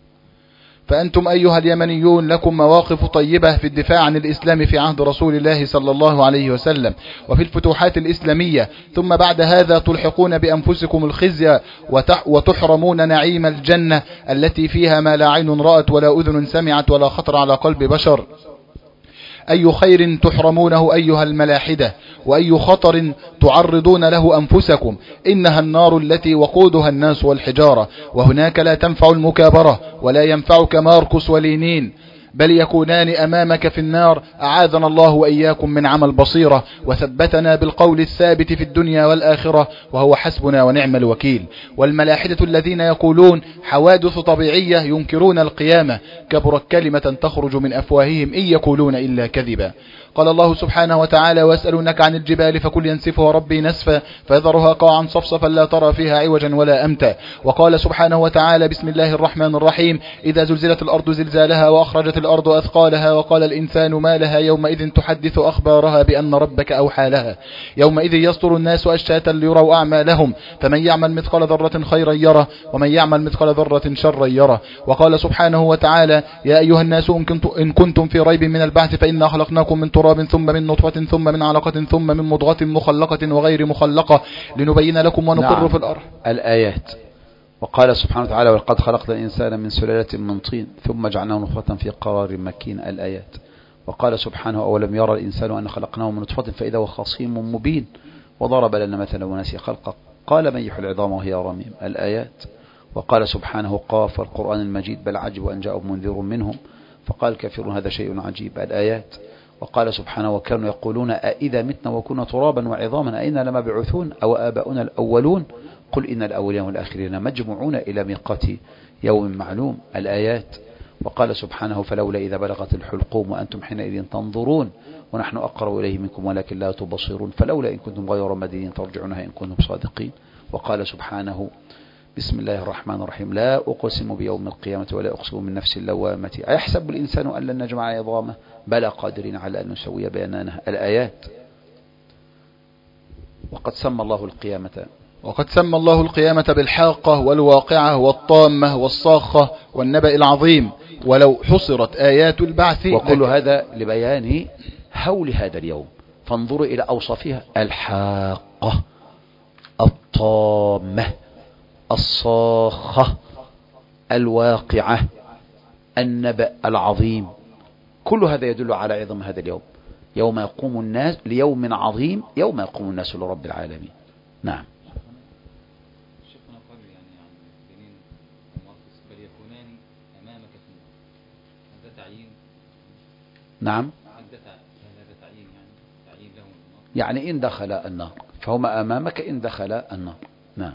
فأنتم أيها اليمنيون لكم مواقف طيبة في الدفاع عن الإسلام في عهد رسول الله صلى الله عليه وسلم وفي الفتوحات الإسلامية، ثم بعد هذا تلحقون بأنفسكم الخزي وتحرمون نعيم الجنة التي فيها ما لا عين رأت ولا أذن سمعت ولا خطر على قلب بشر. أي خير تحرمونه أيها الملاحدة، وأي خطر تعرضون له أنفسكم. إنها النار التي وقودها الناس والحجارة، وهناك لا تنفع المكابرة ولا ينفعك ماركوس ولينين، بل يكونان أمامك في النار. أعاذنا الله وإياكم من عمى البصيرة، وثبتنا بالقول الثابت في الدنيا والآخرة، وهو حسبنا ونعم الوكيل. والملاحدة الذين يقولون حوادث طبيعية ينكرون القيامة، كبرت كلمة تخرج من أفواههم إن يقولون إلا كذبا. قال الله سبحانه وتعالى: ويسألونك عن الجبال فقل ينسفها ربي نسفا فيذرها قاعا صفصفا لا ترى فيها عوجا ولا أمتا. وقال سبحانه وتعالى: بسم الله الرحمن الرحيم: إذا زلزلت الأرض زلزالها وأخرجت الأرض أثقالها وقال الإنسان ما لها يومئذ تحدث أخبارها بأن ربك أوحى لها يومئذ يصدر الناس أشتاتا ليروا أعمالهم فمن يعمل مثقال ذرة خيرا يره ومن يعمل مثقال ذرة شرا يره. وقال سبحانه وتعالى: يا أيها الناس إن كنتم في ريب من البعث فإنا خلقناكم من تراب ثم من نطفة ثم من علقة ثم من مضغة مخلقة وغير مخلقة لنبين لكم ونقر نعم. في الأرض. الآيات. وقال سبحانه وتعالى: ولقد خلقنا الإنسان من سلالة من طين ثم جعلناه نطفة في قرار مكين. الآيات. وقال سبحانه: أولم يرى الإنسان أن خلقناه من نطفة فإذا هو خصيم مبين وضرب لنا مثلا ونسي خلقه قال من يحيي العظام وهي رميم. الآيات. وقال سبحانه: قاف والقرآن المجيد بل عجبوا أن جاءهم منذر منهم فقال الكافرون هذا شيء عجيب. الآيات. وقال سبحانه: وكانوا يقولون أئذا متنا وكنا ترابا وعظاما أئنا لمبعوثون أو آباؤنا الأولون قل إن الأولين والآخرين مجموعون إلى ميقات يوم معلوم. الآيات. وقال سبحانه: فلولا إذا بلغت الحلقوم وأنتم حينئذ تنظرون ونحن أقرب إليه منكم ولكن لا تبصرون فلولا إن كنتم غير مدينين ترجعونها إن كنتم صادقين. وقال سبحانه: بسم الله الرحمن الرحيم: لا أقسم بيوم القيامة ولا أقسم من نفس اللوامة أيحسب الإنسان أن لن نجمع عظامه بلى قادرين على أن نسوي بيانانه. الآيات. وقد سمى الله القيامة وقد سمى الله القيامة بالحاقة والواقعة والطامة والصاخة والنبأ العظيم. ولو حصرت آيات البعث، وكل هذا لبيان هول هذا اليوم. فانظروا إلى أوصافها: الحاقة، الطامة، الصاخة، الواقعة، النبأ العظيم. كل هذا يدل على عظم هذا اليوم، يوم يقوم الناس ليوم عظيم، يوم يقوم الناس لرب العالمين. نعم. شيخنا قال يعني عن لينين وماركس بل يكونان أمامك في النار. هل ده تعيين؟ نعم. هل ده تعيين يعني تعيين لهم النار؟ يعني إن دخل النار فهما أمامك إن دخل النار. نعم.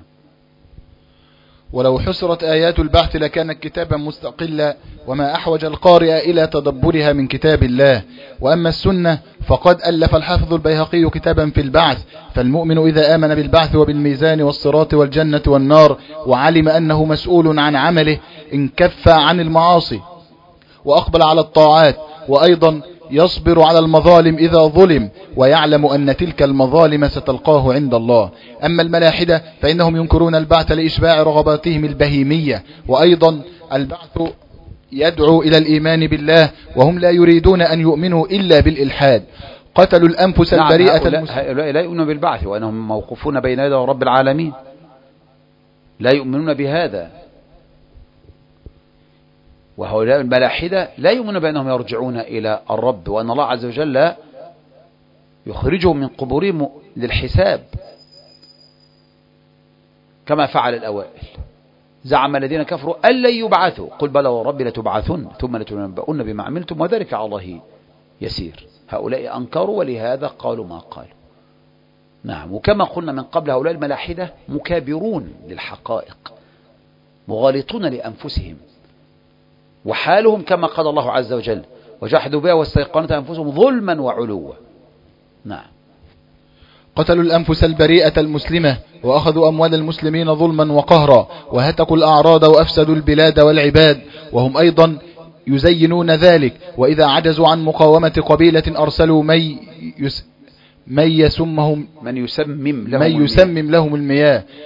ولو حصرت آيات البعث لكانت كتابا مستقلا وما أحوج القارئ إلى تدبرها من كتاب الله. وأما السنة فقد ألف الحافظ البيهقي كتابا في البعث. فالمؤمن إذا آمن بالبعث وبالميزان والصراط والجنة والنار وعلم أنه مسؤول عن عمله انكف عن المعاصي وأقبل على الطاعات، وأيضا يصبر على المظالم إذا ظلم ويعلم أن تلك المظالم ستلقاه عند الله. أما الملاحدة فإنهم ينكرون البعث لإشباع رغباتهم البهيمية، وأيضا البعث يدعو إلى الإيمان بالله وهم لا يريدون أن يؤمنوا إلا بالإلحاد. قتلوا الأنفس نعم. البريئة. هؤلاء لا يؤمنون بالبعث وأنهم موقوفون بين يدي رب العالمين، لا يؤمنون بهذا. وهؤلاء الملاحدة لا يؤمنون بأنهم يرجعون إلى الرب وأن الله عز وجل يخرجهم من قبورهم للحساب كما فعل الأوائل. زعم الذين كفروا أن لن يبعثوا قل بلى وربي لتبعثن ثم لتنبؤن بما عملتم وذلك على الله يسير. هؤلاء أنكروا ولهذا قالوا ما قالوا. نعم. وكما قلنا من قبل هؤلاء الملاحدة مكابرون للحقائق مغالطون لأنفسهم، وحالهم كما قال الله عز وجل وجحدوا بها واستيقنتها أنفسهم ظلما وعلوا. نعم. قتلوا الأنفس البريئة المسلمة وأخذوا أموال المسلمين ظلما وقهرا وهتكوا الأعراض وأفسدوا البلاد والعباد، وهم أيضا يزينون ذلك. وإذا عجزوا عن مقاومة قبيلة أرسلوا من يس من يسمهم من يسمم لهم من يسمم لهم المياه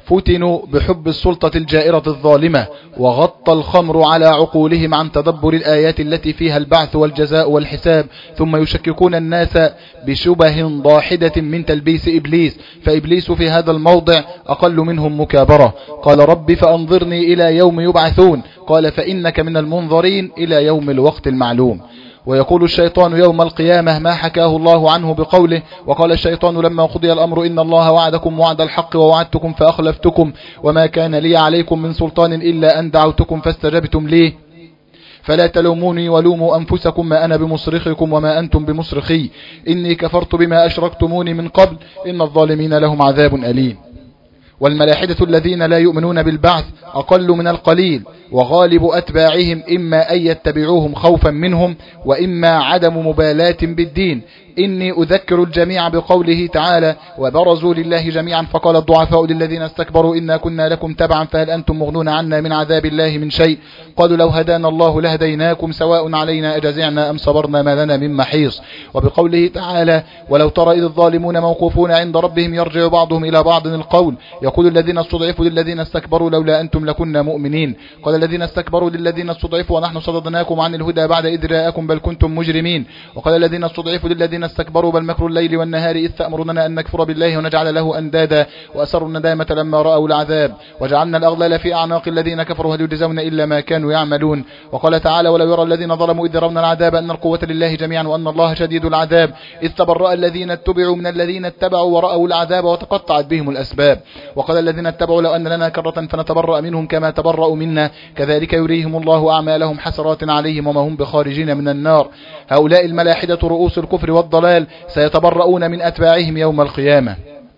فتنوا بحب السلطة الجائرة الظالمة، وغطى الخمر على عقولهم عن تدبر الآيات التي فيها البعث والجزاء والحساب، ثم يشككون الناس بشبه ضاحدة من تلبيس إبليس، فإبليس في هذا الموضع أقل منهم مكابرة. قال رب فأنظرني إلى يوم يبعثون، قال فإنك من المنظرين إلى يوم الوقت المعلوم. ويقول الشيطان يوم القيامة ما حكاه الله عنه بقوله وقال الشيطان لما قضي الأمر إن الله وعدكم وعد الحق ووعدتكم فأخلفتكم وما كان لي عليكم من سلطان إلا أن دعوتكم فاستجبتم لي فلا تلوموني ولوموا أنفسكم ما أنا بمصرخكم وما أنتم بمصرخي إني كفرت بما أشركتموني من قبل إن الظالمين لهم عذاب أليم. والملاحدة الذين لا يؤمنون بالبعث أقل من القليل، وغالب أتباعهم إما أن يتبعوهم خوفا منهم وإما عدم مبالاة بالدين. إني أذكر الجميع بقوله تعالى وبرزوا لله جميعا فقال الضعفاء للذين استكبروا إنا كنا لكم تبعا فهل أنتم مغنون عنا من عذاب الله من شيء قالوا لو هدانا الله لهديناكم سواء علينا أجزعنا أم صبرنا ما لنا من محيص. وبقوله تعالى ولو ترى إذ الظالمون موقوفون عند ربهم يرجع بعضهم إلى بعض القول يقول الذين استضعفوا للذين استكبروا لولا أنتم لكنا مؤمنين قال الذين استكبروا للذين استضعفوا ونحن صددناكم عن الهدى بعد إذ جاءكم بل كنتم مجرمين وقال الذين استضعفوا للذين استكبروا بل مكر الليل والنهار إذ تأمروننا أن نكفر بالله ونجعل له أندادا وأسروا الندامة لما رأوا العذاب وجعلنا الأغلال في أعناق الذين كفروا هل يجزون إلا ما كانوا يعملون. وقال تعالى ولو يرى الذين ظلموا إذ يرون العذاب أن القوة لله جميعا وأن الله شديد العذاب إذ تبرأ الذين اتبعوا من الذين اتبعوا ورأوا العذاب وتقطعت بهم الأسباب. وقال الذين اتبعوا لو أن لنا كرة فنتبرأ منهم كما تبرأوا منا كذلك يريهم الله أعمالهم حسرات عليهم وما هم بخارجين من النار. هؤلاء الملاحدة رؤوس الكفر والضلال سيتبرؤون من أتباعهم يوم القيامة.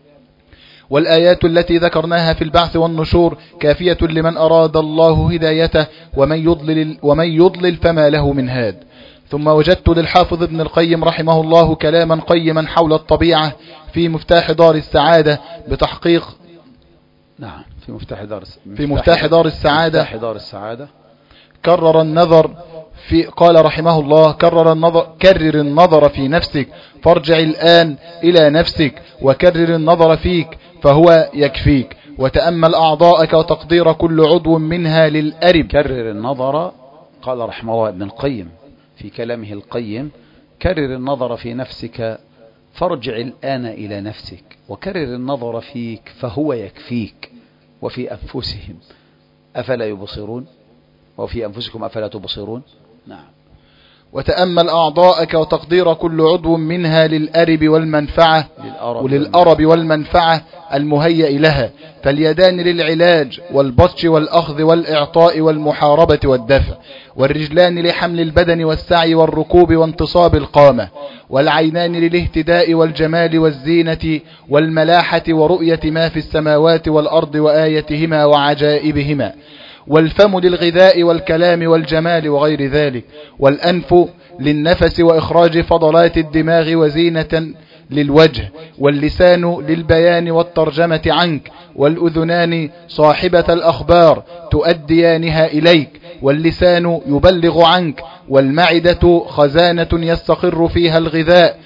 والآيات التي ذكرناها في البعث والنشور كافية لمن أراد الله هدايته ومن يضلل, ومن يضلل فما له من هاد. ثم وجدت للحافظ ابن القيم رحمه الله كلاما قيما حول الطبيعة في مفتاح دار السعادة بتحقيق نعم في مفتاح دار في مفتاح دار السعادة مفتاح دار السعادة كرر النظر في قال رحمه الله كرر النظر كرر النظر في نفسك فارجع الآن إلى نفسك وكرر النظر فيك فهو يكفيك وتأمل أعضاءك وتقدير كل عضو منها للأرب. كرر النظر قال رحمه الله ابن القيم في كلامه القيم كرر النظر في نفسك فارجع الآن إلى نفسك وكرر النظر فيك فهو يكفيك وفي أنفسهم أفلا يبصرون وفي أنفسكم أفلا تبصرون. نعم. وتأمل أعضاءك وتقدير كل عضو منها للأرب والمنفعة وللأرب والمنفعة المهيئ لها فاليدان للعلاج والبطش والأخذ والإعطاء والمحاربة والدفع والرجلان لحمل البدن والسعي والركوب وانتصاب القامة والعينان للاهتداء والجمال والزينة والملاحة ورؤية ما في السماوات والأرض وآيتهما وعجائبهما والفم للغذاء والكلام والجمال وغير ذلك والأنف للنفس وإخراج فضلات الدماغ وزينة للوجه واللسان للبيان والترجمة عنك والأذنان صاحبة الأخبار تؤديانها إليك واللسان يبلغ عنك والمعدة خزانة يستقر فيها الغذاء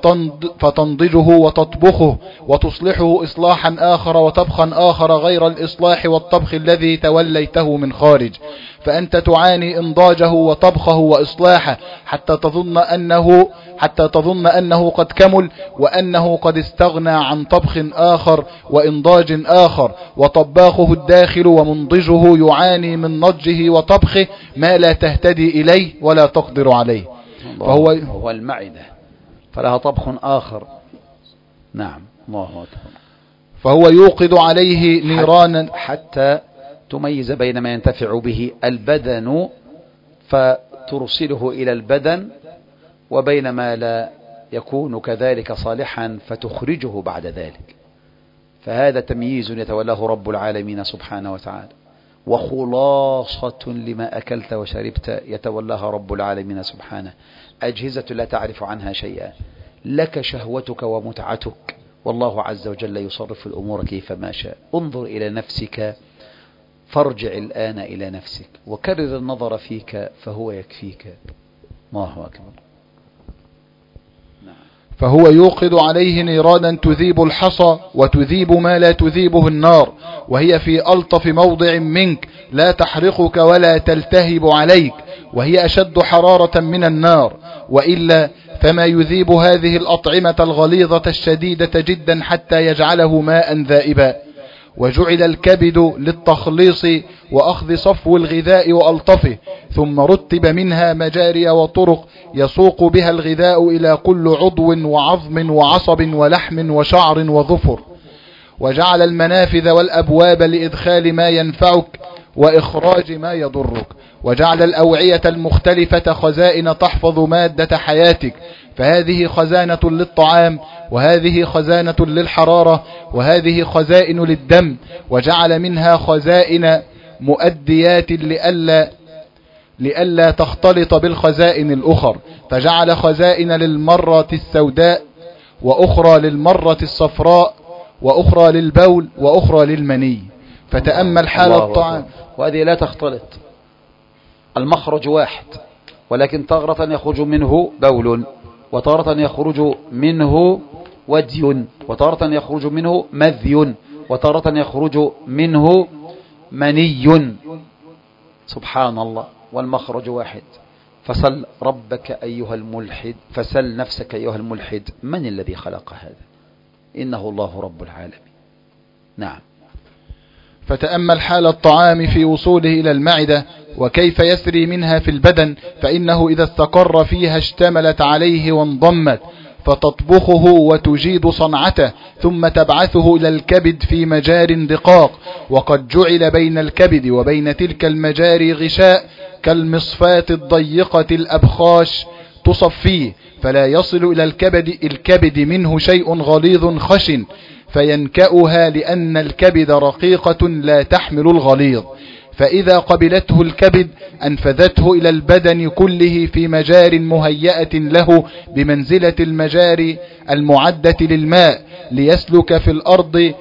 فتنضجه وتطبخه وتصلحه إصلاحا آخر وطبخا آخر غير الإصلاح والطبخ الذي توليته من خارج فأنت تعاني إنضاجه وطبخه وإصلاحه حتى تظن أنه حتى تظن أنه قد كمل وأنه قد استغنى عن طبخ آخر وإنضاج آخر وطباخه الداخل ومنضجه يعاني من نضجه وطبخه ما لا تهتدي إليه ولا تقدر عليه فهو هو المعدة فلها طبخ آخر. نعم الله أكبر. فهو يوقد عليه نيرانا حتى تميز بين ما ينتفع به البدن فترسله إلى البدن وبين ما لا يكون كذلك صالحا فتخرجه بعد ذلك. فهذا تمييز يتولاه رب العالمين سبحانه وتعالى وخلاصة لما أكلت وشربت يتولاها رب العالمين سبحانه. أجهزة لا تعرف عنها شيئا لك شهوتك ومتعتك والله عز وجل يصرف الأمور كيفما شاء. انظر إلى نفسك فارجع الآن إلى نفسك وكرر النظر فيك فهو يكفيك. الله أكبر. فهو يوقد عليه نيرانا تذيب الحصى وتذيب ما لا تذيبه النار، وهي في ألطف موضع منك لا تحرقك ولا تلتهب عليك، وهي أشد حرارة من النار، وإلا فما يذيب هذه الأطعمة الغليظة الشديدة جدا حتى يجعله ماء ذائبا. وجعل الكبد للتخليص وأخذ صفو الغذاء وألطفه، ثم رتب منها مجاري وطرق يسوق بها الغذاء إلى كل عضو وعظم وعصب ولحم وشعر وظفر. وجعل المنافذ والأبواب لإدخال ما ينفعك وإخراج ما يضرك. وجعل الأوعية المختلفة خزائن تحفظ مادة حياتك، فهذه خزانة للطعام، وهذه خزانة للحرارة، وهذه خزائن للدم. وجعل منها خزائن مؤديات لئلا لئلا تختلط بالخزائن الأخر، فجعل خزائن للمرة السوداء، وأخرى للمرة الصفراء، وأخرى للبول، وأخرى للمني. فتأمل حال الطعام. وهذه لا تختلط، المخرج واحد، ولكن تارة يخرج منه بول، وتارة يخرج منه ودي، وتارة يخرج منه مذي، وتارة يخرج منه مني. سبحان الله، والمخرج واحد. فسل ربك أيها الملحد، فسل نفسك أيها الملحد، من الذي خلق هذا؟ إنه الله رب العالمين. نعم. فتأمل حال الطعام في وصوله إلى المعدة وكيف يسري منها في البدن، فإنه إذا استقر فيها اشتملت عليه وانضمت، فتطبخه وتجيد صنعته، ثم تبعثه إلى الكبد في مجار دقاق. وقد جعل بين الكبد وبين تلك المجاري غشاء كالمصفاة الضيقة الأبخاش تصفيه، فلا يصل إلى الكبد الكبد منه شيء غليظ خشن فينكأها، لأن الكبد رقيقة لا تحمل الغليظ. فإذا قبلته الكبد أنفذته إلى البدن كله في مجار مهيئة له بمنزلة المجار المعدة للماء ليسلك في الأرض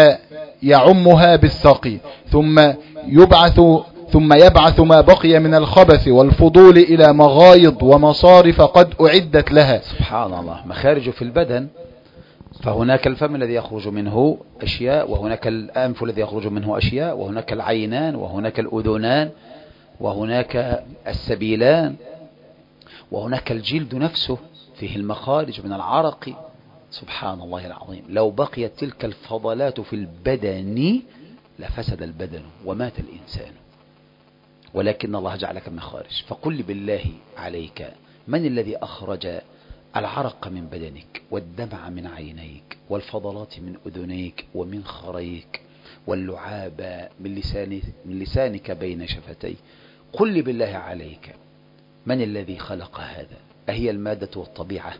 فيعمها بالسقي، ثم يبعث ثم يبعث ما بقي من الخبث والفضول إلى مغايض ومصارف قد أعدت لها. سبحان الله. مخارج في البدن، فهناك الفم الذي يخرج منه أشياء، وهناك الأنف الذي يخرج منه أشياء، وهناك العينان، وهناك الأذنان، وهناك السبيلان، وهناك الجلد نفسه فيه المخارج من العرق. سبحان الله العظيم. لو بقيت تلك الفضلات في البدن لفسد البدن ومات الإنسان، ولكن الله جعلك مخارج. فقل بالله عليك، من الذي أخرج العرق من بدنك، والدمع من عينيك، والفضلات من أذنيك ومن خريك، واللعاب من, لسان من لسانك بين شفتيك؟ قل بالله عليك، من الذي خلق هذا؟ أهي المادة والطبيعة؟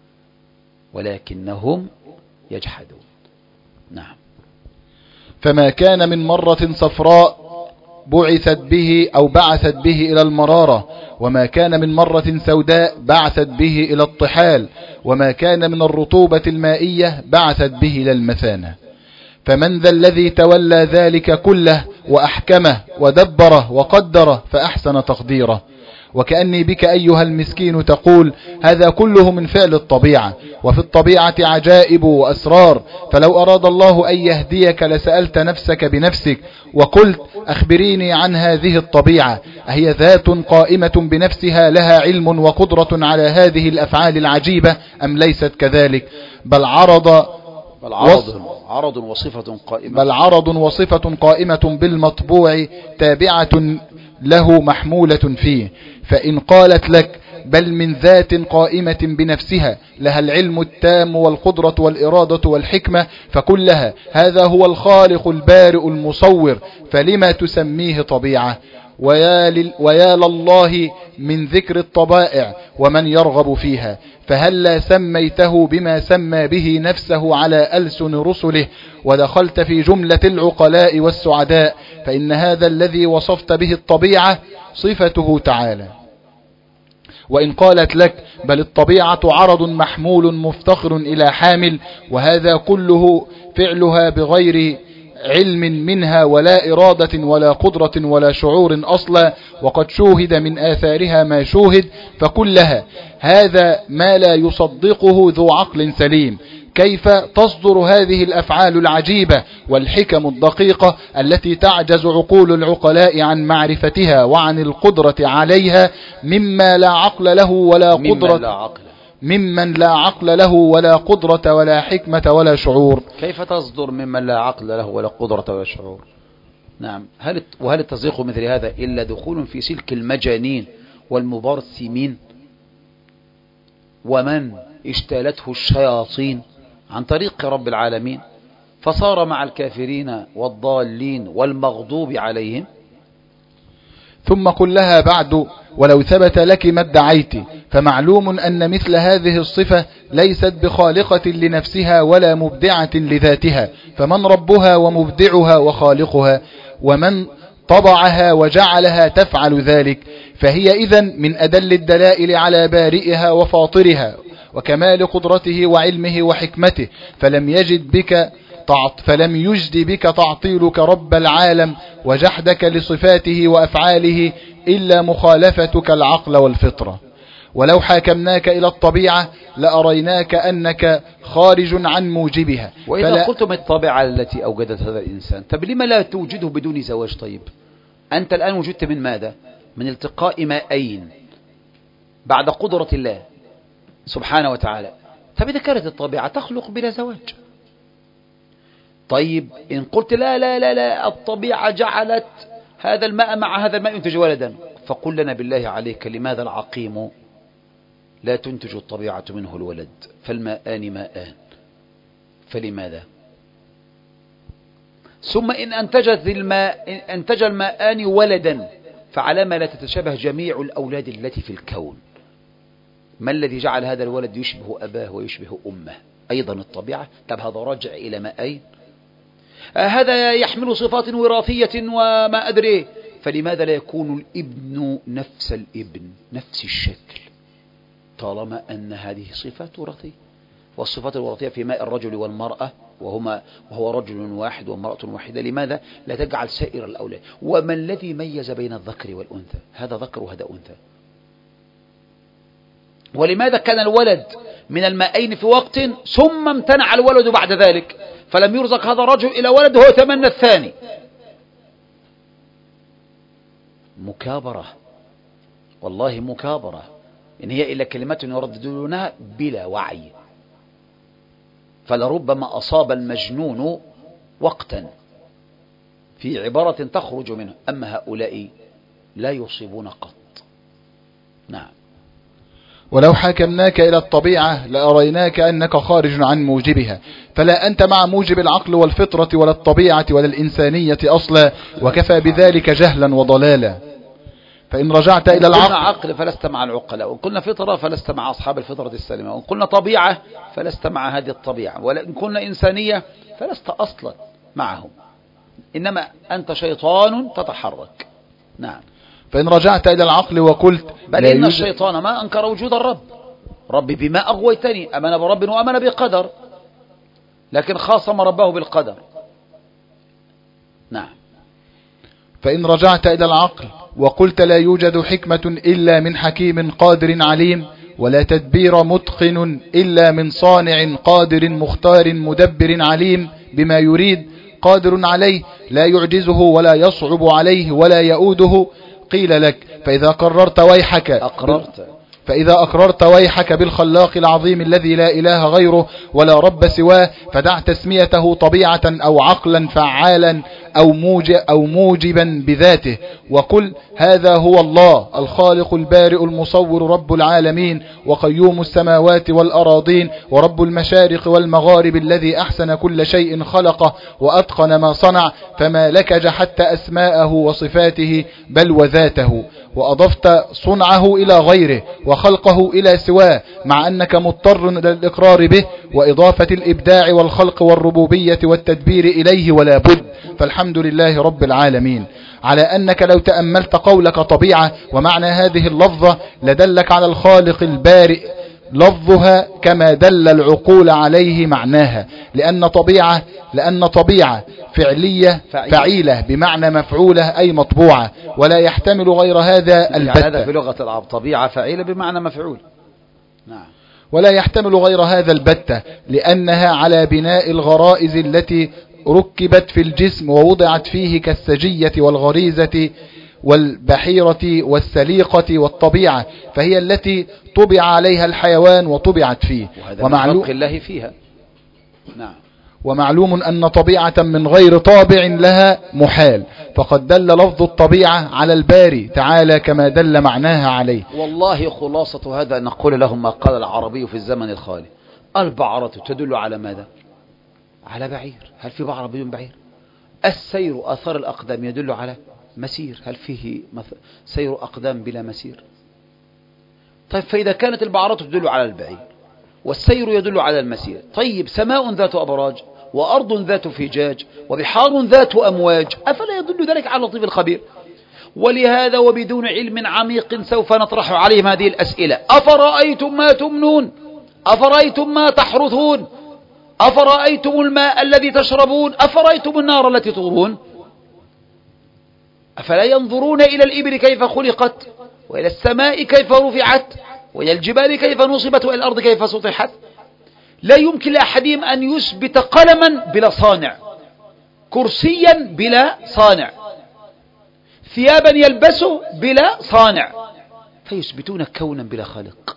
ولكنهم يجحدون. نعم. فما كان من مرة صفراء بعثت به أو بعثت به إلى المرارة، وما كان من مرة سوداء بعثت به إلى الطحال، وما كان من الرطوبة المائية بعثت به إلى المثانة. فمن ذا الذي تولى ذلك كله وأحكمه ودبره وقدره فأحسن تقديره؟ وكأني بك أيها المسكين تقول هذا كله من فعل الطبيعة، وفي الطبيعة عجائب وأسرار، فلو أراد الله أن يهديك لسألت نفسك بنفسك وقلت أخبريني عن هذه الطبيعة، أهي ذات قائمة بنفسها لها علم وقدرة على هذه الأفعال العجيبة أم ليست كذلك؟ بل عرض بل عرض, عرض وصفة قائمة بل عرض وصفة قائمة بالمطبوع تابعة له محمولة فيه. فإن قالت لك بل من ذات قائمة بنفسها لها العلم التام والقدرة والإرادة والحكمة، فكلها هذا هو الخالق البارئ المصور، فلما تسميه طبيعة؟ ويا, ويا لله من ذكر الطبائع ومن يرغب فيها، فهلا سميته بما سمى به نفسه على ألسن رسله ودخلت في جملة العقلاء والسعداء، فإن هذا الذي وصفت به الطبيعة صفته تعالى. وإن قالت لك بل الطبيعة عرض محمول مفتخر إلى حامل، وهذا كله فعلها بغير علم منها ولا إرادة ولا قدرة ولا شعور أصلا، وقد شوهد من آثارها ما شوهد، فكلها هذا ما لا يصدقه ذو عقل سليم. كيف تصدر هذه الأفعال العجيبة والحكم الدقيقة التي تعجز عقول العقلاء عن معرفتها وعن القدرة عليها مما لا عقل له ولا قدرة لا عقل ممن لا عقل له ولا قدرة ولا حكمة ولا شعور؟ كيف تصدر ممن لا عقل له ولا قدرة ولا شعور؟ نعم. هل وهل التصديق مثل هذا إلا دخول في سلك المجانين والمبرسمين ومن اشتالته الشياطين عن طريق رب العالمين فصار مع الكافرين والضالين والمغضوب عليهم؟ ثم قل لها بعد: ولو ثبت لك ما ادعيت، فمعلوم أن مثل هذه الصفة ليست بخالقة لنفسها ولا مبدعة لذاتها، فمن ربها ومبدعها وخالقها، ومن طبعها وجعلها تفعل ذلك، فهي إذن من أدل الدلائل على بارئها وفاطرها وكمال قدرته وعلمه وحكمته، فلم يجد بك فلم يجد بك تعطيلك رب العالم وجحدك لصفاته وأفعاله إلا مخالفتك العقل والفطرة. ولو حاكمناك إلى الطبيعة لأريناك أنك خارج عن موجبها. وإذا فلا قلتم الطبيعة التي أوجدت هذا الإنسان، طب لما لا توجده بدون زواج؟ طيب أنت الآن وجدت من ماذا؟ من التقاء ماءين بعد قدرة الله سبحانه وتعالى. طب إذا كانت الطبيعة تخلق بلا زواج، طيب إن قلت لا لا لا لا الطبيعة جعلت هذا الماء مع هذا الماء ينتج ولدا، فقل لنا بالله عليك لماذا العقيم لا تنتج الطبيعة منه الولد؟ فالماءان ماءان، فلماذا؟ ثم إن أنتجت الماء إن أنتج الماءان ولدا فعلى ما لا تتشابه جميع الأولاد التي في الكون؟ ما الذي جعل هذا الولد يشبه أباه ويشبه أمه؟ أيضا الطبيعة. طب هذا راجع إلى ماءين، آه هذا يحمل صفات وراثية وما أدري، فلماذا لا يكون الابن نفس الابن نفس الشكل طالما أن هذه صفات وراثية؟ والصفات الوراثية في ماء الرجل والمرأة وهما وهو رجل واحد وامرأة واحدة، لماذا لا تجعل سائر الأولاد؟ وما الذي ميز بين الذكر والأنثى؟ هذا ذكر وهذا أنثى. ولماذا كان الولد من الماءين في وقت ثم امتنع الولد بعد ذلك، فلم يرزق هذا الرجل إلى ولد هو يتمنى الثاني؟ مكابرة، والله مكابرة، إن هي إلا كلمات يرددونها بلا وعي. فلربما أصاب المجنون وقتا في عبارة تخرج منه، أما هؤلاء لا يصيبون قط. نعم. ولو حاكمناك إلى الطبيعة لأريناك أنك خارج عن موجبها، فلا أنت مع موجب العقل والفطرة ولا الطبيعة ولا الإنسانية أصلا، وكفى بذلك جهلا وضلالا. فإن رجعت إلى العقل، قلنا عقل فلست مع العقلاء، وإن قلنا فطرة فلست مع أصحاب الفطرة السالمة، وإن قلنا طبيعة فلست مع هذه الطبيعة، وإن قلنا إنسانية فلست أصلا معهم، إنما أنت شيطان تتحرك. نعم. فإن رجعت إلى العقل وقلت بل إن الشيطان ما أنكر وجود الرب، ربي بما أغويتني، أمن برب وأمن بقدر، لكن خاصم ربه بالقدر. نعم. فإن رجعت إلى العقل وقلت لا يوجد حكمة إلا من حكيم قادر عليم، ولا تدبير متقن إلا من صانع قادر مختار مدبر عليم بما يريد قادر عليه لا يعجزه ولا يصعب عليه ولا يؤوده، قيل لك فإذا قررت ويحك أقررت فإذا أقررت ويحك بالخلاق العظيم الذي لا إله غيره ولا رب سواه، فدع تسميته طبيعة أو عقلا فعالا أو, موجب أو موجبا بذاته، وقل هذا هو الله الخالق البارئ المصور رب العالمين وقيوم السماوات والأراضين ورب المشارق والمغارب الذي أحسن كل شيء خلقه وأتقن ما صنع، فما لك جحدت أسماءه وصفاته بل وذاته، وأضفت صنعه إلى غيره وخلقه إلى سواه، مع أنك مضطر إلى الإقرار به وإضافة الإبداع والخلق والربوبية والتدبير إليه ولا بد. فالحمد لله رب العالمين على أنك لو تأملت قولك طبيعة ومعنى هذه اللفظة لدلك على الخالق البارئ لفظها كما دل العقول عليه معناها، لأن طبيعة لأن طبيعة فعلية فعيلة بمعنى مفعولة أي مطبوعة، ولا يحتمل غير هذا البتة. هذا في لغة العرب طبيعة فعيلة بمعنى مفعول. نعم. ولا يحتمل غير هذا البتة، لأنها على بناء الغرائز التي ركبت في الجسم ووضعت فيه كالسجية والغريزة والبحيرة والسليقة والطبيعة، فهي التي طبع عليها الحيوان وطبعت فيه. ومعلوم الله فيها. نعم. ومعلوم أن طبيعة من غير طابع لها محال، فقد دل لفظ الطبيعة على الباري تعالى كما دل معناها عليه. والله خلاصة هذا نقول لهم ما قال العربي في الزمن الخالي: البعرة تدل على ماذا؟ على بعير. هل في بعرة بدون بعير؟ السير أثر الأقدام يدل على مسير. هل فيه سير أقدام بلا مسير؟ طيب فإذا كانت البعرة تدل على البعير والسير يدل على المسير، طيب سماء ذات أبراج وأرض ذات فجاج وبحار ذات أمواج، أفلا يدل ذلك على اللطيف الخبير؟ ولهذا وبدون علم عميق سوف نطرح عليهم هذه الأسئلة: أفرأيتم ما تمنون؟ أفرأيتم ما تحرثون؟ أفرأيتم الماء الذي تشربون؟ أفرأيتم النار التي تورون؟ أفلا ينظرون إلى الإبل كيف خلقت، وإلى السماء كيف رفعت، وإلى الجبال كيف نصبت، وإلى الأرض كيف سطحت؟ لا يمكن لأحدهم أن يثبت قلما بلا صانع، كرسيا بلا صانع، ثيابا يلبسه بلا صانع، فيثبتون كونا بلا خالق.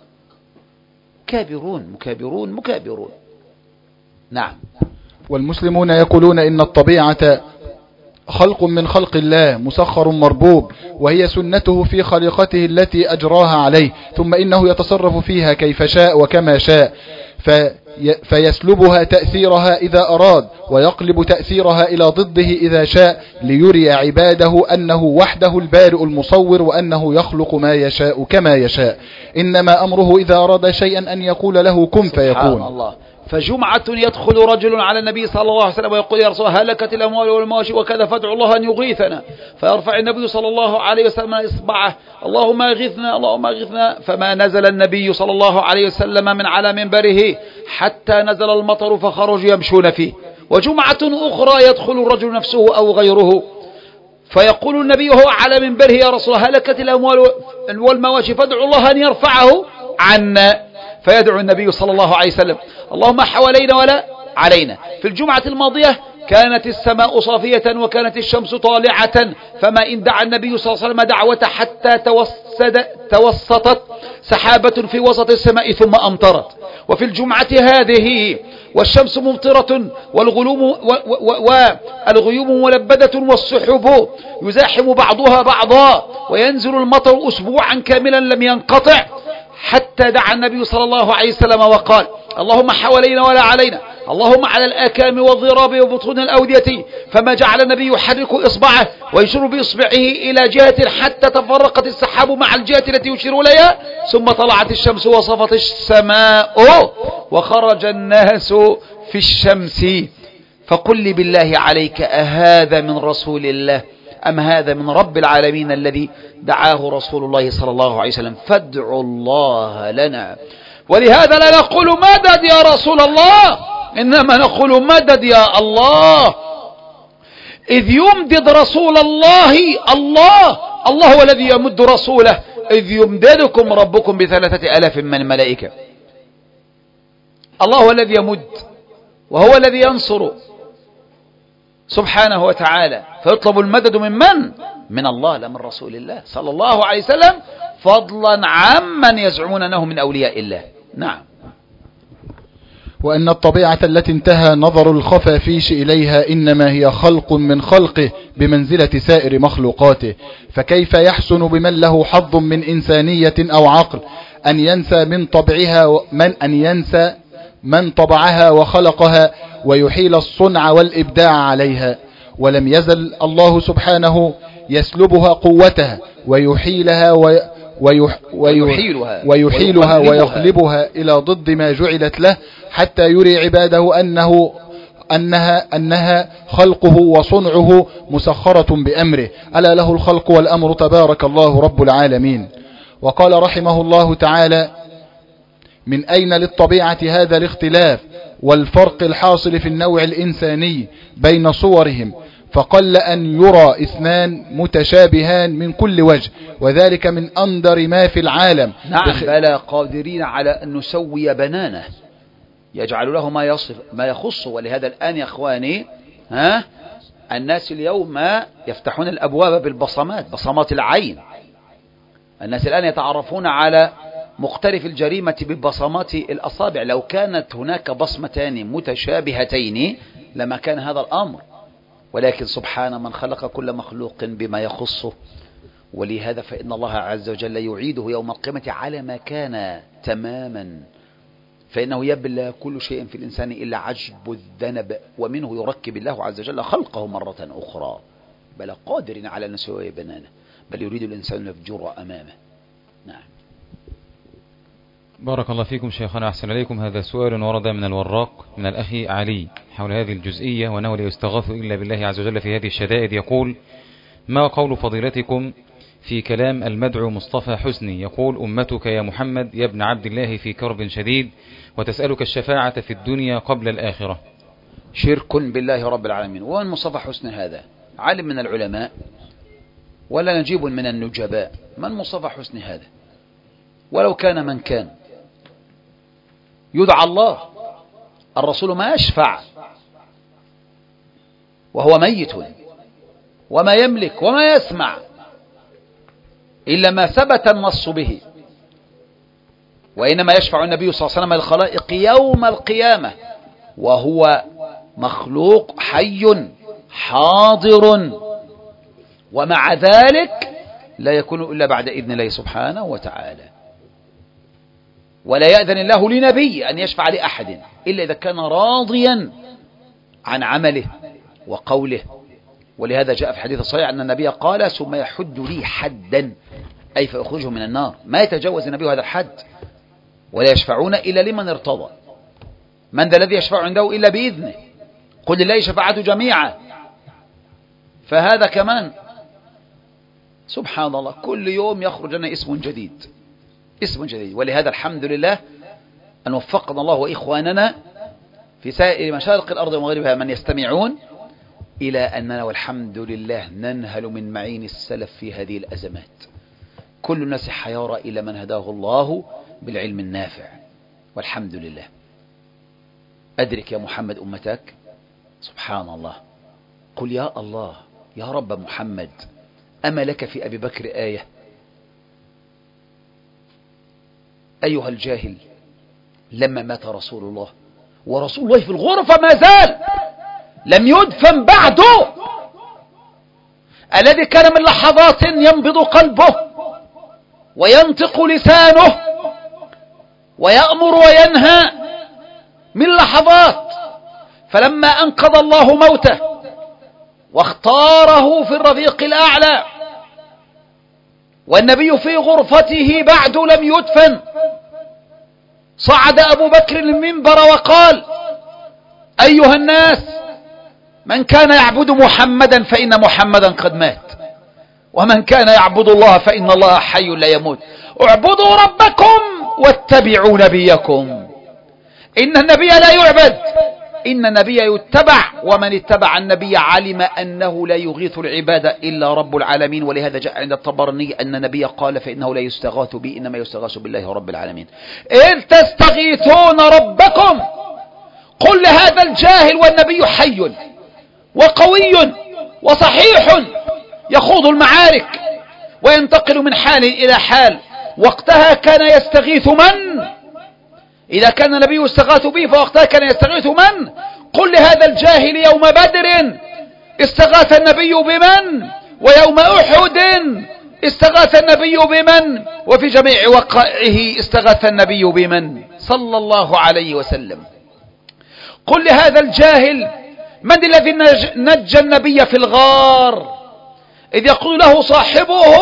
كابرون مكابرون مكابرون. نعم. والمسلمون يقولون إن الطبيعة خلق من خلق الله مسخر مربوب، وهي سنته في خليقته التي أجراها عليه، ثم إنه يتصرف فيها كيف شاء وكما شاء، في فيسلبها تأثيرها إذا أراد، ويقلب تأثيرها إلى ضده إذا شاء، ليري عباده أنه وحده البارئ المصور، وأنه يخلق ما يشاء كما يشاء. إنما أمره إذا أراد شيئا أن يقول له كن فيكون. سبحان الله. فجمعة يدخل رجل على النبي صلى الله عليه وسلم ويقول: يا رسول الله هلكت الأموال والمواشي وكذا فادعوا الله أن يغيثنا، فيرفع النبي صلى الله عليه وسلم إصبعه: اللهم اغثنا اللهم اغثنا، فما نزل النبي صلى الله عليه وسلم من على منبره حتى نزل المطر فخرجوا يمشون فيه. وجمعة أخرى يدخل الرجل نفسه أو غيره فيقول النبي وهو على منبره: يا رسول الله هلكت الأموال والمواشي فادعوا الله أن يرفعه عنا، فيدعو النبي صلى الله عليه وسلم: اللهم حوالينا ولا علينا. في الجمعة الماضية كانت السماء صافية وكانت الشمس طالعة، فما إن دعا النبي صلى الله عليه وسلم دعوة حتى توسد توسطت سحابة في وسط السماء ثم أمطرت. وفي الجمعة هذه والشمس ممطرة والغيوم والغيوم ملبدة والسحب يزاحم بعضها بعضا وينزل المطر أسبوعا كاملا لم ينقطع، حتى دعا النبي صلى الله عليه وسلم وقال: اللهم حوالينا ولا علينا، اللهم على الآكام والضراب وبطون الأودية. فما جعل النبي يحرك إصبعه ويشير بإصبعه إلى جهة حتى تفرقت السحاب مع الجهة التي يشير إليها، ثم طلعت الشمس وصفت السماء وخرج الناس في الشمس. فقل لي بالله عليك، أهذا من رسول الله أم هذا من رب العالمين الذي دعاه رسول الله صلى الله عليه وسلم؟ فادعوا الله لنا. ولهذا لا نقول مدد يا رسول الله، إنما نقول مدد يا الله، إذ يمدد رسول الله الله الله هو الذي يمد رسوله، إذ يمددكم ربكم بثلاثة ألاف من الملائكة. الله هو الذي يمد وهو الذي ينصر سبحانه وتعالى، فيطلب المدد من من؟ من الله لا من رسول الله صلى الله عليه وسلم، فضلا عمن يزعمون أنه من أولياء الله. نعم. وأن الطبيعة التي انتهى نظر الخفافيش إليها إنما هي خلق من خلقه بمنزلة سائر مخلوقاته، فكيف يحسن بمن له حظ من إنسانية أو عقل أن ينسى من طبعها من أن ينسى من طبعها وخلقها ويحيل الصنع والإبداع عليها؟ ولم يزل الله سبحانه يسلبها قوتها ويحيلها وي ويح ويحيلها, ويحيلها ويقلبها إلى ضد ما جعلت له، حتى يري عباده أنه أنها, أنها خلقه وصنعه مسخرة بأمره، ألا له الخلق والأمر تبارك الله رب العالمين. وقال رحمه الله تعالى: من أين للطبيعة هذا الاختلاف والفرق الحاصل في النوع الإنساني بين صورهم؟ فقل أن يرى اثنان متشابهان من كل وجه، وذلك من أندر ما في العالم. نعم بخ... بلى قادرين على أن نسوي بنانه، يجعل له ما يصف ما يخصه. ولهذا الآن يا أخواني ها الناس اليوم يفتحون الأبواب بالبصمات، بصمات العين. الناس الآن يتعرفون على مقترف الجريمة ببصمات الأصابع. لو كانت هناك بصمتان متشابهتين لما كان هذا الأمر، ولكن سبحان من خلق كل مخلوق بما يخصه. ولهذا فإن الله عز وجل يعيده يوم القيامة على ما كان تماما، فإنه يبلى كل شيء في الإنسان إلا عجب الذنب، ومنه يركب الله عز وجل خلقه مرة أخرى. بل قادر على أن يسوي بنانه، بل يريد الإنسان يفجر أمامه. نعم. بارك الله فيكم شيخنا، أحسن إليكم. هذا سؤال ورد من الوراق من الأخ علي حول هذه الجزئية، وأنه لا يستغاث إلا بالله عز وجل في هذه الشدائد. يقول: ما قول فضيلتكم في كلام المدعو مصطفى حسني يقول: أمتك يا محمد يا ابن عبد الله في كرب شديد وتسألك الشفاعة في الدنيا قبل الآخرة؟ شرك بالله رب العالمين. ومن مصطفى حسني هذا؟ عالم من العلماء ولا نجيب من النجباء؟ من مصطفى حسني هذا؟ ولو كان من كان يدعى الله، الرسول ما يشفع وهو ميت وما يملك وما يسمع إلا ما ثبت النص به، وإنما يشفع النبي صلى الله عليه وسلم للخلائق يوم القيامة وهو مخلوق حي حاضر، ومع ذلك لا يكون إلا بعد إذن الله سبحانه وتعالى. ولا يأذن الله لنبي أن يشفع لأحد إلا إذا كان راضيا عن عمله وقوله. ولهذا جاء في حديث صحيح أن النبي قال: ثم يحد لي حدا، أي فأخرجه من النار. ما يتجاوز النبي هذا الحد. ولا يشفعون إلا لمن ارتضى. من ذا الذي يشفع عنده إلا بإذنه؟ قل لله شفاعة جميعا. فهذا كمان سبحان الله كل يوم يخرج لنا اسم جديد، اسم جديد. ولهذا الحمد لله أن وفقنا الله وإخواننا في سائر مشارق الأرض ومغربها من يستمعون إلى أننا والحمد لله ننهل من معين السلف في هذه الأزمات. كل الناس حيارى إلى من هداه الله بالعلم النافع، والحمد لله. أدرك يا محمد أمتك. سبحان الله. قل يا الله يا رب محمد، أما لك في أبي بكر آية؟ أيها الجاهل، لما مات رسول الله ورسول الله في الغرفة ما زال لم يدفن بعده، الذي كان من لحظات ينبض قلبه وينطق لسانه ويأمر وينهى من لحظات، فلما أنقذ الله موته واختاره في الرفيق الأعلى والنبي في غرفته بعد لم يدفن، صعد أبو بكر المنبر وقال: أيها الناس، من كان يعبد محمدا فإن محمدا قد مات، ومن كان يعبد الله فإن الله حي لا يموت. اعبدوا ربكم واتبعوا نبيكم. إن النبي لا يعبد، إن النبي يتبع، ومن اتبع النبي علم أنه لا يغيث العباد إلا رب العالمين. ولهذا جاء عند الطبراني أن النبي قال: فإنه لا يستغاث بي، إنما يستغاث بالله رب العالمين. إذ تستغيثون ربكم. قل لهذا الجاهل والنبي حي وقوي وصحيح يخوض المعارك وينتقل من حال إلى حال. وقتها كان يستغيث من؟ إذا كان النبي يستغاث به فوقتها كان يستغيث من؟ قل لهذا الجاهل يوم بدر استغاث النبي بمن؟ ويوم أحد استغاث النبي بمن؟ وفي جميع وقائعه استغاث النبي بمن؟ صلى الله عليه وسلم. قل لهذا الجاهل من الذي نجى النبي في الغار إذ يقول له صاحبه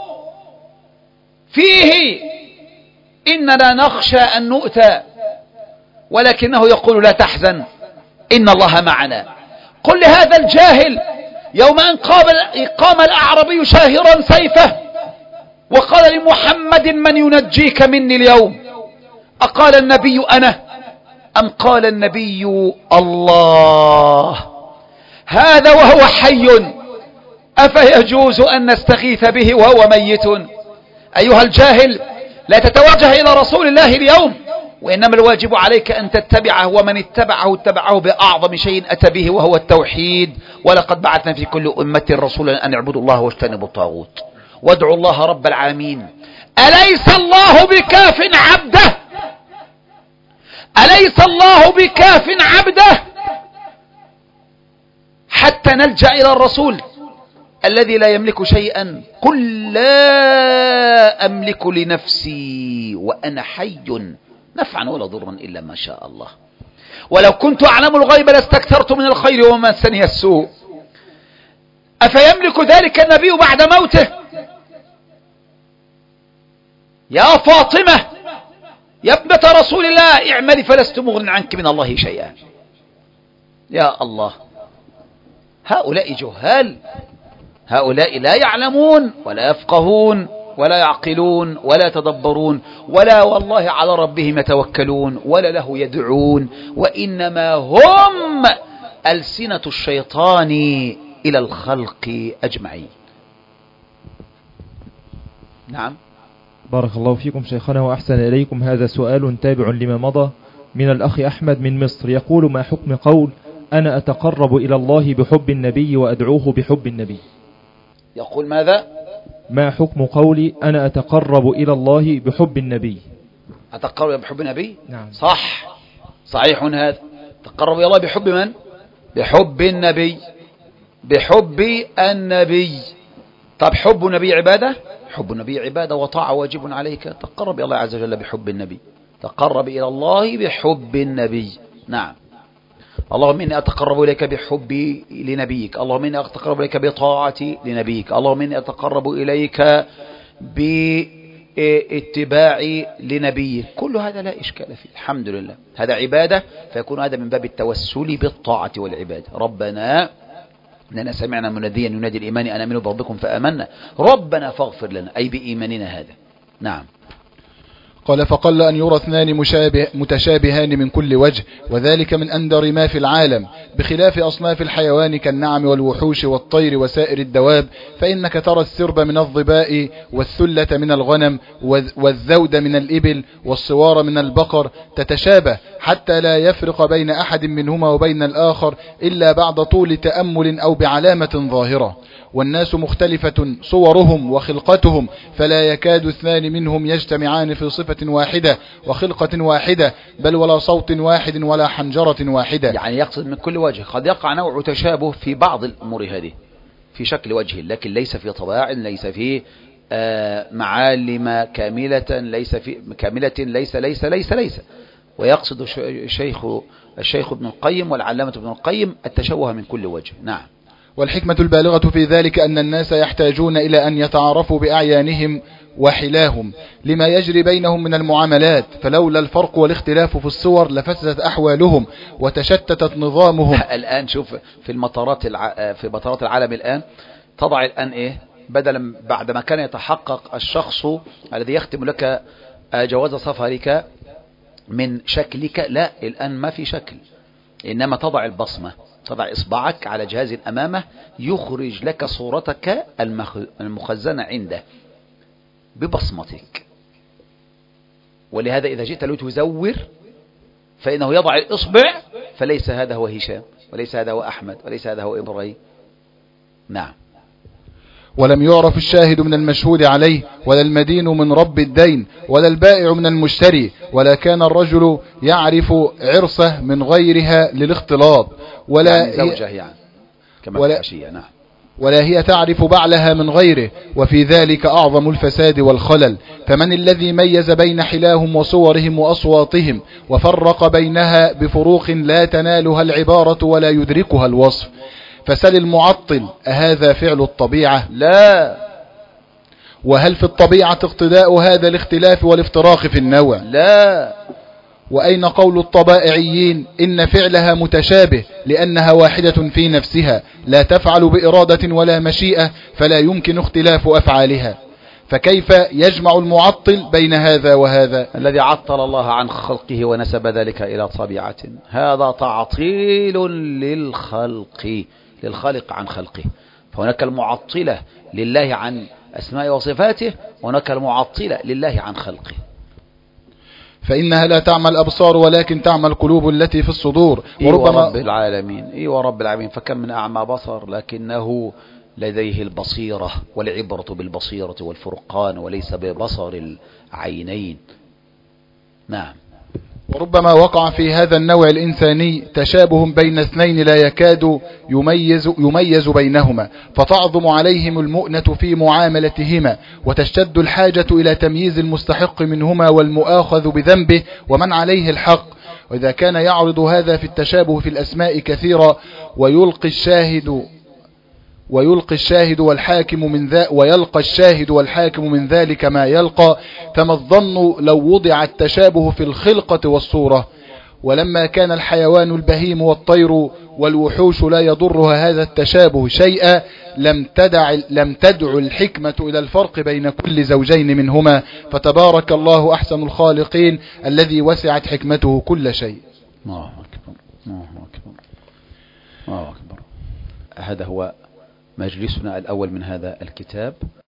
فيه: إننا نخشى أن نؤتى، ولكنه يقول: لا تحزن إن الله معنا. قل لهذا الجاهل يوم أن قام الأعربي شاهرا سيفه وقال لمحمد: من ينجيك مني اليوم؟ أقال النبي أنا أم قال النبي الله؟ هذا وهو حي، أفيجوز أن نستغيث به وهو ميت؟ أيها الجاهل، لا تتوجه إلى رسول الله اليوم، وإنما الواجب عليك أن تتبعه، ومن اتبعه اتبعه بأعظم شيء أتى به وهو التوحيد. ولقد بعثنا في كل أمة رسولا أن اعبدوا الله واجتنبوا الطاغوت وادعوا الله رب العالمين. أليس الله بكاف عبده؟ أليس الله بكاف عبده حتى نلجأ إلى الرسول الذي لا يملك شيئا؟ قل لا أملك لنفسي وأنا حي نفعا ولا ضرا إلا ما شاء الله، ولو كنت أعلم الغيب لاستكثرت من الخير وما مسني السوء. أفيملك ذلك النبي بعد موته؟ يا فاطمة يا ابنة رسول الله اعملي فلست مغن عنك من الله شيئا. يا الله، هؤلاء جهال، هؤلاء لا يعلمون ولا يفقهون ولا يعقلون ولا يتدبرون ولا والله على ربهم يتوكلون ولا له يدعون، وإنما هم ألسنة الشيطان إلى الخلق أجمعين. نعم. بارك الله فيكم شيخنا وأحسن إليكم. هذا سؤال تابع لما مضى من الأخ أحمد من مصر، يقول: ما حكم قول أنا أتقرب إلى الله بحب النبي وأدعوه بحب النبي؟ يقول ماذا؟ ما حكم قولي أنا أتقرب إلى الله بحب النبي؟ أتقرب بحب النبي؟ نعم صح، صحيح هذا. تقرب إلى الله بحب من؟ بحب النبي، بحب النبي. طب حب النبي عبادة؟ حب النبي عبادة وطاعة واجب عليك. تقرب إلى الله عز وجل بحب النبي، تقرب إلى الله بحب النبي. نعم. اللهم إني أتقرب إليك بحبي لنبيك، اللهم إني أتقرب إليك بطاعتي لنبيك، اللهم إني أتقرب إليك باتباعي لنبيك. كل هذا لا إشكال فيه، الحمد لله، هذا عبادة، فيكون هذا من باب التوسل بالطاعة والعبادة. ربنا إننا سمعنا مناديا ينادي الإيمان أن آمنوا بربكم فآمنا ربنا فاغفر لنا، أي بإيماننا هذا. نعم. قال: فقل أن يرى اثنان مشابه متشابهان من كل وجه، وذلك من أندر ما في العالم، بخلاف أصناف الحيوان كالنعم والوحوش والطير وسائر الدواب، فإنك ترى السرب من الظباء والثلة من الغنم والذود من الإبل والصوار من البقر تتشابه حتى لا يفرق بين أحد منهما وبين الآخر إلا بعد طول تأمل أو بعلامة ظاهرة. والناس مختلفة صورهم وخلقتهم، فلا يكاد اثنان منهم يجتمعان في صفة واحدة وخلقة واحدة، بل ولا صوت واحد ولا حنجرة واحدة. يعني يقصد من كل وجه. قد يقع نوع تشابه في بعض الأمور هذه في شكل وجه، لكن ليس في طباع، ليس في آه معالم كاملة، ليس في كاملة ليس ليس ليس ليس ويقصد الشيخ الشيخ ابن القيم والعلامة ابن القيم التشوه من كل وجه. نعم. والحكمة البالغة في ذلك أن الناس يحتاجون إلى أن يتعارفوا بأعيانهم وحلاهم لما يجري بينهم من المعاملات، فلولا الفرق والاختلاف في الصور لفسدت أحوالهم وتشتتت نظامهم. الآن شوف في المطارات الع... في مطارات العالم الآن تضع الآن إيه، بدلا بعدما كان يتحقق الشخص الذي يختم لك جواز سفرك من شكلك، لا الآن ما في شكل، إنما تضع البصمة، تضع إصبعك على جهاز أمامه يخرج لك صورتك المخزنة عنده ببصمتك. ولهذا إذا جئت لتزور فإنه يضع الإصبع، فليس هذا هو هشام وليس هذا هو أحمد وليس هذا هو إبراهيم. نعم. ولم يعرف الشاهد من المشهود عليه، ولا المدين من رب الدين، ولا البائع من المشتري، ولا كان الرجل يعرف عرسه من غيرها للاختلاط، ولا يعني زوجه يعني كما ولا, الحاشية. نعم. ولا هي تعرف بعلها من غيره، وفي ذلك أعظم الفساد والخلل. فمن الذي ميز بين حلاهم وصورهم وأصواتهم وفرق بينها بفروق لا تنالها العبارة ولا يدركها الوصف؟ فسل المعطل: أهذا فعل الطبيعة؟ لا. وهل في الطبيعة اقتداء هذا الاختلاف والافتراق في النوع؟ لا. وأين قول الطبائعيين إن فعلها متشابه لأنها واحدة في نفسها لا تفعل بإرادة ولا مشيئة، فلا يمكن اختلاف أفعالها؟ فكيف يجمع المعطل بين هذا وهذا؟ الذي عطل الله عن خلقه ونسب ذلك إلى طبيعة، هذا تعطيل للخلق للخالق عن خلقه. فهناك المعطلة لله عن أسماء وصفاته، وهناك المعطلة لله عن خلقه. فإنها لا تعمى الأبصار ولكن تعمى القلوب التي في الصدور. وربما رب العالمين إيه ورب العالمين فكم من أعمى بصر لكنه لديه البصيرة، والعبرة بالبصيرة والفرقان وليس ببصر العينين. نعم. وربما وقع في هذا النوع الإنساني تشابه بين اثنين لا يكاد يميز, يميز بينهما، فتعظم عليهم المؤنة في معاملتهما، وتشتد الحاجة إلى تمييز المستحق منهما والمؤاخذ بذنبه ومن عليه الحق. وإذا كان يعرض هذا في التشابه في الأسماء كثيرا ويلقي الشاهد ويلقي الشاهد والحاكم من ذا ويلقى الشاهد والحاكم من ذلك ما يلقى، فما الظن لو وضع التشابه في الخلقة والصورة؟ ولما كان الحيوان البهيم والطير والوحوش لا يضرها هذا التشابه شيئا، لم تدع لم تدع الحكمة إلى الفرق بين كل زوجين منهما، فتبارك الله أحسن الخالقين الذي وسعت حكمته كل شيء. الله أكبر الله أكبر الله أكبر. هذا هو مجلسنا الأول من هذا الكتاب.